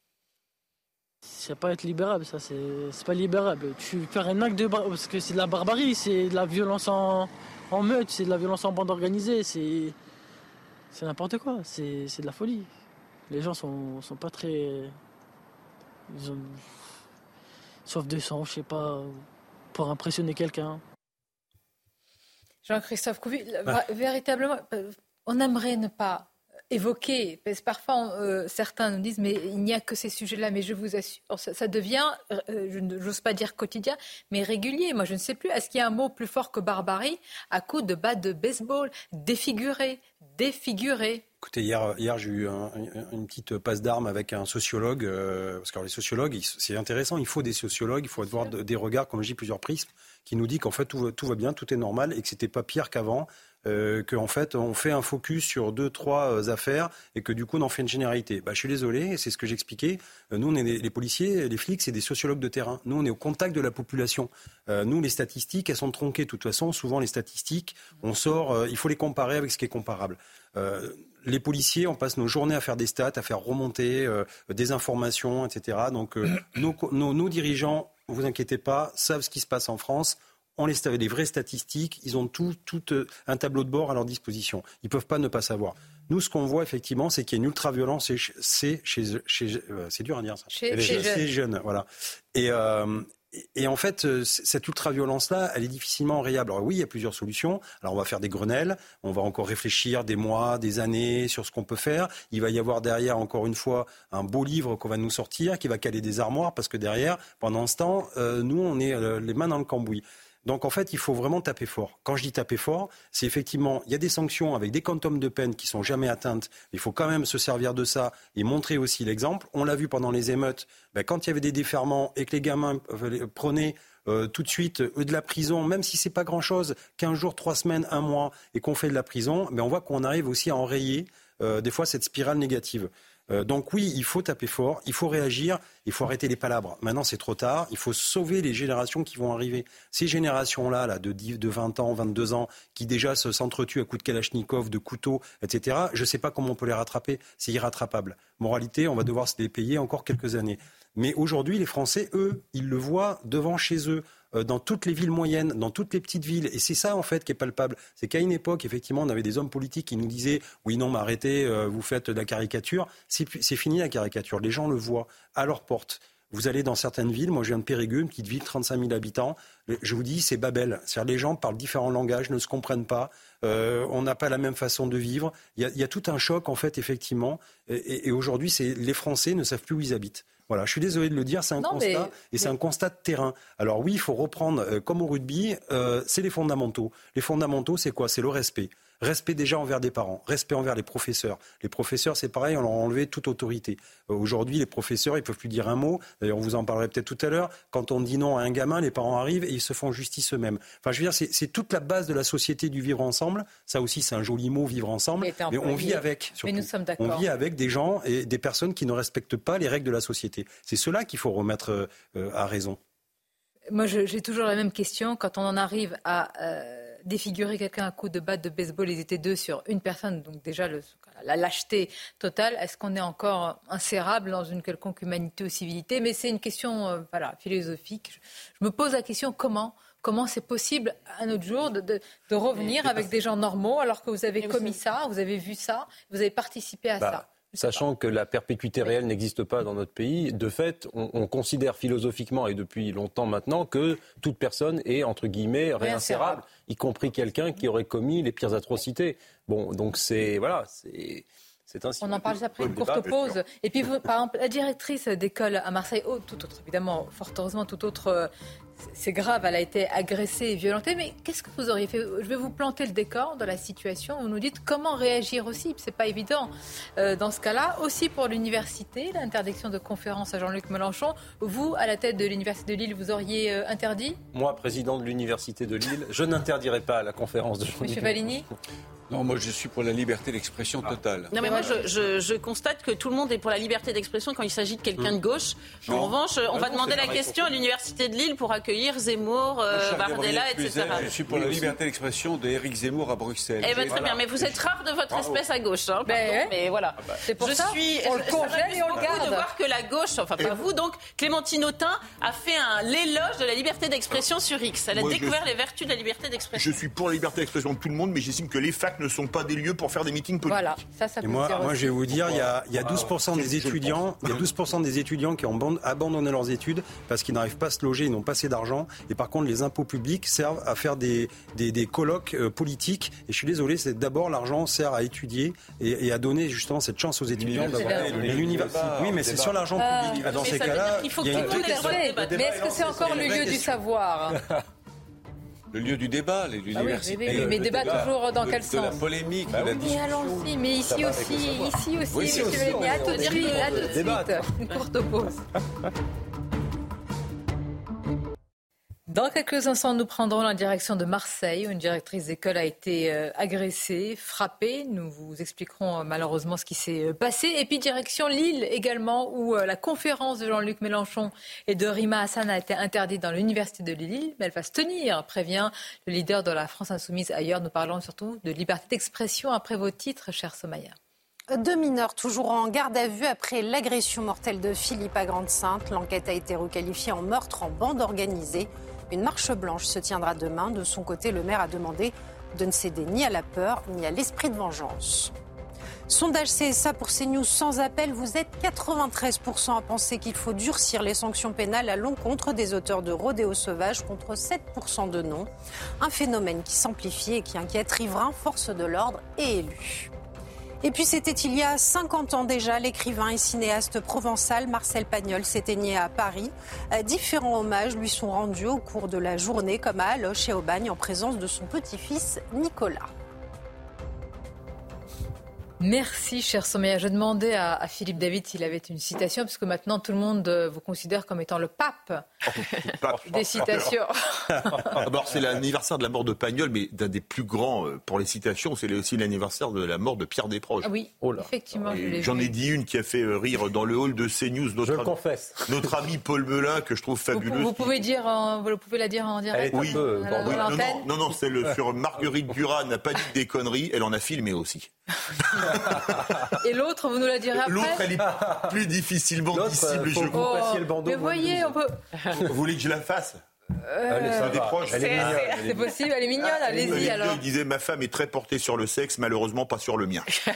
Ça peut être libérable, ça, c'est, c'est pas libérable. Tu fais un acte de bar... parce que c'est de la barbarie, c'est de la violence en, en meute, c'est de la violence en bande organisée, c'est... C'est n'importe quoi, c'est, c'est de la folie. Les gens sont, sont pas très... Ils ont... Sauf de sang, je sais pas, pour impressionner quelqu'un. Jean-Christophe Couvi, ah. véritablement, on aimerait ne pas évoquer, parce que parfois euh, certains nous disent mais il n'y a que ces sujets-là, mais je vous assure, ça, ça devient, euh, je n'ose pas dire quotidien, mais régulier. Moi je ne sais plus, est-ce qu'il y a un mot plus fort que barbarie à coup de batte de baseball, défiguré, défiguré. Écoutez, hier, hier j'ai eu un, une petite passe d'armes avec un sociologue, euh, parce que alors, les sociologues, c'est intéressant, il faut des sociologues, il faut avoir de, des regards, comme je dis, plusieurs prismes, qui nous dit qu'en fait tout, tout va bien, tout est normal et que c'était pas pire qu'avant. Euh, qu'en fait on fait un focus sur deux, trois euh, affaires et que du coup on en fait une généralité. Bah, je suis désolé, c'est ce que j'expliquais. Euh, nous on est des, les policiers, les flics, c'est des sociologues de terrain. Nous on est au contact de la population. Euh, nous les statistiques, elles sont tronquées de toute façon. Souvent les statistiques, on sort, euh, il faut les comparer avec ce qui est comparable. Euh, les policiers, on passe nos journées à faire des stats, à faire remonter euh, des informations, et cetera. Donc euh, nos, nos, nos dirigeants, ne vous inquiétez pas, savent ce qui se passe en France. On les les vraies statistiques, ils ont tout, tout euh, un tableau de bord à leur disposition. Ils ne peuvent pas ne pas savoir. Nous, ce qu'on voit effectivement, c'est qu'il y a une ultra-violence, c'est chez, chez euh, c'est dur à dire ça. Chez, chez jeunes. Ces jeunes, voilà. Et, euh, et en fait, cette ultra-violence-là, elle est difficilement enrayable. Alors oui, il y a plusieurs solutions. Alors on va faire des Grenelles, on va encore réfléchir des mois, des années sur ce qu'on peut faire. Il va y avoir derrière, encore une fois, un beau livre qu'on va nous sortir, qui va caler des armoires, parce que derrière, pendant ce temps, euh, nous, on est euh, les mains dans le cambouis. Donc en fait, il faut vraiment taper fort. Quand je dis taper fort, c'est effectivement, il y a des sanctions avec des quantums de peine qui sont jamais atteintes. Il faut quand même se servir de ça et montrer aussi l'exemple. On l'a vu pendant les émeutes, ben, quand il y avait des déferments et que les gamins prenaient euh, tout de suite euh, de la prison, même si c'est pas grand-chose, quinze jours, trois semaines, un mois, et qu'on fait de la prison, ben, on voit qu'on arrive aussi à enrayer euh, des fois cette spirale négative. Euh, donc oui, il faut taper fort, il faut réagir, il faut arrêter les palabres. Maintenant, c'est trop tard, il faut sauver les générations qui vont arriver. Ces générations-là, là, de, dix, de vingt ans, vingt-deux ans, qui déjà se, s'entretuent à coups de kalachnikov, de couteaux, et cetera, je ne sais pas comment on peut les rattraper, c'est irrattrapable. Moralité, on va devoir se les payer encore quelques années. Mais aujourd'hui, les Français, eux, ils le voient devant chez eux, euh, dans toutes les villes moyennes, dans toutes les petites villes. Et c'est ça, en fait, qui est palpable. C'est qu'à une époque, effectivement, on avait des hommes politiques qui nous disaient « Oui, non, mais arrêtez, euh, vous faites de la caricature ». C'est, c'est fini la caricature. Les gens le voient à leur porte. Vous allez dans certaines villes, moi je viens de Périgueux, une petite ville, trente-cinq mille habitants, je vous dis, c'est Babel. C'est-à-dire les gens parlent différents langages, ne se comprennent pas, euh, on n'a pas la même façon de vivre. Il y a, il y a tout un choc, en fait, effectivement. Et, et, et aujourd'hui, c'est, les Français ne savent plus où ils habitent. Voilà, je suis désolé de le dire, c'est un non, constat, mais... et c'est un constat de terrain. Alors oui, il faut reprendre, euh, comme au rugby, euh, c'est les fondamentaux. Les fondamentaux, c'est quoi ? C'est le respect. Respect déjà envers des parents, respect envers les professeurs. Les professeurs, c'est pareil, on leur a enlevé toute autorité. Euh, aujourd'hui, les professeurs, ils peuvent plus dire un mot. D'ailleurs, on vous en parlerait peut-être tout à l'heure. Quand on dit non à un gamin, les parents arrivent et ils se font justice eux-mêmes. Enfin, je veux dire, c'est, c'est toute la base de la société du vivre ensemble. Ça aussi, c'est un joli mot, vivre ensemble. Mais, mais on vit avec. Surtout. Mais nous sommes d'accord. On vit avec des gens et des personnes qui ne respectent pas les règles de la société. C'est cela qu'il faut remettre euh, à raison. Moi, je, j'ai toujours la même question. Quand on en arrive à euh, défigurer quelqu'un à coups de batte de baseball, ils étaient deux sur une personne, donc déjà le, la lâcheté totale, est-ce qu'on est encore insérable dans une quelconque humanité ou civilité ? Mais c'est une question euh, voilà, philosophique. Je, je me pose la question, comment Comment c'est possible à notre jour de, de, de revenir avec des gens normaux alors que vous avez commis ça, vous avez vu ça, vous avez participé à bah. ça ? Sachant que la perpétuité réelle n'existe pas dans notre pays, de fait, on, on considère philosophiquement et depuis longtemps maintenant que toute personne est, entre guillemets, réinsérable, y compris quelqu'un qui aurait commis les pires atrocités. Bon, donc c'est... Voilà, c'est... C'est ainsi. On en parle après une courte pause. Et puis, vous, par exemple, la directrice d'école à Marseille, oh, tout autre, évidemment, fort heureusement, tout autre, euh, c'est grave, elle a été agressée et violentée. Mais qu'est-ce que vous auriez fait ? Je vais vous planter le décor de la situation. Vous nous dites comment réagir aussi. C'est pas évident euh, dans ce cas-là. Aussi pour l'université, l'interdiction de conférence à Jean-Luc Mélenchon. Vous, à la tête de l'université de Lille, vous auriez euh, interdit ? Moi, président de l'université de Lille, je n'interdirai pas la conférence de Jean-Luc Monsieur Valigny ? Non, moi je suis pour la liberté d'expression totale. Non mais moi je, je, je constate que tout le monde est pour la liberté d'expression quand il s'agit de quelqu'un de gauche. En non. revanche, on ah va non, demander la question à l'université de Lille pour accueillir Zemmour, euh, Bardella, et cetera. Je suis pour la liberté d'expression d'Éric Zemmour à Bruxelles. Eh ben, très voilà. bien, mais vous êtes rare de votre Bravo. espèce à gauche, hein, ben, mais voilà. Ah bah. C'est pour je ça suis, on le congèle et on le garde. De voir que la gauche, enfin pas et vous donc, Clémentine Autain a fait un l'éloge de la liberté d'expression sur X. Elle a moi, découvert je... les vertus de la liberté d'expression. Je suis pour la liberté d'expression de tout le monde, mais j'estime que les facs ne sont pas des lieux pour faire des meetings politiques. Voilà, ça, ça peut et moi, dire moi aussi. je vais vous dire, il y a, il y a douze pour cent des étudiants, il y a douze pour cent des étudiants qui ont abandonné leurs études parce qu'ils n'arrivent pas à se loger, ils n'ont pas assez d'argent. Et par contre, les impôts publics servent à faire des, des, des colloques euh, politiques. Et je suis désolé, c'est d'abord l'argent sert à étudier et, et à donner justement cette chance aux étudiants d'avoir l'université. Oui, mais c'est sur l'argent public. Euh, Dans ces cas-là, il faut il y a que tout le monde ait le droit de débattre. Mais est-ce que c'est encore le lieu du savoir? Le lieu du débat, l'université. Ah oui, oui, oui, mais le débat, débat toujours dans de, quel de sens? La polémique, bah, de la oui, discussion. Mais allons-y, mais ici aussi, ici aussi, oui, ici aussi, mais à tout de suite, à tout de suite. Une courte pause. Dans quelques instants, nous prendrons la direction de Marseille, où une directrice d'école a été euh, agressée, frappée. Nous vous expliquerons euh, malheureusement ce qui s'est euh, passé. Et puis direction Lille également, où euh, la conférence de Jean-Luc Mélenchon et de Rima Hassan a été interdite dans l'université de Lille. Mais elle va se tenir, prévient le leader de la France Insoumise ailleurs. Nous parlons surtout de liberté d'expression après vos titres, cher Somaya. Deux mineurs toujours en garde à vue après l'agression mortelle de Philippe à Grande-Synthe. L'enquête a été requalifiée en meurtre en bande organisée. Une marche blanche se tiendra demain. De son côté, le maire a demandé de ne céder ni à la peur ni à l'esprit de vengeance. Sondage C S A pour CNews sans appel. Vous êtes quatre-vingt-treize pour cent à penser qu'il faut durcir les sanctions pénales à l'encontre des auteurs de rodéos sauvages contre sept pour cent de non. Un phénomène qui s'amplifie et qui inquiète riverains, forces de l'ordre et élus. Et puis c'était il y a cinquante ans déjà, l'écrivain et cinéaste provençal Marcel Pagnol s'éteignait à Paris. Différents hommages lui sont rendus au cours de la journée, comme à Aloche et au Bagne, en présence de son petit-fils Nicolas. Merci, cher Sommeil. Je demandais à, à Philippe David s'il avait une citation, parce que maintenant tout le monde vous considère comme étant le pape, oh, pape. des citations. Alors, c'est l'anniversaire de la mort de Pagnol, mais d'un des plus grands pour les citations, c'est aussi l'anniversaire de la mort de Pierre Desproges. Ah oui, oh là. Effectivement. Je l'ai J'en vu. ai dit une qui a fait rire dans le hall de CNews. Notre je le ami, confesse. Notre ami Paul Melun, que je trouve fabuleux. Vous, vous, pouvez, dire en, vous pouvez la dire en direct. Oui, peu, la, oui. Non, non, non, non, c'est le, sur Marguerite Duras n'a pas dit des conneries, elle en a filmé aussi. Et l'autre, vous nous la direz après. L'autre, elle est plus difficilement dissible, je crois. Oh, mais voyez, on peut... Vous voulez que je la fasse Euh, des proches. C'est, c'est, c'est possible, elle est mignonne, ah, allez-y alors. Il disait, ma femme est très portée sur le sexe, malheureusement pas sur le mien. Non,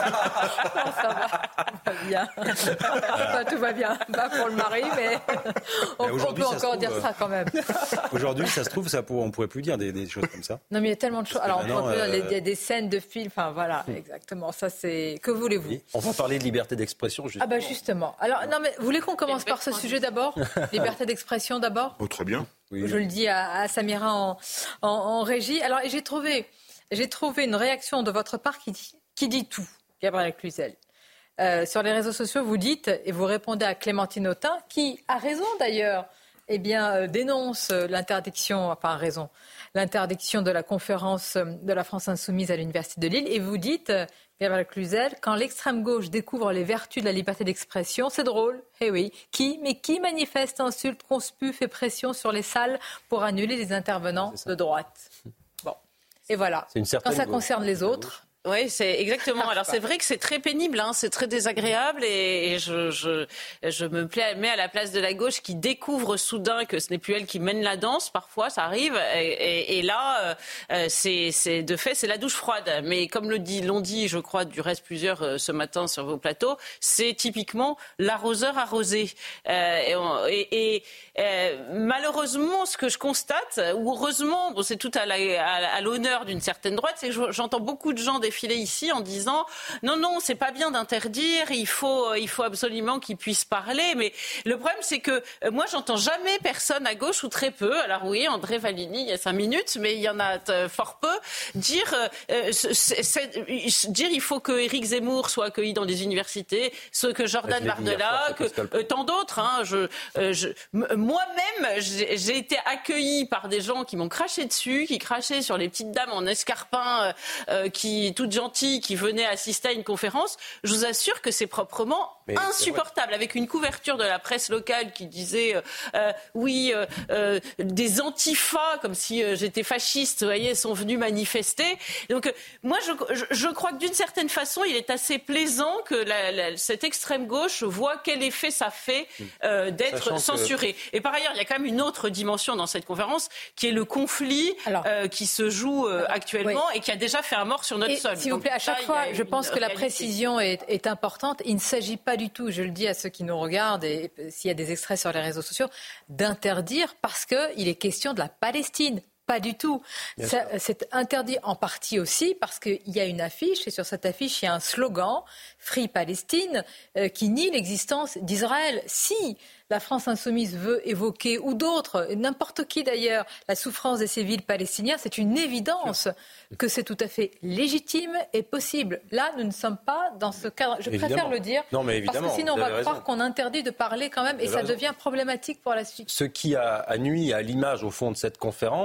ça va, tout va bien. Enfin, tout va bien, pas pour le mari, mais on, on peut encore trouve, dire ça quand même. Aujourd'hui, ça se trouve, ça pour, on pourrait plus dire des, des choses comme ça. Non, mais il y a tellement de choses. Alors, on pourrait euh... plus dire des, des scènes de films, enfin voilà, exactement, ça c'est... Que voulez-vous? Oui. On va parler de liberté d'expression, justement. Ah bah justement. Alors, non mais, vous voulez qu'on commence par ce sujet d'abord? Liberté d'expression d'abord? Oh, très bien. Oui. Je le dis à, à Samira en, en, en régie. Alors, j'ai trouvé, j'ai trouvé une réaction de votre part qui dit, qui dit tout, Gabriel Cluzel. Euh, sur les réseaux sociaux, vous dites, et vous répondez à Clémentine Autain, qui a raison d'ailleurs, eh bien, euh, dénonce l'interdiction, enfin, a raison, l'interdiction de la conférence de la France Insoumise à l'Université de Lille. Et vous dites, Gabriel Cluzel, quand l'extrême gauche découvre les vertus de la liberté d'expression, c'est drôle. Eh oui. Qui, mais qui manifeste, insulte, conspue, fait pression sur les salles pour annuler les intervenants de droite? Bon. Et voilà. Quand ça gauche. Concerne les autres. Oui, c'est exactement. Alors c'est vrai que c'est très pénible, hein, c'est très désagréable et, et je, je, je me mets à la place de la gauche qui découvre soudain que ce n'est plus elle qui mène la danse. Parfois, ça arrive et, et, et là, euh, c'est, c'est de fait, c'est la douche froide. Mais comme le dit, l'ont dit, je crois, du reste plusieurs euh, ce matin sur vos plateaux, c'est typiquement l'arroseur arrosé. Euh, et on, et, et euh, malheureusement, ce que je constate, ou heureusement, bon, c'est tout à, la, à, à l'honneur d'une certaine droite, c'est que j'entends beaucoup de gens défiler ici en disant non, non, c'est pas bien d'interdire, il faut, il faut absolument qu'ils puissent parler. Mais le problème, c'est que euh, moi, j'entends jamais personne à gauche ou très peu. Alors oui, André Valigny, il y a cinq minutes, mais il y en a euh, fort peu. Dire, euh, c'est, c'est, dire il faut que Éric Zemmour soit accueilli dans les universités, ce que Jordan Bardella, que euh, tant d'autres. Hein, je, euh, je, moi-même, j'ai, j'ai été accueillie par des gens qui m'ont craché dessus, qui crachaient sur les petites dames en escarpin, euh, qui toutes gentilles, qui venaient assister à une conférence. Je vous assure que c'est proprement mais insupportable, c'est avec une couverture de la presse locale qui disait euh, oui, euh, euh, des antifas, comme si euh, j'étais fasciste, vous voyez, sont venus manifester. Donc euh, moi, je, je, je crois que d'une certaine façon, il est assez plaisant que la, la, cette extrême gauche voit quel effet ça fait euh, d'être Sachant censuré. Que... Et par ailleurs, il y a quand même une autre dimension dans cette conférence, qui est le conflit Alors, euh, qui se joue euh, actuellement oui. et qui a déjà fait un mort sur notre et, sol. S'il vous plaît, à chaque ça, fois, je pense que réalité. La précision est, est importante. Il ne s'agit pas du tout, je le dis à ceux qui nous regardent, et s'il y a des extraits sur les réseaux sociaux, d'interdire parce qu'il est question de la Palestine. Pas du tout. Ça, c'est interdit en partie aussi parce qu'il y a une affiche et sur cette affiche, il y a un slogan « Free Palestine euh, » qui nie l'existence d'Israël. Si la France insoumise veut évoquer, ou d'autres, n'importe qui d'ailleurs, la souffrance des civils palestiniens, c'est une évidence que c'est tout à fait légitime et possible. Là, nous ne sommes pas dans ce cadre. Je évidemment. préfère le dire, non, mais évidemment, parce que sinon on va raison. croire qu'on interdit de parler quand même et ça raison. devient problématique pour la suite. Ce qui a, a nui à l'image, au fond, de cette conférence,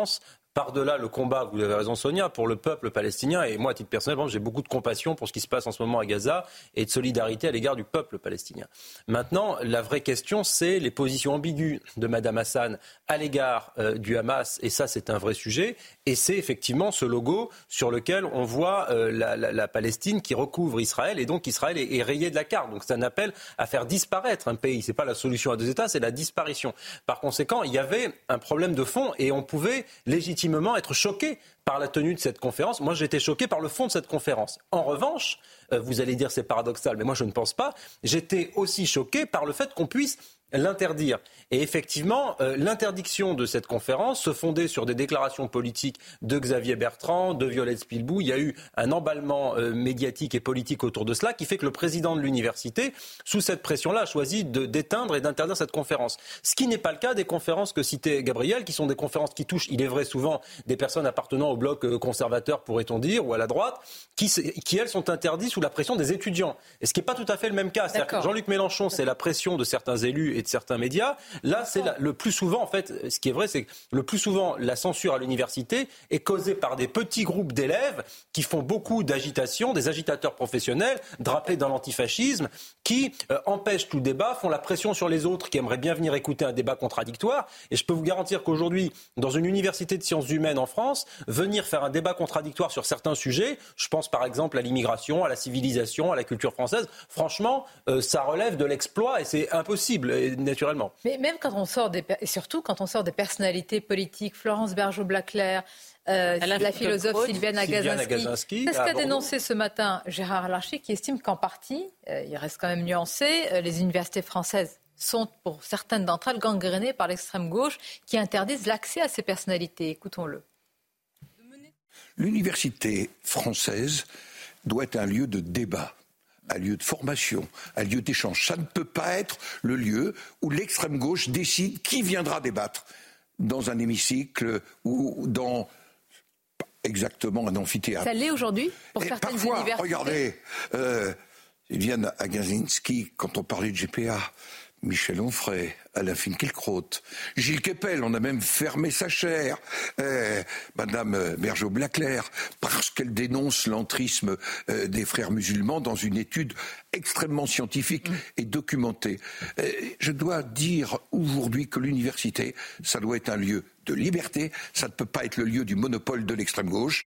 par-delà le combat, vous avez raison Sonia, pour le peuple palestinien. Et moi, à titre personnel, j'ai beaucoup de compassion pour ce qui se passe en ce moment à Gaza et de solidarité à l'égard du peuple palestinien. Maintenant, la vraie question, c'est les positions ambiguës de Mme Hassan à l'égard euh, du Hamas. Et ça, c'est un vrai sujet. Et c'est effectivement ce logo sur lequel on voit euh, la, la, la Palestine qui recouvre Israël. Et donc, Israël est, est rayé de la carte. Donc, c'est un appel à faire disparaître un pays. Ce n'est pas la solution à deux États, c'est la disparition. Par conséquent, il y avait un problème de fond et on pouvait légitimement être choqué par la tenue de cette conférence. Moi, j'étais choqué par le fond de cette conférence. En revanche, euh, vous allez dire c'est paradoxal, mais moi je ne pense pas, j'étais aussi choqué par le fait qu'on puisse l'interdire. Et effectivement, euh, l'interdiction de cette conférence se fondait sur des déclarations politiques de Xavier Bertrand, de Violette Spilbou. Il y a eu un emballement euh, médiatique et politique autour de cela qui fait que le président de l'université, sous cette pression-là, a choisi de, d'éteindre et d'interdire cette conférence. Ce qui n'est pas le cas des conférences que citait Gabriel, qui sont des conférences qui touchent, il est vrai, souvent des personnes appartenant au bloc euh, conservateur, pourrait-on dire, ou à la droite, qui, qui elles sont interdites sous la pression des étudiants. Et ce qui n'est pas tout à fait le même cas. C'est-à-dire que Jean-Luc Mélenchon, c'est la pression de certains élus et de certains médias. Là, c'est la, le plus souvent, en fait, ce qui est vrai, c'est que le plus souvent, la censure à l'université est causée par des petits groupes d'élèves qui font beaucoup d'agitation, des agitateurs professionnels, drapés dans l'antifascisme, qui euh, empêchent tout débat, font la pression sur les autres qui aimeraient bien venir écouter un débat contradictoire. Et je peux vous garantir qu'aujourd'hui, dans une université de sciences humaines en France, venir faire un débat contradictoire sur certains sujets, je pense par exemple à l'immigration, à la civilisation, à la culture française, franchement, euh, ça relève de l'exploit et c'est impossible, naturellement. Mais même quand on sort des, et surtout quand on sort des personnalités politiques, Florence Bergeau-Blaclair, euh, la philosophe Sylviane Agacinski, c'est ce qu'a dénoncé ce matin Gérard Larcher, qui estime qu'en partie, euh, il reste quand même nuancé, euh, les universités françaises sont, pour certaines d'entre elles, gangrénées par l'extrême gauche, qui interdisent l'accès à ces personnalités. Écoutons-le. L'université française doit être un lieu de débat, un lieu de formation, un lieu d'échange. Ça ne peut pas être le lieu où l'extrême gauche décide qui viendra débattre dans un hémicycle ou dans exactement un amphithéâtre. Ça l'est aujourd'hui pour Et certaines parfois, universités. Regardez, euh, Sylviane Agacinski, quand on parlait de G P A, Michel Onfray, Alain Finkielkraut, Gilles Kepel, on a même fermé sa chaire, euh, Madame Bergeau-Blaclair, parce qu'elle dénonce l'entrisme euh, des frères musulmans dans une étude extrêmement scientifique et documentée. Euh, je dois dire aujourd'hui que l'université, ça doit être un lieu de liberté, ça ne peut pas être le lieu du monopole de l'extrême gauche.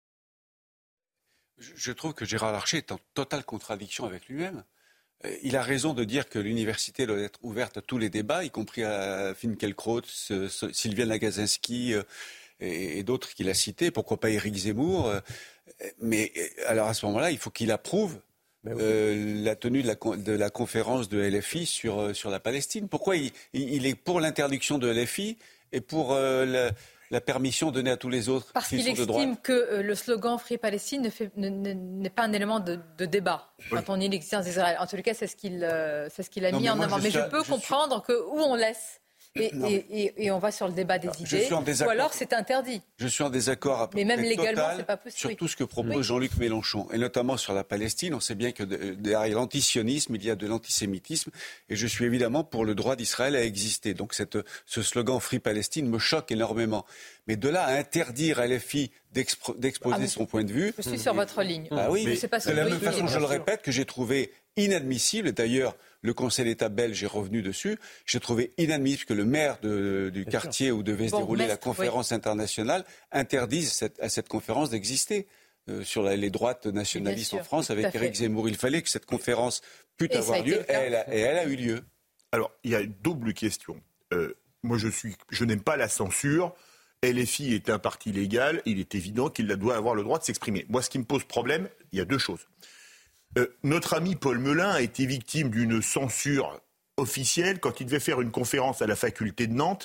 Je trouve que Gérard Larcher est en totale contradiction avec lui-même. Il a raison de dire que l'université doit être ouverte à tous les débats, y compris à Finkielkraut, Sylviane Agacinski et, et d'autres qu'il a cités. Pourquoi pas Éric Zemmour? Mais alors à ce moment-là, il faut qu'il approuve oui. euh, la tenue de la, de la conférence de L F I sur, sur la Palestine. Pourquoi il, il est pour l'interdiction de L F I et pour euh, la, la permission donnée à tous les autres? Parce qu'il estime que euh, le slogan Free Palestine ne fait, ne, ne, n'est pas un élément de, de débat oui. quand on nie l'existence d'Israël. En tout cas, c'est ce qu'il, euh, c'est ce qu'il a non, mis en avant. Je mais suis, je peux je comprendre suis... que où on laisse et, et, et, et on va sur le débat des non, idées, ou alors c'est interdit. Je suis en désaccord à peu mais même près légalement, total c'est pas possible. sur tout ce que propose oui. Jean-Luc Mélenchon, et notamment sur la Palestine. On sait bien que derrière l'antisionisme, il y a de l'antisémitisme, et je suis évidemment pour le droit d'Israël à exister. Donc cette, ce slogan Free Palestine me choque énormément. Mais de là à interdire à L F I d'expo- d'exposer ah, son point de vue... Je suis sur votre ligne. Ah oui, mais c'est pas de la même façon, je le répète, que j'ai trouvé inadmissible, et d'ailleurs le Conseil d'État belge est revenu dessus, j'ai trouvé inadmissible que le maire de, du Bien quartier sûr. où devait se bon, dérouler la conférence oui. internationale interdise cette, à cette conférence d'exister. Euh, sur la, les droites nationalistes en France avec Éric Zemmour. Il fallait que cette conférence puisse et avoir lieu, et elle, a, et elle a eu lieu. Alors, il y a une double question. Euh, moi, je, suis, je n'aime pas la censure. L F I est un parti légal, il est évident qu'il doit avoir le droit de s'exprimer. Moi, ce qui me pose problème, il y a deux choses. Euh, notre ami Paul Melun a été victime d'une censure officielle quand il devait faire une conférence à la faculté de Nantes,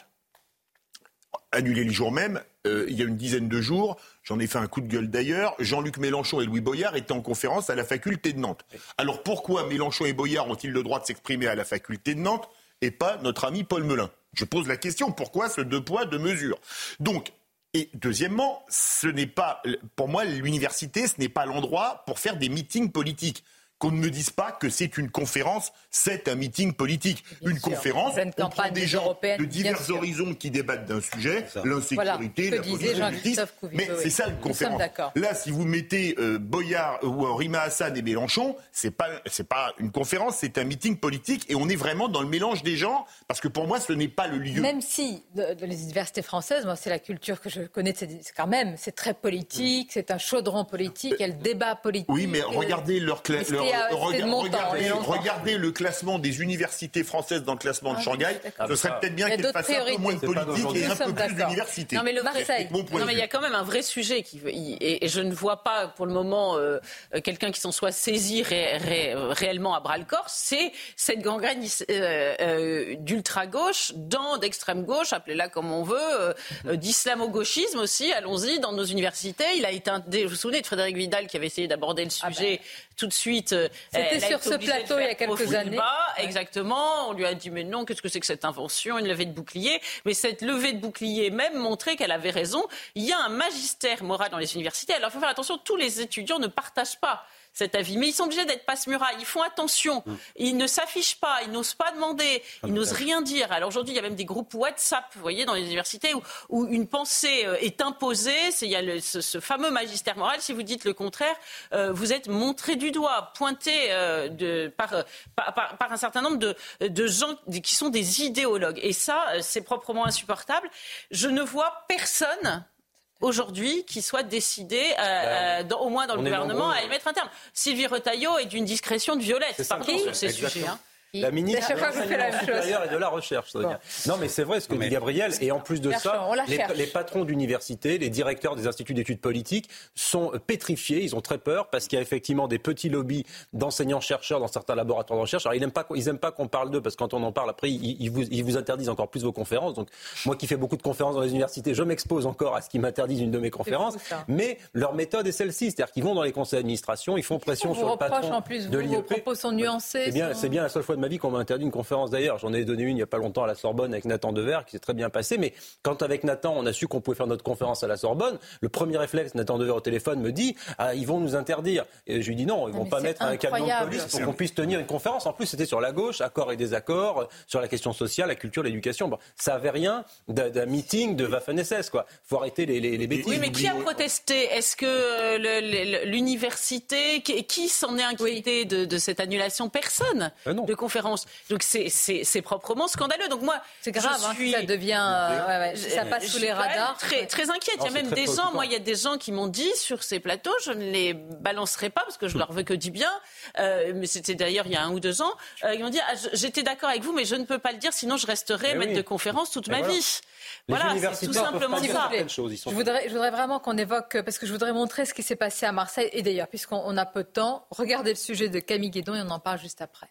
annulée le jour même, euh, il y a une dizaine de jours, j'en ai fait un coup de gueule d'ailleurs, Jean-Luc Mélenchon et Louis Boyard étaient en conférence à la faculté de Nantes. Alors pourquoi Mélenchon et Boyard ont-ils le droit de s'exprimer à la faculté de Nantes et pas notre ami Paul Melun? Je pose la question, pourquoi ce deux poids, deux mesures? Donc, et deuxièmement, ce n'est pas, pour moi, l'université, ce n'est pas l'endroit pour faire des meetings politiques. qu'on ne me dise pas que c'est une conférence, c'est un meeting politique. Bien une sûr. conférence, une on prend des gens de divers horizons qui débattent d'un sujet, l'insécurité, voilà, la politique, la justice, mais oui, c'est ça une conférence. Là, si vous mettez euh, Boyard ou euh, Rima Hassan et Mélenchon, c'est pas, c'est pas une conférence, c'est un meeting politique et on est vraiment dans le mélange des genres, parce que pour moi, ce n'est pas le lieu. Même si, de, de les universités françaises, moi, c'est la culture que je connais, c'est, c'est quand même, c'est très politique, c'est un chaudron politique, il y a le débat politique. Oui, mais regardez leur... Cla- leur à, Regardez, montant, regardez, regardez le classement des universités françaises dans le classement ah, de Shanghai. Ce serait peut-être bien qu'elles fassent un peu moins de politique et un peu plus d'université. Non, mais le Marseille. Bon non, mais il y a quand même un vrai sujet qui et, et je ne vois pas pour le moment euh, quelqu'un qui s'en soit saisi ré, ré, réellement à bras le corps. C'est cette gangrène euh, euh, d'ultra-gauche, dans d'extrême gauche, appelez-la comme on veut, euh, d'islamo-gauchisme aussi. Allons-y dans nos universités. Il a été un, vous vous souvenez de Frédérique Vidal qui avait essayé d'aborder le sujet ah ben. tout de suite. C'était sur ce plateau il y a quelques années. Bas, exactement. On lui a dit mais non, qu'est-ce que c'est que cette invention, une levée de bouclier. Mais cette levée de bouclier même montrait qu'elle avait raison. Il y a un magistère moral dans les universités. Alors il faut faire attention, tous les étudiants ne partagent pas cet avis. Mais ils sont obligés d'être passe-muraille. Ils font attention. Ils ne s'affichent pas. Ils n'osent pas demander. Ils n'osent rien dire. Alors aujourd'hui, il y a même des groupes WhatsApp, vous voyez, dans les universités où, où une pensée est imposée. C'est, il y a le, ce, ce fameux magistère moral. Si vous dites le contraire, euh, vous êtes montré du doigt, pointé euh, de, par, par, par, par un certain nombre de, de gens qui sont des idéologues. Et ça, c'est proprement insupportable. Je ne vois personne aujourd'hui qui soit décidé, euh, euh, dans, au moins dans le gouvernement, à y mettre un terme. Sylvie Retailleau est d'une discrétion de violette, pardon, sur ces sujets. Hein. La ministre de l'enseignement supérieur et de la recherche. Bon. Non, mais c'est vrai ce que dit Gabriel. Et en plus de ça, les, les patrons d'université, les directeurs des instituts d'études politiques sont pétrifiés. Ils ont très peur parce qu'il y a effectivement des petits lobbies d'enseignants-chercheurs dans certains laboratoires de recherche. Alors, ils n'aiment pas, ils n'aiment pas qu'on parle d'eux parce que quand on en parle, après, ils, ils, vous, ils vous interdisent encore plus vos conférences. Donc, moi qui fais beaucoup de conférences dans les universités, je m'expose encore à ce qu'ils m'interdisent une de mes conférences. Fou, mais leur méthode est celle-ci. C'est-à-dire qu'ils vont dans les conseils d'administration, ils font pression sur le patron en plus, de l'I E P. Vos propos sont nuancés. C'est bien, c'est bien la seule fois de ma vie qu'on m'a interdit une conférence d'ailleurs. J'en ai donné une il n'y a pas longtemps à la Sorbonne avec Nathan Dever qui s'est très bien passé. Mais quand avec Nathan on a su qu'on pouvait faire notre conférence à la Sorbonne, le premier réflexe, Nathan Dever au téléphone me dit ah, ils vont nous interdire. Et je lui dis non, ils ne vont pas mettre incroyable. un camion de police pour qu'on puisse tenir une conférence. En plus c'était sur la gauche, accords et désaccords, sur la question sociale, la culture, l'éducation. Bon, ça n'avait rien d'un, d'un meeting de Waffen-S S quoi. Faut arrêter les, les, les bêtises. Oui mais qui a protesté? Est-ce que le, le, l'université, qui, qui s'en est inquiété oui. de, de cette annulation? Personne euh, de conférence. Donc c'est, c'est, c'est proprement scandaleux. Donc moi, c'est grave, hein, suis... ça devient, euh, ouais, ouais, ça passe je sous les radars. Très, très inquiète. Il y a même des gens, moi, il y a des gens qui m'ont dit sur ces plateaux, je ne les balancerai pas parce que je leur veux que du bien. Euh, mais c'était d'ailleurs il y a un ou deux ans. Euh, ils m'ont dit, ah, j'étais d'accord avec vous, mais je ne peux pas le dire, sinon je resterai mais maître oui. de conférence toute et ma voilà. vie. Les voilà, c'est tout simplement ça. Je voudrais, je voudrais vraiment qu'on évoque, parce que je voudrais montrer ce qui s'est passé à Marseille. Et d'ailleurs, puisqu'on a peu de temps, regardez le sujet de Camille Guédon et on en parle juste après.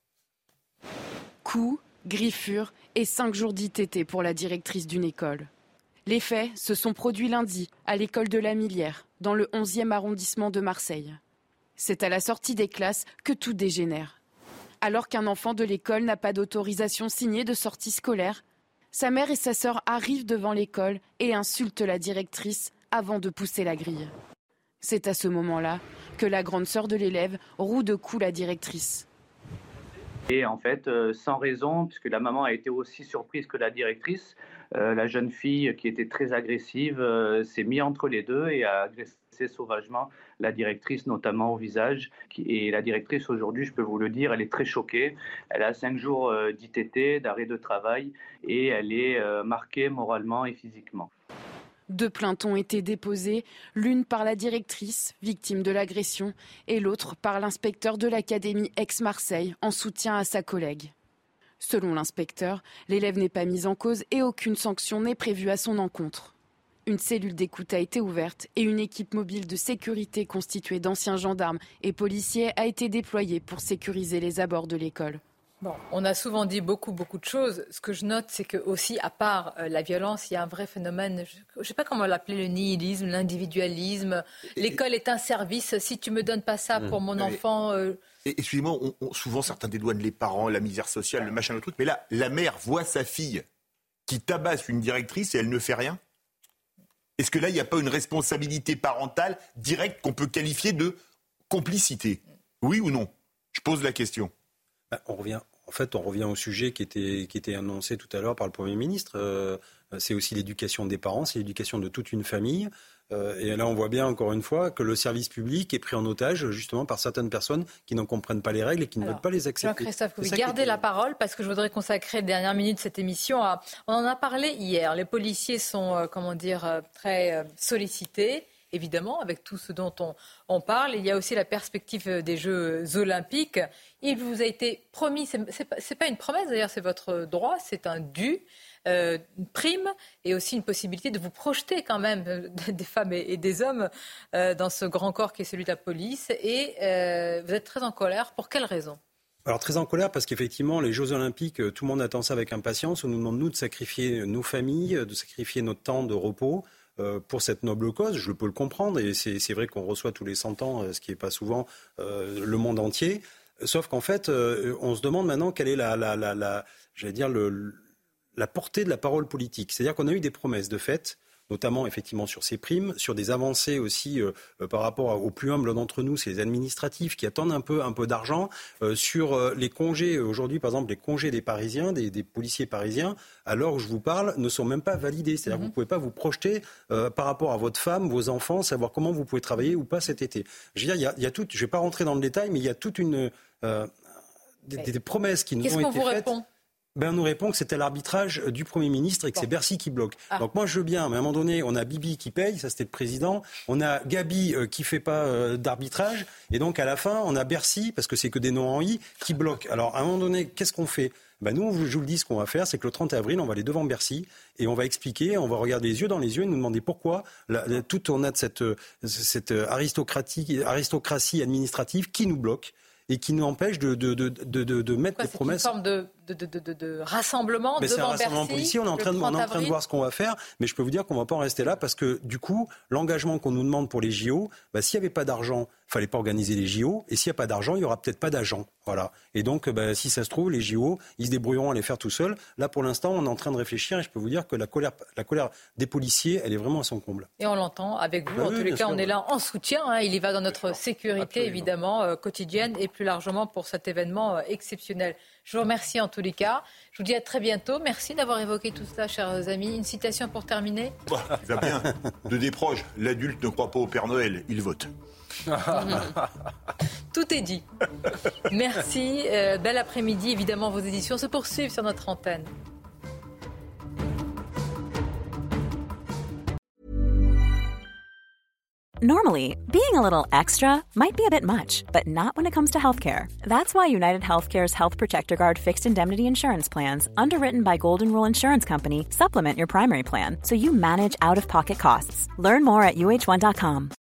Coups, griffures et cinq jours d'I T T pour la directrice d'une école. Les faits se sont produits lundi à l'école de la Millière, dans le onzième arrondissement de Marseille. C'est à la sortie des classes que tout dégénère. Alors qu'un enfant de l'école n'a pas d'autorisation signée de sortie scolaire, sa mère et sa sœur arrivent devant l'école et insultent la directrice avant de pousser la grille. C'est à ce moment-là que la grande sœur de l'élève roue de coups la directrice. Et en fait, euh, sans raison, puisque la maman a été aussi surprise que la directrice, euh, la jeune fille qui était très agressive euh, s'est mise entre les deux et a agressé sauvagement la directrice, notamment au visage. Et la directrice, aujourd'hui, je peux vous le dire, elle est très choquée. Elle a cinq jours euh, d'I T T, d'arrêt de travail, et elle est euh, marquée moralement et physiquement. Deux plaintes ont été déposées, l'une par la directrice, victime de l'agression, et l'autre par l'inspecteur de l'académie Aix-Marseille, en soutien à sa collègue. Selon l'inspecteur, l'élève n'est pas mise en cause et aucune sanction n'est prévue à son encontre. Une cellule d'écoute a été ouverte et une équipe mobile de sécurité constituée d'anciens gendarmes et policiers a été déployée pour sécuriser les abords de l'école. Bon, on a souvent dit beaucoup, beaucoup de choses. Ce que je note, c'est que aussi, à part euh, la violence, il y a un vrai phénomène, je ne sais pas comment l'appeler, le nihilisme, l'individualisme. L'école est un service. Si tu me donnes pas ça pour mon enfant... Euh... Et, excusez-moi, on, on, souvent certains dédouanent les parents, la misère sociale, le machin, le truc. Mais là, la mère voit sa fille qui tabasse une directrice et elle ne fait rien. Est-ce que là, il n'y a pas une responsabilité parentale directe qu'on peut qualifier de complicité ? Oui ou non? Je pose la question. Ben, on revient, en fait, on revient au sujet qui était, qui était annoncé tout à l'heure par le Premier ministre. Euh, c'est aussi l'éducation des parents, c'est l'éducation de toute une famille. Euh, et là, on voit bien, encore une fois, que le service public est pris en otage, justement, par certaines personnes qui n'en comprennent pas les règles et qui ne Alors, veulent pas les accepter. Jean-Christophe, vous gardez la parole parce que je voudrais consacrer les dernières minutes de cette émission à... On en a parlé hier. Les policiers sont, euh, comment dire, euh, très euh, sollicités. Évidemment, avec tout ce dont on, on parle. Il y a aussi la perspective des Jeux Olympiques. Il vous a été promis, c'est, c'est, pas, c'est pas une promesse d'ailleurs, c'est votre droit, c'est un dû, euh, une prime et aussi une possibilité de vous projeter quand même, euh, des femmes et, et des hommes, euh, dans ce grand corps qui est celui de la police. Et euh, vous êtes très en colère. Pour quelle raison ? Alors très en colère parce qu'effectivement les Jeux Olympiques, tout le monde attend ça avec impatience. On nous demande nous de sacrifier nos familles, de sacrifier notre temps de repos euh, pour cette noble cause. Je peux le comprendre et c'est, c'est vrai qu'on reçoit tous les cent ans, ce qui n'est pas souvent, euh, le monde entier. Sauf qu'en fait, euh, on se demande maintenant quelle est la, la, la, la j'allais dire le, la portée de la parole politique. C'est-à-dire qu'on a eu des promesses de fait, notamment effectivement sur ces primes, sur des avancées aussi euh, euh, par rapport aux plus humbles d'entre nous, c'est les administratifs qui attendent un peu, un peu d'argent, euh, sur euh, les congés. Aujourd'hui, par exemple, les congés des Parisiens, des, des policiers parisiens, à l'heure où je vous parle, ne sont même pas validés. C'est-à-dire mmh. que vous ne pouvez pas vous projeter euh, par rapport à votre femme, vos enfants, savoir comment vous pouvez travailler ou pas cet été. Je veux dire, il y a, il y a tout, je ne vais pas rentrer dans le détail, mais il y a toute une... Euh, des, des promesses qui nous Qu'est-ce ont qu'on été vous faites. Répond Ben, on nous répond que c'était l'arbitrage du Premier ministre et que bon. c'est Bercy qui bloque. Ah. Donc moi je veux bien, mais à un moment donné, on a Bibi qui paye, ça c'était le président, on a Gabi euh, qui fait pas euh, d'arbitrage, et donc à la fin, on a Bercy, parce que c'est que des noms en i, qui bloque. Alors à un moment donné, qu'est-ce qu'on fait ? Ben nous, je vous le dis, ce qu'on va faire, c'est que le trente avril, on va aller devant Bercy et on va expliquer, on va regarder les yeux dans les yeux et nous demander pourquoi la, la, tout on a de cette, cette aristocratie, aristocratie administrative qui nous bloque et qui nous empêche de, de, de, de, de, de mettre Pourquoi, des promesses. C'est une forme de, de, de, de, de rassemblement mais devant c'est un rassemblement Bercy, policier, on est, en train de, on est en train de voir ce qu'on va faire, mais je peux vous dire qu'on ne va pas en rester là parce que du coup, l'engagement qu'on nous demande pour les J O, bah, s'il n'y avait pas d'argent, il ne fallait pas organiser les J O, et s'il n'y a pas d'argent, il n'y aura peut-être pas d'agents. Voilà. Et donc, bah, si ça se trouve, les J O, ils se débrouilleront à les faire tout seuls. Là, pour l'instant, on est en train de réfléchir et je peux vous dire que la colère, la colère des policiers, elle est vraiment à son comble. Et on l'entend avec vous. Bah en oui, tous les cas, sûr, on ouais. est là en soutien. Hein. Il y va dans notre sécurité, Absolument. évidemment, euh, quotidienne et plus largement pour cet événement euh, exceptionnel. Je vous remercie en tous les cas. Je vous dis à très bientôt. Merci d'avoir évoqué tout cela, chers amis. Une citation pour terminer. Bah, ça va bien. De Desproges, l'adulte ne croit pas au Père Noël, il vote. Tout est dit. Merci. Euh, bel après-midi. Évidemment, vos éditions se poursuivent sur notre antenne. Normally, being a little extra might be a bit much, but not when it comes to healthcare. That's why United Healthcare's Health Protector Guard fixed indemnity insurance plans, underwritten by Golden Rule Insurance Company, supplement your primary plan so you manage out-of-pocket costs. Learn more at U H one dot com.